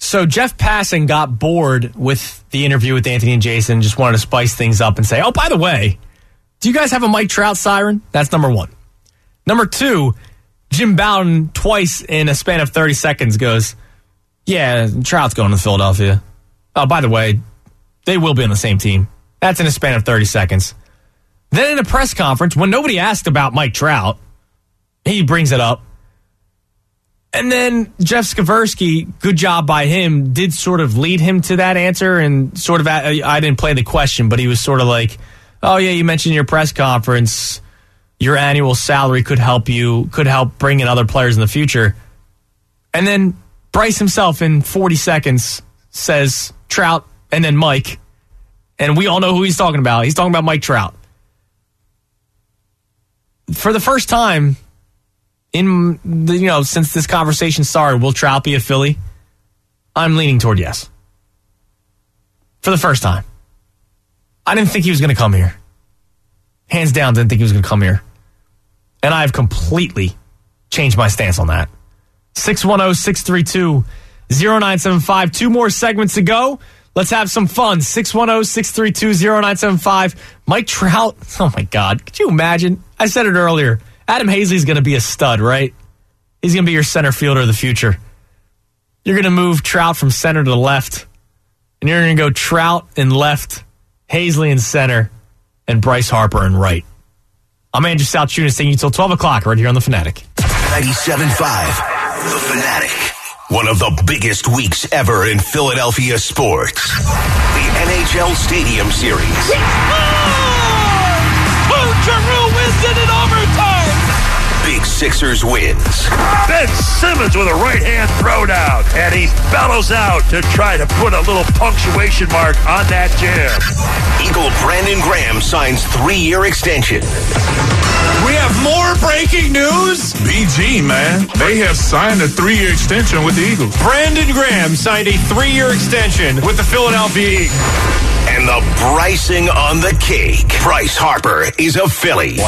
So Jeff Passan got bored with the interview with Anthony and Jason, just wanted to spice things up and say, oh, by the way, do you guys have a Mike Trout siren? That's number one. Number two, Jim Bowden twice in a span of thirty seconds goes, yeah, Trout's going to Philadelphia. Oh, by the way, they will be on the same team. That's in a span of thirty seconds. Then in a press conference, when nobody asked about Mike Trout, he brings it up. And then Jeff Skversky, good job by him, did sort of lead him to that answer. And sort of, I didn't play the question, but he was sort of like, oh, yeah, you mentioned in your press conference your annual salary could help you, could help bring in other players in the future. And then Bryce himself in forty seconds says Trout and then Mike. And we all know who he's talking about. He's talking about Mike Trout. For the first time in the, you know, since this conversation started, will Trout be a Philly? I'm leaning toward yes. For the first time. I didn't think he was going to come here. Hands down, didn't think he was going to come here. And I have completely changed my stance on that. six one zero, six three two, zero nine seven five. Two more segments to go. Let's have some fun. six one zero, six three two, zero nine seven five. Mike Trout. Oh, my God. Could you imagine? I said it earlier. Adam Hazley's going to be a stud, right? He's going to be your center fielder of the future. You're going to move Trout from center to left. And you're going to go Trout in left, Hazley in center, and Bryce Harper in right. I'm Andrew South Tunis taking you till twelve o'clock right here on The Fanatic. ninety-seven point five, The Fanatic. One of the biggest weeks ever in Philadelphia sports. The N H L Stadium Series. Oh, Giroux wins it in overtime. Big Sixers wins. Ben Simmons with a right-hand throwdown, and he bellows out to try to put a little punctuation mark on that jam. Eagle Brandon Graham signs three-year extension. We have more breaking news. B G, man. They have signed a three-year extension with the Eagles. Brandon Graham signed a three-year extension with the Philadelphia Eagles. And the Brycing on the cake. Bryce Harper is a Philly.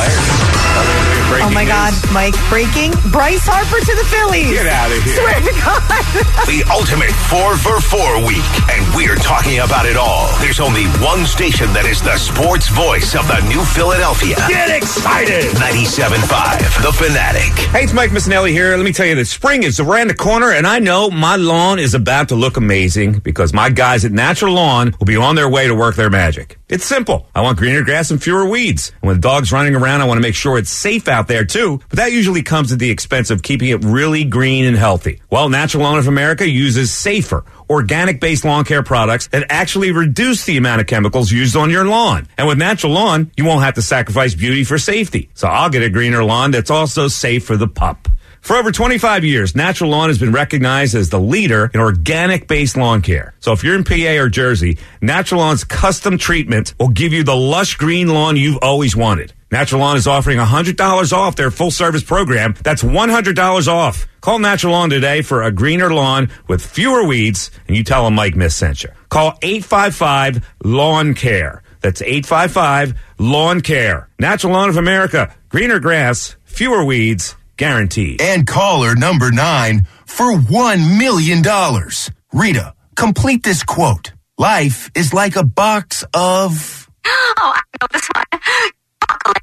Oh, my God, Mike. Breaking Bryce Harper to the Phillies. Get out of here. Swear to God. The ultimate four for four week. And we're talking about it all. There's only one station that is the sports voice of the new Philadelphia. Get excited. ninety-seven point five, The Fanatic. Hey, it's Mike Missinelli here. Let me tell you that spring is around the corner, and I know my lawn is about to look amazing because my guys at Natural Lawn will be on their way to work their magic. It's simple. I want greener grass and fewer weeds. And when the dog's running around, I want to make sure it's safe out there, too. But that usually comes at the expense of keeping it really green and healthy. Well, Natural Lawn of America uses safer, organic-based lawn care products that actually reduce the amount of chemicals used on your lawn. And with Natural Lawn, you won't have to sacrifice beauty for safety. So I'll get a greener lawn that's also safe for the pup. For over twenty-five years, Natural Lawn has been recognized as the leader in organic-based lawn care. So if you're in P A or Jersey, Natural Lawn's custom treatment will give you the lush green lawn you've always wanted. Natural Lawn is offering one hundred dollars off their full-service program. That's one hundred dollars off. Call Natural Lawn today for a greener lawn with fewer weeds, and you tell them Mike Miss sent you. Call eight five five, lawn care. That's eight five five, lawn care. Natural Lawn of America. Greener grass, fewer weeds, guaranteed. And caller number nine for one million dollars. Rita, complete this quote. Life is like a box of... Oh, I know this one. Chocolates.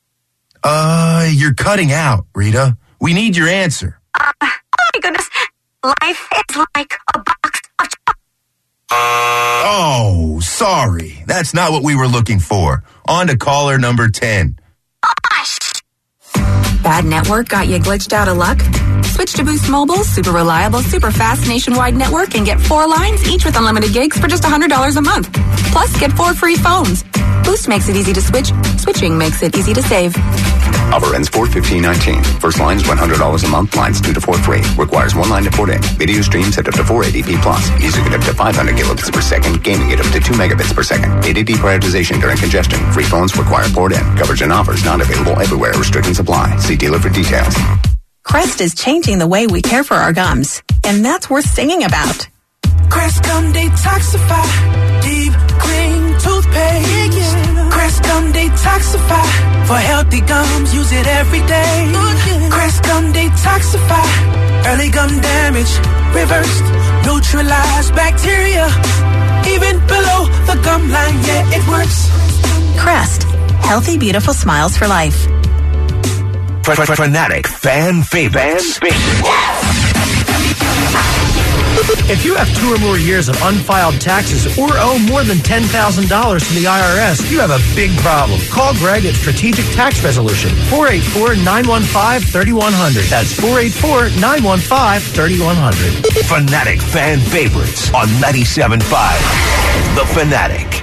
Uh, you're cutting out, Rita. We need your answer. Uh, oh my goodness. Life is like a box of chocolates. Oh, sorry. That's not what we were looking for. On to caller number ten. Gosh. Bad network got you glitched out of luck? Switch to Boost Mobile's super reliable, super fast nationwide network and get four lines, each with unlimited gigs for just one hundred dollars a month. Plus, get four free phones. Boost makes it easy to switch. Switching makes it easy to save. Offer ends four fifteen nineteen. First line is one hundred dollars a month. Lines two to four free. Requires one line to port in. Video streams at up to four eighty p plus. Music at up to five hundred kilobits per second. Gaming at up to two megabits per second. A D D prioritization during congestion. Free phones require port in. Coverage and offers not available everywhere. Restrictions apply. See dealer for details. Crest is changing the way we care for our gums, and that's worth singing about. Crest Gum Detoxify, deep clean toothpaste. Yeah, yeah. Crest Gum Detoxify, for healthy gums, use it every day. Oh, yeah. Crest Gum Detoxify, Early gum damage, reversed, neutralized bacteria. Even below the gum line, yeah, it works. Crest, healthy, beautiful smiles for life. Fanatic fan favorites. If you have two or more years of unfiled taxes or owe more than ten thousand dollars to the I R S, you have a big problem. Call Greg at Strategic Tax Resolution, four eight four, nine one five, three one zero zero. That's four eight four, nine one five, three one zero zero. Fanatic fan favorites on ninety-seven point five. The Fanatic.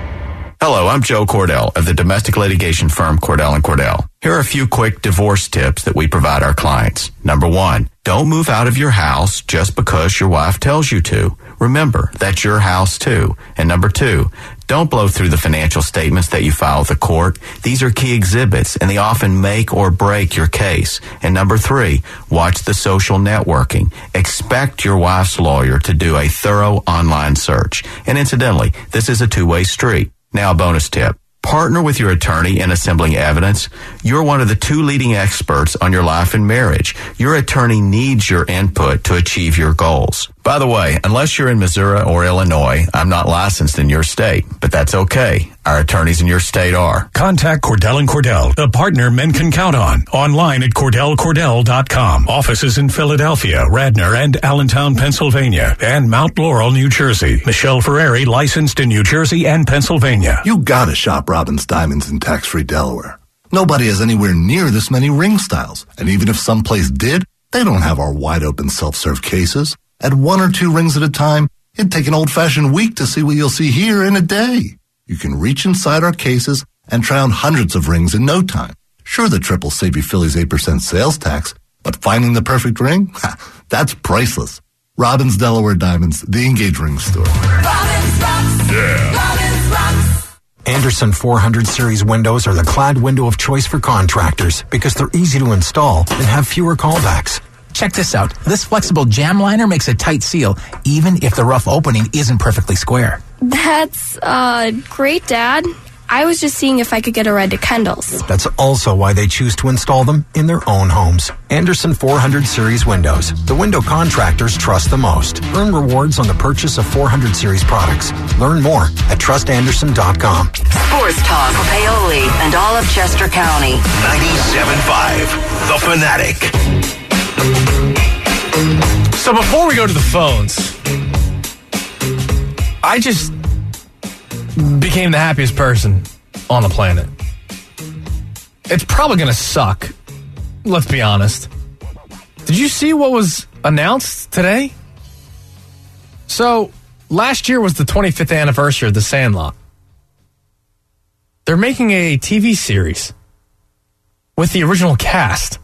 Hello, I'm Joe Cordell of the domestic litigation firm Cordell and Cordell. Here are a few quick divorce tips that we provide our clients. Number one, don't move out of your house just because your wife tells you to. Remember, that's your house too. And number two, don't blow through the financial statements that you file with the court. These are key exhibits and they often make or break your case. And number three, watch the social networking. Expect your wife's lawyer to do a thorough online search. And incidentally, this is a two-way street. Now a bonus tip. Partner with your attorney in assembling evidence. You're one of the two leading experts on your life and marriage. Your attorney needs your input to achieve your goals. By the way, unless you're in Missouri or Illinois, I'm not licensed in your state, but that's okay. Our attorneys in your state are. Contact Cordell and Cordell, the partner men can count on. Online at cordell cordell dot com. Offices in Philadelphia, Radnor, and Allentown, Pennsylvania, and Mount Laurel, New Jersey. Michelle Ferreri, licensed in New Jersey and Pennsylvania. You gotta shop Robbins Diamonds in tax-free Delaware. Nobody has anywhere near this many ring styles, and even if some place did, they don't have our wide-open self-serve cases. At one or two rings at a time, it'd take an old-fashioned week to see what you'll see here in a day. You can reach inside our cases and try on hundreds of rings in no time. Sure, the trip will save you Philly's eight percent sales tax, but finding the perfect ring? Ha, that's priceless. Robbins Delaware Diamonds, the engagement ring store. Robbins rocks. Yeah. Robbins rocks. Anderson four hundred series windows are the clad window of choice for contractors because they're easy to install and have fewer callbacks. Check this out. This flexible jam liner makes a tight seal, even if the rough opening isn't perfectly square. That's, uh, great, Dad. I was just seeing if I could get a ride to Kendall's. That's also why they choose to install them in their own homes. Anderson four hundred series windows. The window contractors trust the most. Earn rewards on the purchase of four hundred series products. Learn more at trust anderson dot com. Sports talk for Paoli and all of Chester County. ninety-seven point five. The Fanatic. So before we go to the phones, I just became the happiest person on the planet. It's probably going to suck. Let's be honest. Did you see what was announced today? So last year was the twenty-fifth anniversary of The Sandlot. They're making a T V series with the original cast.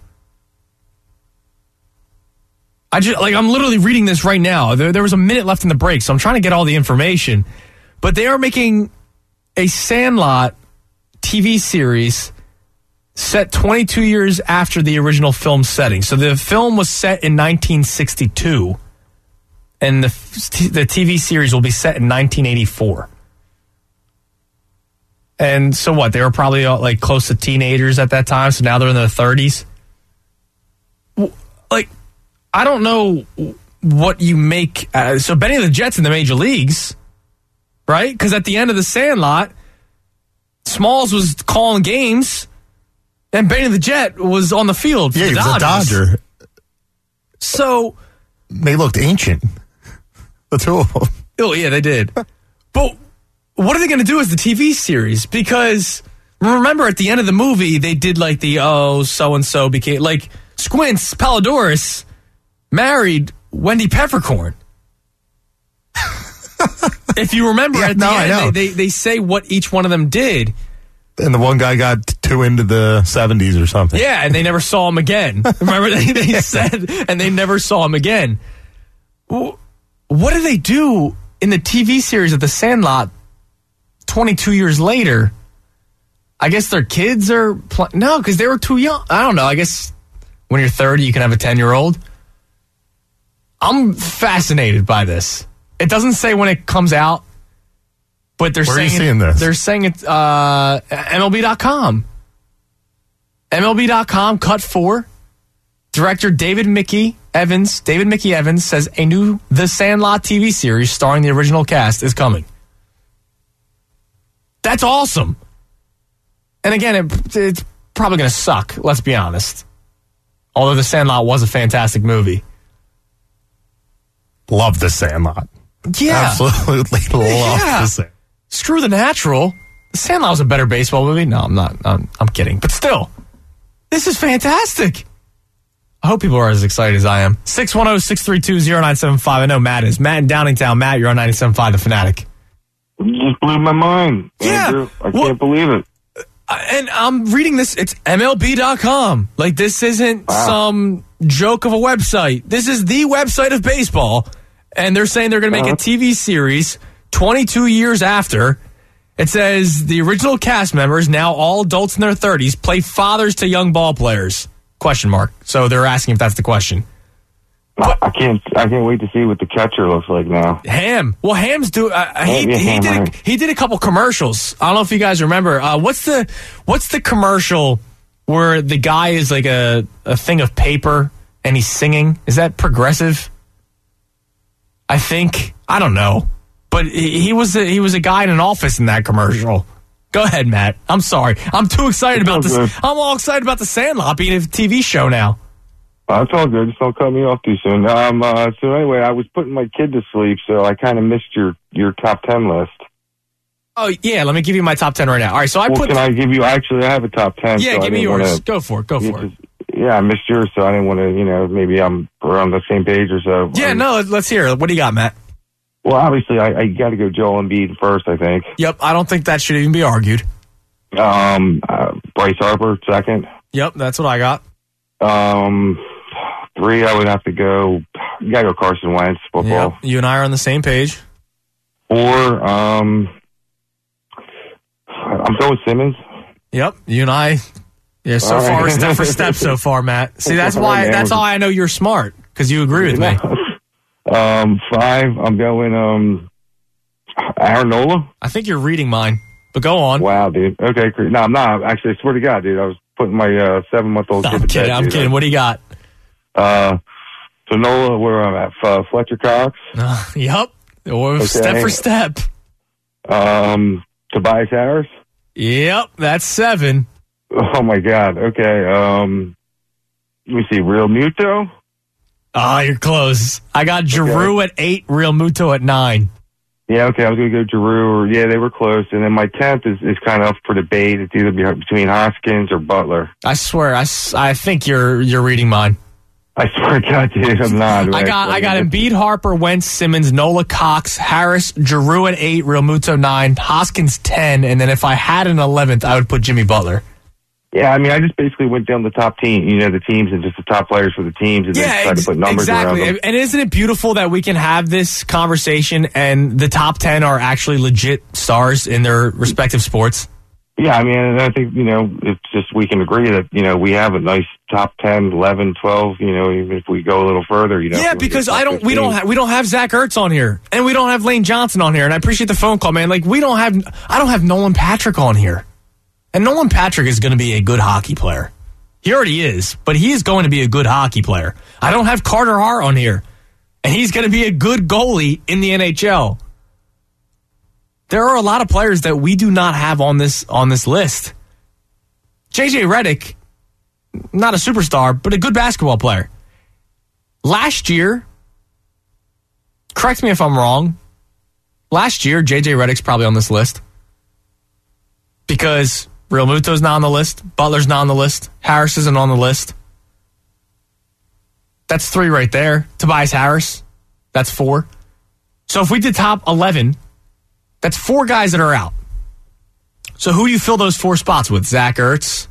I just, like, I'm literally reading this right now. There, there was a minute left in the break, so I'm trying to get all the information. But they are making a Sandlot T V series set twenty-two years after the original film setting. So the film was set in nineteen sixty-two, and the, the T V series will be set in nineteen eighty-four. And so what? They were probably like close to teenagers at that time, so now they're in their thirties. Like, I don't know what you make. Uh, so Benny the Jet's in the major leagues, right? Because at the end of The Sandlot, Smalls was calling games, and Benny the Jet was on the field for yeah, the he was Dodgers. a Dodger. So they looked ancient, the two of them. Oh yeah, they did. But what are they going to do as the T V series? Because remember, at the end of the movie, they did like the oh so and so became like Squints Palladores married Wendy Peppercorn. If you remember, yeah, at the no, end, they, they they say what each one of them did. And the one guy got too into the seventies or something. Yeah, and they never saw him again. Remember, they, they said, and they never saw him again. What do they do in the T V series of The Sandlot twenty-two years later? I guess their kids are... Pl- no, because they were too young. I don't know. I guess when you're thirty, you can have a ten-year-old. I'm fascinated by this. It doesn't say when it comes out, but they're Where saying are you seeing it, this? They're saying it uh, M L B dot com. M L B dot com, cut four. Director David Mickey Evans, David Mickey Evans, says a new The Sandlot T V series starring the original cast is coming. That's awesome. And again, it, it's probably going to suck, let's be honest. Although The Sandlot was a fantastic movie. Love The Sandlot. Yeah. Absolutely love Yeah. The Sandlot. Screw The Natural. The Sandlot was a better baseball movie. No, I'm not. I'm, I'm kidding. But still, this is fantastic. I hope people are as excited as I am. six one zero, six three two, zero nine seven five. I know Matt is. Matt in Downingtown. Matt, you're on ninety-seven point five The Fanatic. You just blew my mind. Yeah. Andrew. I Well- can't believe it. And I'm reading this. It's M L B dot com. Like, this isn't Wow. some joke of a website. This is the website of baseball. And they're saying they're going to make Uh-huh. a T V series twenty-two years after. It says the original cast members, now all adults in their thirties, play fathers to young ball players. Question mark. So they're asking if that's the question. I, I can't. I can't wait to see what the catcher looks like now. Ham. Well, Ham's do. Uh, he, Yeah, he Ham, did. A, right. he did a couple commercials. I don't know if you guys remember. Uh, what's the What's the commercial where the guy is like a a thing of paper and he's singing? Is that Progressive? I think. I don't know, but he, he was a, he was a guy in an office in that commercial. Go ahead, Matt. I'm sorry. I'm too excited about this. Good. I'm all excited about the Sandlot being a T V show now. Uh, it's all good. Just don't cut me off too soon. Um. Uh, so anyway, I was putting my kid to sleep, so I kind of missed your your top ten list. Oh yeah, let me give you my top ten right now. All right, so I well, put. can I give you? Actually, I have a top ten. yeah, so I give me didn't yours. wanna- Go for it. Go you for it. just- Yeah, I missed yours, so I didn't want to. You know, maybe I'm we're on the same page or so. Yeah, Um, no, let's hear it. What do you got, Matt? Well, obviously, I, I got to go Joel Embiid first. I think. Yep, I don't think that should even be argued. Um, uh, Bryce Harper second. Yep, that's what I got. Um, three, I would have to go. You gotta go Carson Wentz football. Yep, you and I are on the same page. Four, um, I'm going Simmons. Yep, you and I. Yeah, so All far, right. step for step so far, Matt. See, that's All right, why. man. That's how I know you're smart, because you agree with me. Um, five, I'm going um, Aaron Nola. I think you're reading mine, but go on. Wow, dude. Okay, great. No, I'm not. Actually, I swear to God, dude, I was putting my uh, seven month old. I'm kidding. I'm kidding. What do you got? Uh, so Nola, where I'm at, uh, Fletcher Cox. Uh, yep. Or Okay. step for step. Um, Tobias Harris. Yep, that's seven. Oh my God. Okay. Um, let me see. Real Muto. Oh, you're close. I got Giroux at eight, Real Muto at nine. Yeah. Okay. I was gonna go Giroux. Or, yeah, they were close. And then my tenth is, is kind of up for debate. It's either be- between Hoskins or Butler. I swear, I, s- I think you're you're reading mine. I swear to God, dude, I'm not. I got I got Embiid, Harper, Wentz, Simmons, Nola, Cox, Harris, Giroux at eight, Real Muto nine, Hoskins ten, and then if I had an eleventh, I would put Jimmy Butler. Yeah, I mean, I just basically went down the top team, you know, the teams and just the top players for the teams, and Yeah, then tried ex- to put numbers exactly. around them. And isn't it beautiful that we can have this conversation and the top ten are actually legit stars in their respective sports? Yeah, I mean, and I think, you know, it's just we can agree that, you know, we have a nice top ten, eleven, twelve, you know, even if we go a little further, you know. Yeah, if we because get I don't. We don't. fifteen. Ha- we don't have Zach Ertz on here, and we don't have Lane Johnson on here. And I appreciate the phone call, man. Like we don't have. I don't have Nolan Patrick on here, and Nolan Patrick is going to be a good hockey player. He already is, but he is going to be a good hockey player. I don't have Carter Hart on here, and he's going to be a good goalie in the N H L. There are a lot of players that we do not have on this on this list. J J Redick, not a superstar, but a good basketball player. Last year, correct me if I'm wrong, last year, J J Redick's probably on this list. Because Real Muto's not on the list, Butler's not on the list, Harris isn't on the list. That's three right there. Tobias Harris, that's four. So if we did top eleven, that's four guys that are out. So who do you fill those four spots with? Zach Ertz,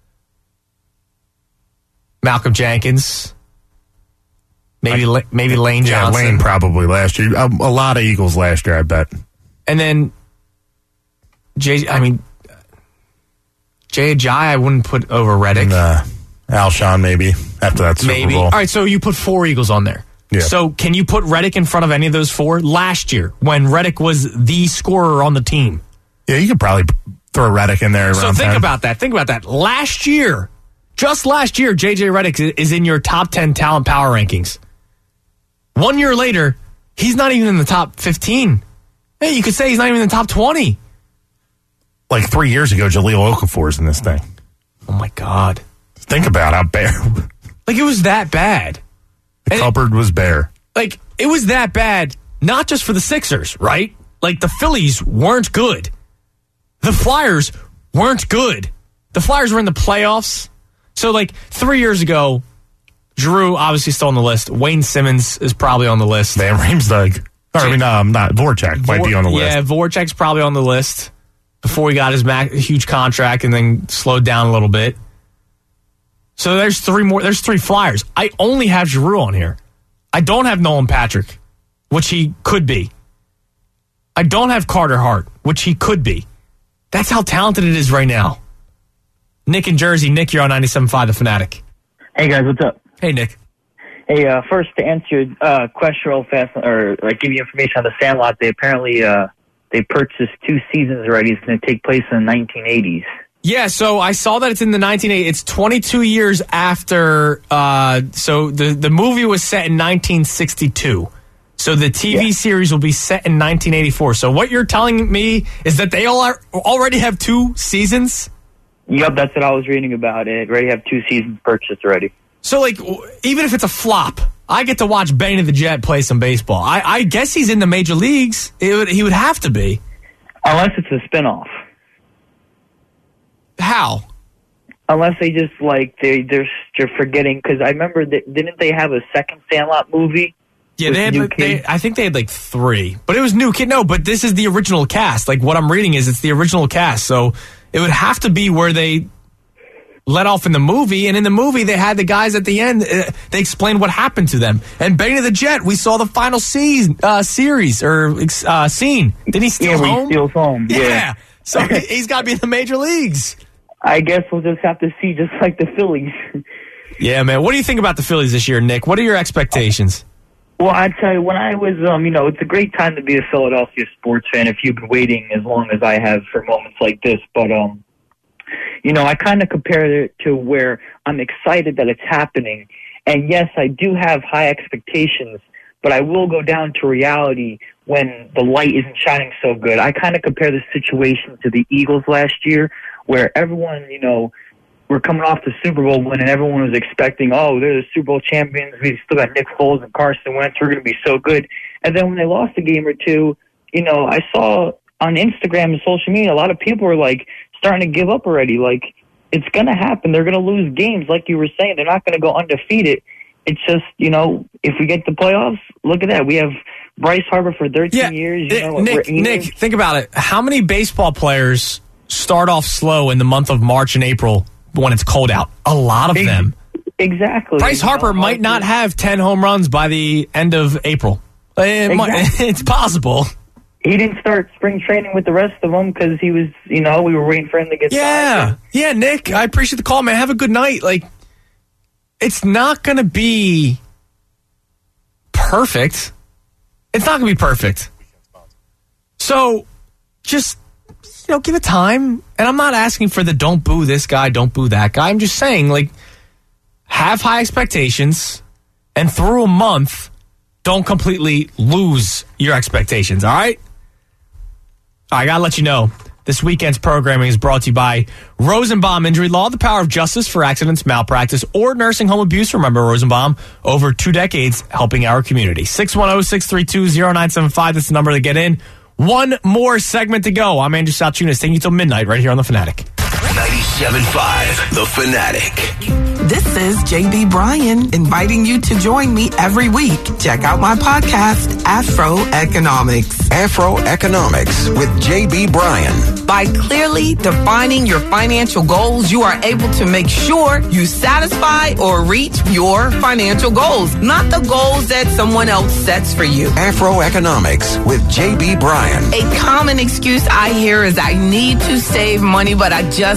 Malcolm Jenkins, maybe La- maybe Lane Yeah, Johnson. Lane probably last year. Um, a lot of Eagles last year, I bet. And then Jay, I mean, Jay Ajayi, I wouldn't put over Redick. Nah. Alshon maybe after that Super Maybe. Bowl. All right, so you put four Eagles on there. Yeah. So can you put Redick in front of any of those four? Last year, when Redick was the scorer on the team. Yeah, you could probably throw Redick in there. So around think ten. about that. Think about that. Last year, Just last year, J J Redick is in your top ten talent power rankings. One year later, he's not even in the top fifteen. Hey, you could say he's not even in the top twenty. Like three years ago, Jahlil Okafor's in this thing. Oh, my God. Think about how bare. Like, it was that bad. The and cupboard was bare. Like, it was that bad, not just for the Sixers, right? Like, the Phillies weren't good. The Flyers weren't good. The Flyers were in the playoffs. So, like, three years ago, Drew, obviously still on the list. Wayne Simmons is probably on the list. Van Riemsdyk. Or, I mean, um, not Voracek Vor- might be on the list. Yeah, Voracek's probably on the list before he got his mac- huge contract and then slowed down a little bit. So there's three more. There's three Flyers. I only have Giroux on here. I don't have Nolan Patrick, which he could be. I don't have Carter Hart, which he could be. That's how talented it is right now. Nick in Jersey. Nick, you're on ninety-seven point five The Fanatic. Hey, guys, what's up? Hey, Nick. Hey, uh, first to answer your uh, question real fast, or like give you information on the Sandlot, they apparently uh, they purchased two seasons already. It's going to take place in the nineteen eighties. Yeah, so I saw that it's in the nineteen eighties. It's twenty-two years after. Uh, so the the movie was set in nineteen sixty-two. So the T V yeah. series will be set in nineteen eighty-four. So what you're telling me is that they all are, already have two seasons? Yep, that's what I was reading about. It already have two seasons purchased already. So, like, even if it's a flop, I get to watch Benny the Jet play some baseball. I, I guess he's in the major leagues. It would, he would have to be. Unless it's a spinoff. How? Unless they just, like, they, they're, they're forgetting. Because I remember, that, didn't they have a second Sandlot movie? Yeah, they had, they, I think they had, like, three. But it was New Kid. No, but this is the original cast. Like, what I'm reading is it's the original cast. So it would have to be where they let off in the movie, and in the movie they had the guys at the end. Uh, they explained what happened to them. And Benny the Jet, we saw the final season, uh, series or uh, scene. Did he steal yeah, home? He steals home. Yeah, yeah. So he, he's got to be in the major leagues. I guess we'll just have to see, just like the Phillies. Yeah, man. What do you think about the Phillies this year, Nick? What are your expectations? Well, I tell you, when I was, um, you know, it's a great time to be a Philadelphia sports fan if you've been waiting as long as I have for moments like this. But um. You know, I kind of compare it to where I'm excited that it's happening. And yes, I do have high expectations, but I will go down to reality when the light isn't shining so good. I kind of compare the situation to the Eagles last year, where everyone, you know, we're coming off the Super Bowl win and everyone was expecting, oh, they're the Super Bowl champions. We still got Nick Foles and Carson Wentz. We're going to be so good. And then when they lost a game or two, you know, I saw on Instagram and social media, a lot of people were like, starting to give up already. Like, it's going to happen. They're going to lose games. Like you were saying, they're not going to go undefeated. It's just, you know, if we get the playoffs, look at that. We have Bryce Harper for thirteen yeah, years. You know, Nick, Nick, think about it. How many baseball players start off slow in the month of March and April when it's cold out? A lot of them. Exactly. Bryce Harper you know, might not have ten home runs by the end of April. It exactly. might, it's possible. He didn't start spring training with the rest of them because he was, you know, we were waiting for him to get Yeah. Signed. Yeah, Nick, I appreciate the call, man. Have a good night. Like, it's not going to be perfect. It's not going to be perfect. So, just, you know, give it time. And I'm not asking for the don't boo this guy, don't boo that guy. I'm just saying, like, have high expectations, and through a month, don't completely lose your expectations, all right? I gotta let you know, this weekend's programming is brought to you by Rosenbaum Injury Law, the power of justice for accidents, malpractice, or nursing home abuse. Remember Rosenbaum, over two decades helping our community. six one zero, six three two, zero nine seven five, that's the number to get in. One more segment to go. I'm Andrew Salchunas, taking you till midnight right here on The Fanatic. ninety-seven point five The Fanatic. This is J B Bryan inviting you to join me every week. Check out my podcast, Afro Economics. Afro Economics with J B Bryan. By clearly defining your financial goals, you are able to make sure you satisfy or reach your financial goals, not the goals that someone else sets for you. Afro Economics with J B Bryan. A common excuse I hear is I need to save money, but I just can't.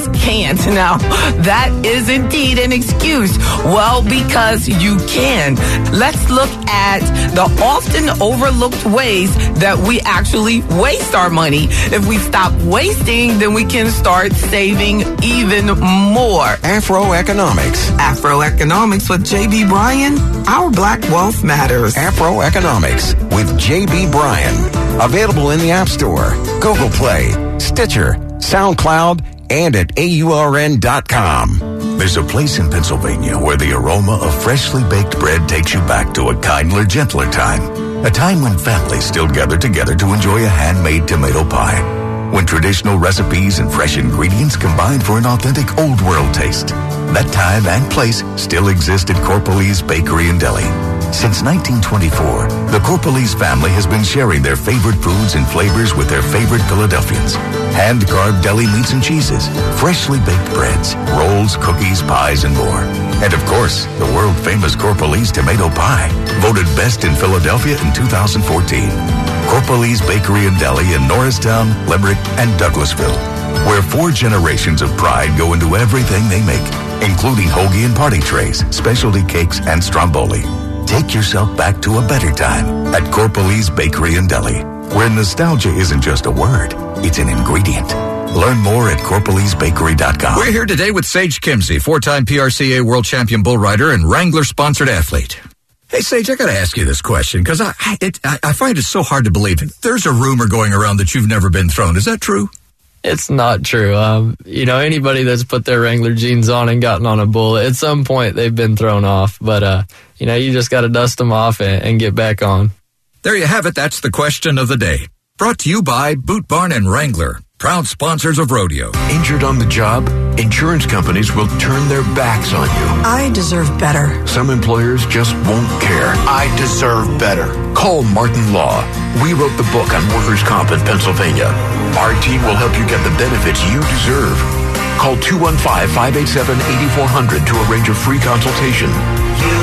can't. Now, that is indeed an excuse. Well, because you can. Let's look at the often overlooked ways that we actually waste our money. If we stop wasting, then we can start saving even more. Afroeconomics. Afroeconomics with J B. Bryan. Our black wealth matters. Afroeconomics with J B. Bryan. Available in the App Store, Google Play, Stitcher, SoundCloud, and at A U R N dot com. There's a place in Pennsylvania where the aroma of freshly baked bread takes you back to a kindler, gentler time. A time when families still gather together to enjoy a handmade tomato pie. When traditional recipes and fresh ingredients combine for an authentic old world taste. That time and place still exist at Corpalese Bakery and Deli. Since nineteen twenty-four, the Corpalese family has been sharing their favorite foods and flavors with their favorite Philadelphians. Hand-carved deli meats and cheeses, freshly baked breads, rolls, cookies, pies, and more. And of course, the world-famous Corpalese tomato pie, voted best in Philadelphia in two thousand fourteen. Corpalese Bakery and Deli in Norristown, Limerick, and Douglasville, where four generations of pride go into everything they make, including hoagie and party trays, specialty cakes, and stromboli. Take yourself back to a better time at Corpalese Bakery and Deli, where nostalgia isn't just a word, it's an ingredient. Learn more at corpalese bakery dot com. We're here today with Sage Kimsey, four-time P R C A world champion bull rider and Wrangler-sponsored athlete. Hey, Sage, I got to ask you this question because I, it, I I find it so hard to believe. There's a rumor going around that you've never been thrown. Is that true? It's not true. Um, you know, anybody that's put their Wrangler jeans on and gotten on a bull, at some point they've been thrown off. But, uh, you know, you just got to dust them off and, and get back on. There you have it. That's the question of the day. Brought to you by Boot Barn and Wrangler, proud sponsors of rodeo. Injured on the job? Insurance companies will turn their backs on you. I deserve better. Some employers just won't care. I deserve better. Call Martin Law. We wrote the book on workers' comp in Pennsylvania. Our team will help you get the benefits you deserve. Call two one five, five eight seven, eight four zero zero to arrange a free consultation. You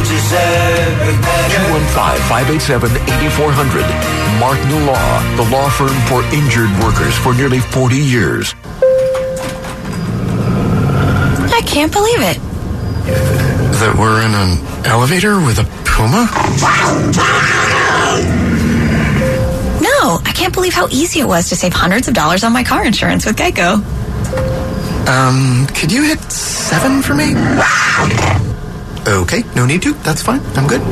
deserve better. two one five, five eight seven, eight four zero zero. Martin Law, the law firm for injured workers for nearly forty years. I can't believe it. That we're in an elevator with a puma? No, I can't believe how easy it was to save hundreds of dollars on my car insurance with Geico. Um, could you hit seven for me? Okay, no need to. That's fine. I'm good.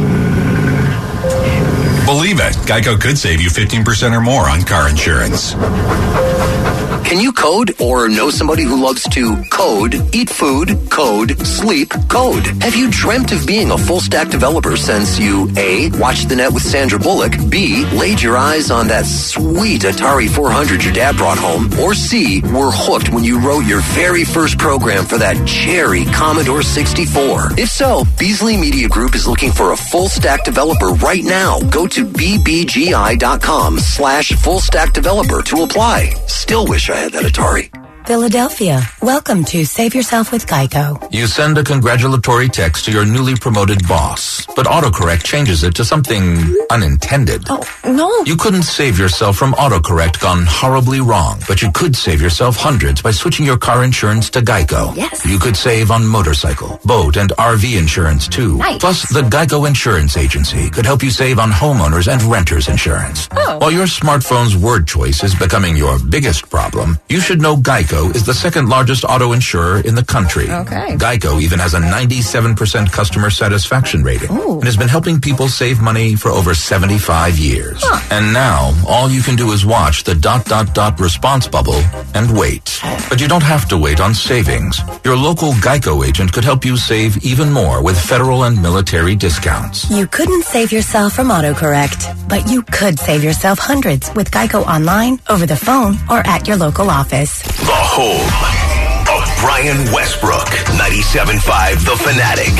Believe it, Geico could save you fifteen percent or more on car insurance. Can you code or know somebody who loves to code, eat food, code, sleep, code? Have you dreamt of being a full-stack developer since you A, watched the net with Sandra Bullock, B, laid your eyes on that sweet Atari four hundred your dad brought home, or C, were hooked when you wrote your very first program for that cherry Commodore sixty-four? If so, Beasley Media Group is looking for a full-stack developer right now. Go to bbgi.com slash full-stack developer to apply. Still wish I had that Atari. Philadelphia, welcome to Save Yourself with Geico. You send a congratulatory text to your newly promoted boss, but autocorrect changes it to something unintended. Oh, no. You couldn't save yourself from autocorrect gone horribly wrong, but you could save yourself hundreds by switching your car insurance to Geico. Yes. You could save on motorcycle, boat, and R V insurance too. Nice. Plus, the Geico Insurance Agency could help you save on homeowners and renters insurance. Oh. While your smartphone's word choice is becoming your biggest problem, you should know Geico is the second largest auto insurer in the country. Okay. Geico even has a ninety-seven percent customer satisfaction rating Ooh. and has been helping people save money for over seventy-five years. Huh. And now, all you can do is watch the dot dot dot response bubble and wait. But you don't have to wait on savings. Your local Geico agent could help you save even more with federal and military discounts. You couldn't save yourself from autocorrect, but you could save yourself hundreds with Geico online, over the phone, or at your local office. The home of Brian Westbrook. ninety-seven point five The Fanatic.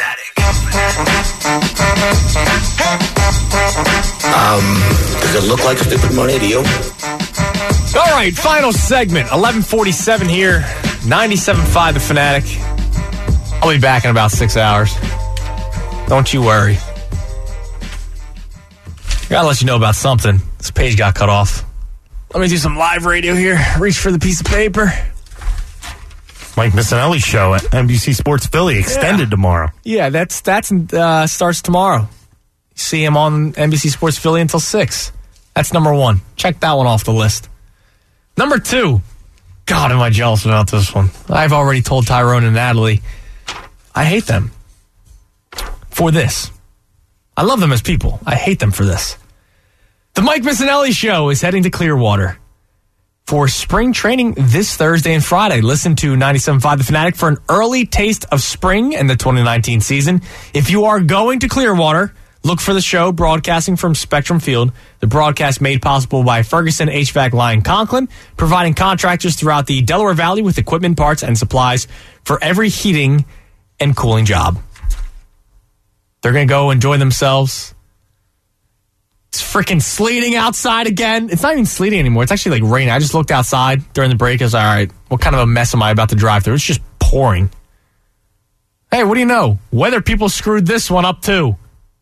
Um, does it look like stupid money to you? All right, final segment. eleven forty-seven here. ninety-seven point five The Fanatic. I'll be back in about six hours. Don't you worry. Gotta let you know about something. This page got cut off. Let me do some live radio here. Reach for the piece of paper. Mike Missanelli's show at N B C Sports Philly extended Yeah. tomorrow. Yeah, that's that's uh, starts tomorrow. See him on N B C Sports Philly until six. That's number one. Check that one off the list. Number two. God, am I jealous about this one. I've already told Tyrone and Natalie I hate them for this. I love them as people. I hate them for this. The Mike Missanelli Show is heading to Clearwater for spring training this Thursday and Friday. Listen to ninety-seven point five The Fanatic for an early taste of spring and the twenty nineteen season. If you are going to Clearwater, look for the show broadcasting from Spectrum Field. The broadcast made possible by Ferguson H V A C Lyon Conklin, providing contractors throughout the Delaware Valley with equipment, parts, and supplies for every heating and cooling job. They're going to go enjoy themselves. It's freaking sleeting outside again. It's not even sleeting anymore. It's actually like raining. I just looked outside during the break. I was like, all right, what kind of a mess am I about to drive through? It's just pouring. Hey, what do you know? Weather people screwed this one up too.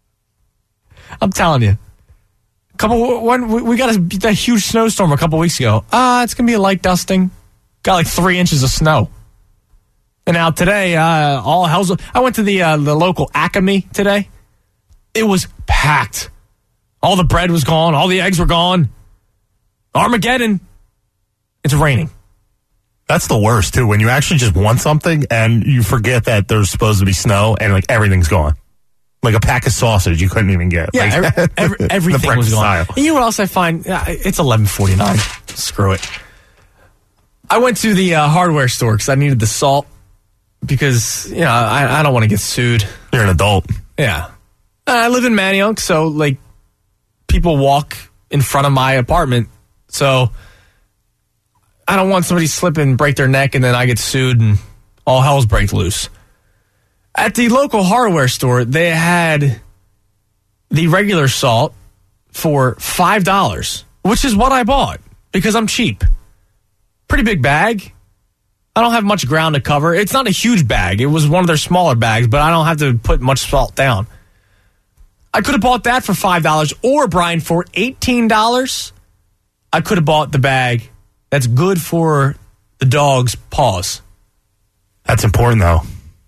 I'm telling you. A couple when we got a, that huge snowstorm a couple weeks ago. Uh, it's going to be a light dusting. Got like three inches of snow. And now today, uh, all hell's... I went to the uh, the local Acme today. It was packed. All the bread was gone. All the eggs were gone. Armageddon. It's raining. That's the worst, too, when you actually just want something and you forget that there's supposed to be snow and like everything's gone. Like a pack of sausage you couldn't even get. Yeah, like, every, every, everything was gone. Aisle. And you know what else I find? Uh, It's eleven forty-nine. Screw it. I went to the uh, hardware store because I needed the salt because, you know, I, I don't want to get sued. You're an adult. Yeah. Uh, I live in Manayunk, so, like, people walk in front of my apartment. So I don't want somebody to slip and break their neck and then I get sued and all hell's break loose. At the local hardware store, they had the regular salt for five dollars, which is what I bought because I'm cheap. Pretty big bag. I don't have much ground to cover. It's not a huge bag. It was one of their smaller bags, but I don't have to put much salt down. I could have bought that for five dollars, or, Brian, for eighteen dollars, I could have bought the bag that's good for the dog's paws. That's important, though.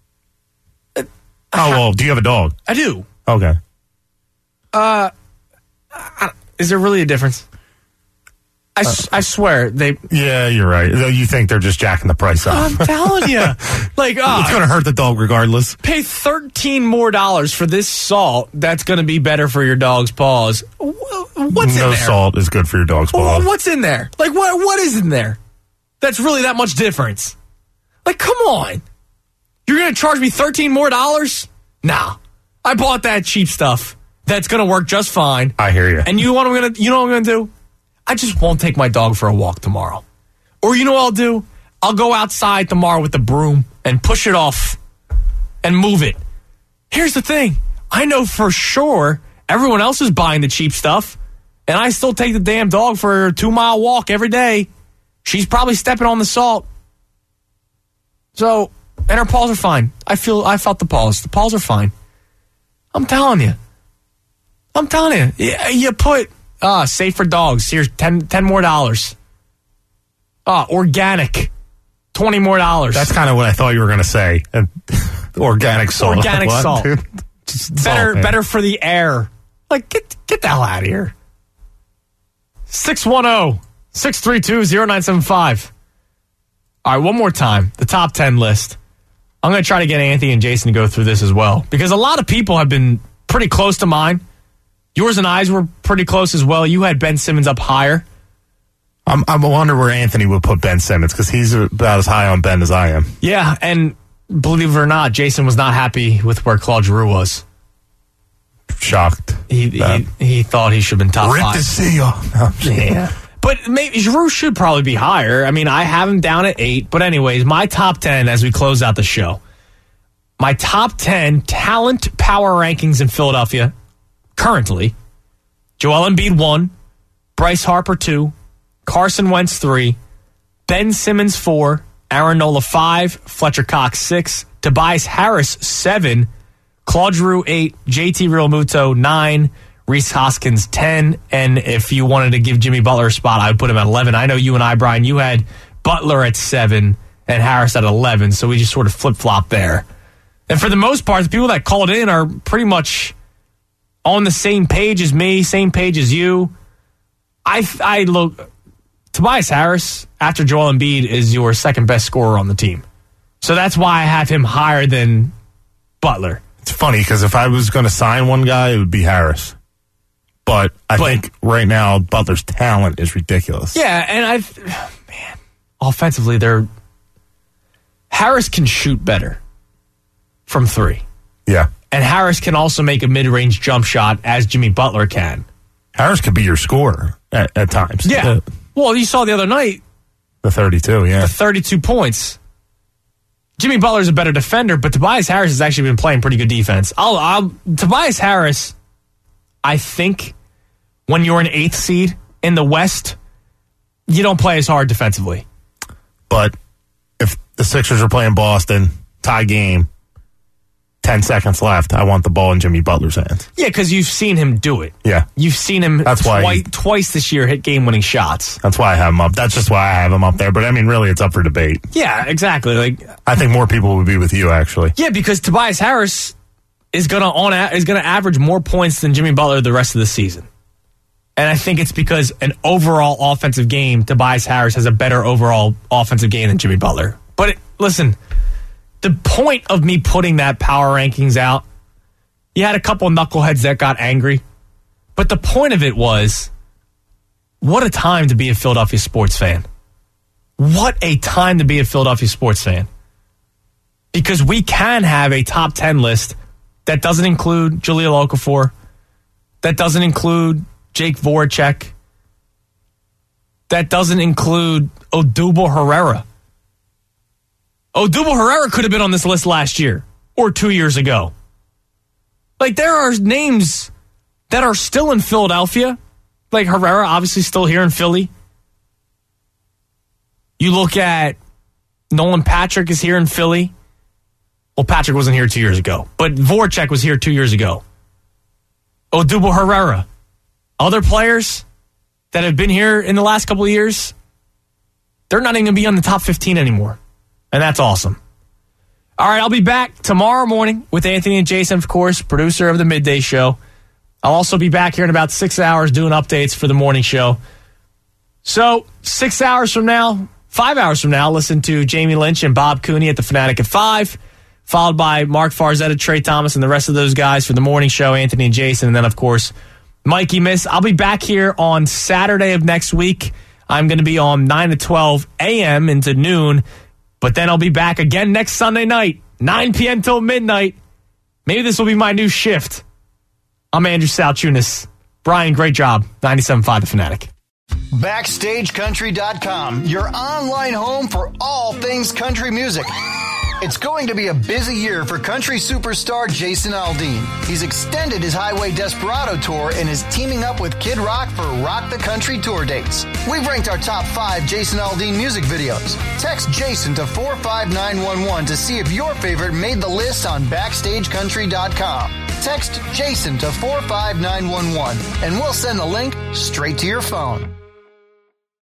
Oh, well, do you have a dog? I do. Okay. Uh, I, is there really a difference? I, uh, I swear they. Yeah, you're right. You think they're just jacking the price up? I'm telling you, like, oh, it's going to hurt the dog regardless. Pay thirteen more dollars for this salt. That's going to be better for your dog's paws. What's no in there? No salt is good for your dog's paws. What's in there? Like, what? What is in there? That's really that much difference? Like, come on. You're going to charge me thirteen more dollars? Nah. I bought that cheap stuff. That's going to work just fine. I hear you. And you know what I'm going to, you know what I'm going to do? I just won't take my dog for a walk tomorrow. Or you know what I'll do? I'll go outside tomorrow with the broom and push it off and move it. Here's the thing. I know for sure everyone else is buying the cheap stuff, and I still take the damn dog for a two-mile walk every day. She's probably stepping on the salt. So, and her paws are fine. I feel I felt the paws. The paws are fine. I'm telling you. I'm telling you. You, you put ah safe for dogs. Here's ten, ten more dollars. Ah, organic. Twenty more dollars. That's kind of what I thought you were going to say. Uh, organic salt. Organic what, salt. Dude? Better, salt, better for the air. Like get get the hell out of here. six one zero, six three two, zero nine seven five. All right, one more time. The top ten list. I'm going to try to get Anthony and Jason to go through this as well. Because a lot of people have been pretty close to mine. Yours and I's were pretty close as well. You had Ben Simmons up higher. I'm, I'm wondering where Anthony would put Ben Simmons, because he's about as high on Ben as I am. Yeah, and believe it or not, Jason was not happy with where Claude Giroux was. Shocked. He he, he thought he should have been top Rip five. to see you. No, yeah. But maybe Giroux should probably be higher. I mean, I have him down at eight. But anyways, my top ten as we close out the show. My top ten talent power rankings in Philadelphia currently. Joel Embiid one, Bryce Harper two, Carson Wentz three, Ben Simmons four, Aaron Nola five, Fletcher Cox six, Tobias Harris seven, Claude Giroux eight, J T Realmuto nine, Reese Hoskins ten, and if you wanted to give Jimmy Butler a spot, I would put him at eleven. I know you and I, Brian, you had Butler at seven and Harris at eleven, so we just sort of flip-flop there. And for the most part, the people that called in are pretty much on the same page as me, same page as you. I I look, Tobias Harris, after Joel Embiid, is your second best scorer on the team. So that's why I have him higher than Butler. It's funny because if I was going to sign one guy, it would be Harris. But I but, think right now Butler's talent is ridiculous. Yeah, and I've man, offensively, they're Harris can shoot better from three. Yeah. And Harris can also make a mid-range jump shot as Jimmy Butler can. Harris could be your scorer at, at times. Yeah. The, well, you saw the other night. The thirty-two, yeah. The thirty-two points. Jimmy Butler's a better defender, but Tobias Harris has actually been playing pretty good defense. I'll, I'll Tobias Harris, I think, when you're an eighth seed in the West, you don't play as hard defensively. But if the Sixers are playing Boston, tie game, ten seconds left, I want the ball in Jimmy Butler's hands. Yeah, because you've seen him do it. Yeah. You've seen him that's why twi- he, twice this year hit game-winning shots. That's why I have him up. That's just why I have him up there. But, I mean, really, it's up for debate. Yeah, exactly. Like I think more people would be with you, actually. Yeah, because Tobias Harris is going to on a- is going to average more points than Jimmy Butler the rest of the season. And I think it's because an overall offensive game, Tobias Harris has a better overall offensive game than Jimmy Butler. But, it, listen, the point of me putting that power rankings out, you had a couple of knuckleheads that got angry. But the point of it was, what a time to be a Philadelphia sports fan. What a time to be a Philadelphia sports fan. Because we can have a top ten list that doesn't include Jahlil Okafor, that doesn't include Jake Voracek, that doesn't include Odubel Herrera. Odubel Herrera could have been on this list last year or two years ago. Like, there are names that are still in Philadelphia. Like, Herrera, obviously still here in Philly. You look at Nolan Patrick is here in Philly. Well, Patrick wasn't here two years ago, but Voracek was here two years ago. Odubel Herrera. Other players that have been here in the last couple of years, they're not even going to be on the top fifteen anymore. And that's awesome. All right, I'll be back tomorrow morning with Anthony and Jason, of course, producer of the Midday Show. I'll also be back here in about six hours doing updates for the morning show. So, six hours from now, five hours from now, listen to Jamie Lynch and Bob Cooney at the Fanatic at five, followed by Mark Farzetta, Trey Thomas, and the rest of those guys for the morning show, Anthony and Jason, and then, of course, Mikey Miss. I'll be back here on Saturday of next week. I'm going to be on nine to twelve a.m. into noon. But then I'll be back again next Sunday night, nine p.m. till midnight. Maybe this will be my new shift. I'm Andrew Salchunas. Brian, great job. ninety-seven point five The Fanatic. Backstage Country dot com, your online home for all things country music. It's going to be a busy year for country superstar Jason Aldean. He's extended his Highway Desperado tour and is teaming up with Kid Rock for Rock the Country tour dates. We've ranked our top five Jason Aldean music videos. Text Jason to four five nine one one to see if your favorite made the list on Backstage Country dot com. Text Jason to four five nine one one and we'll send the link straight to your phone.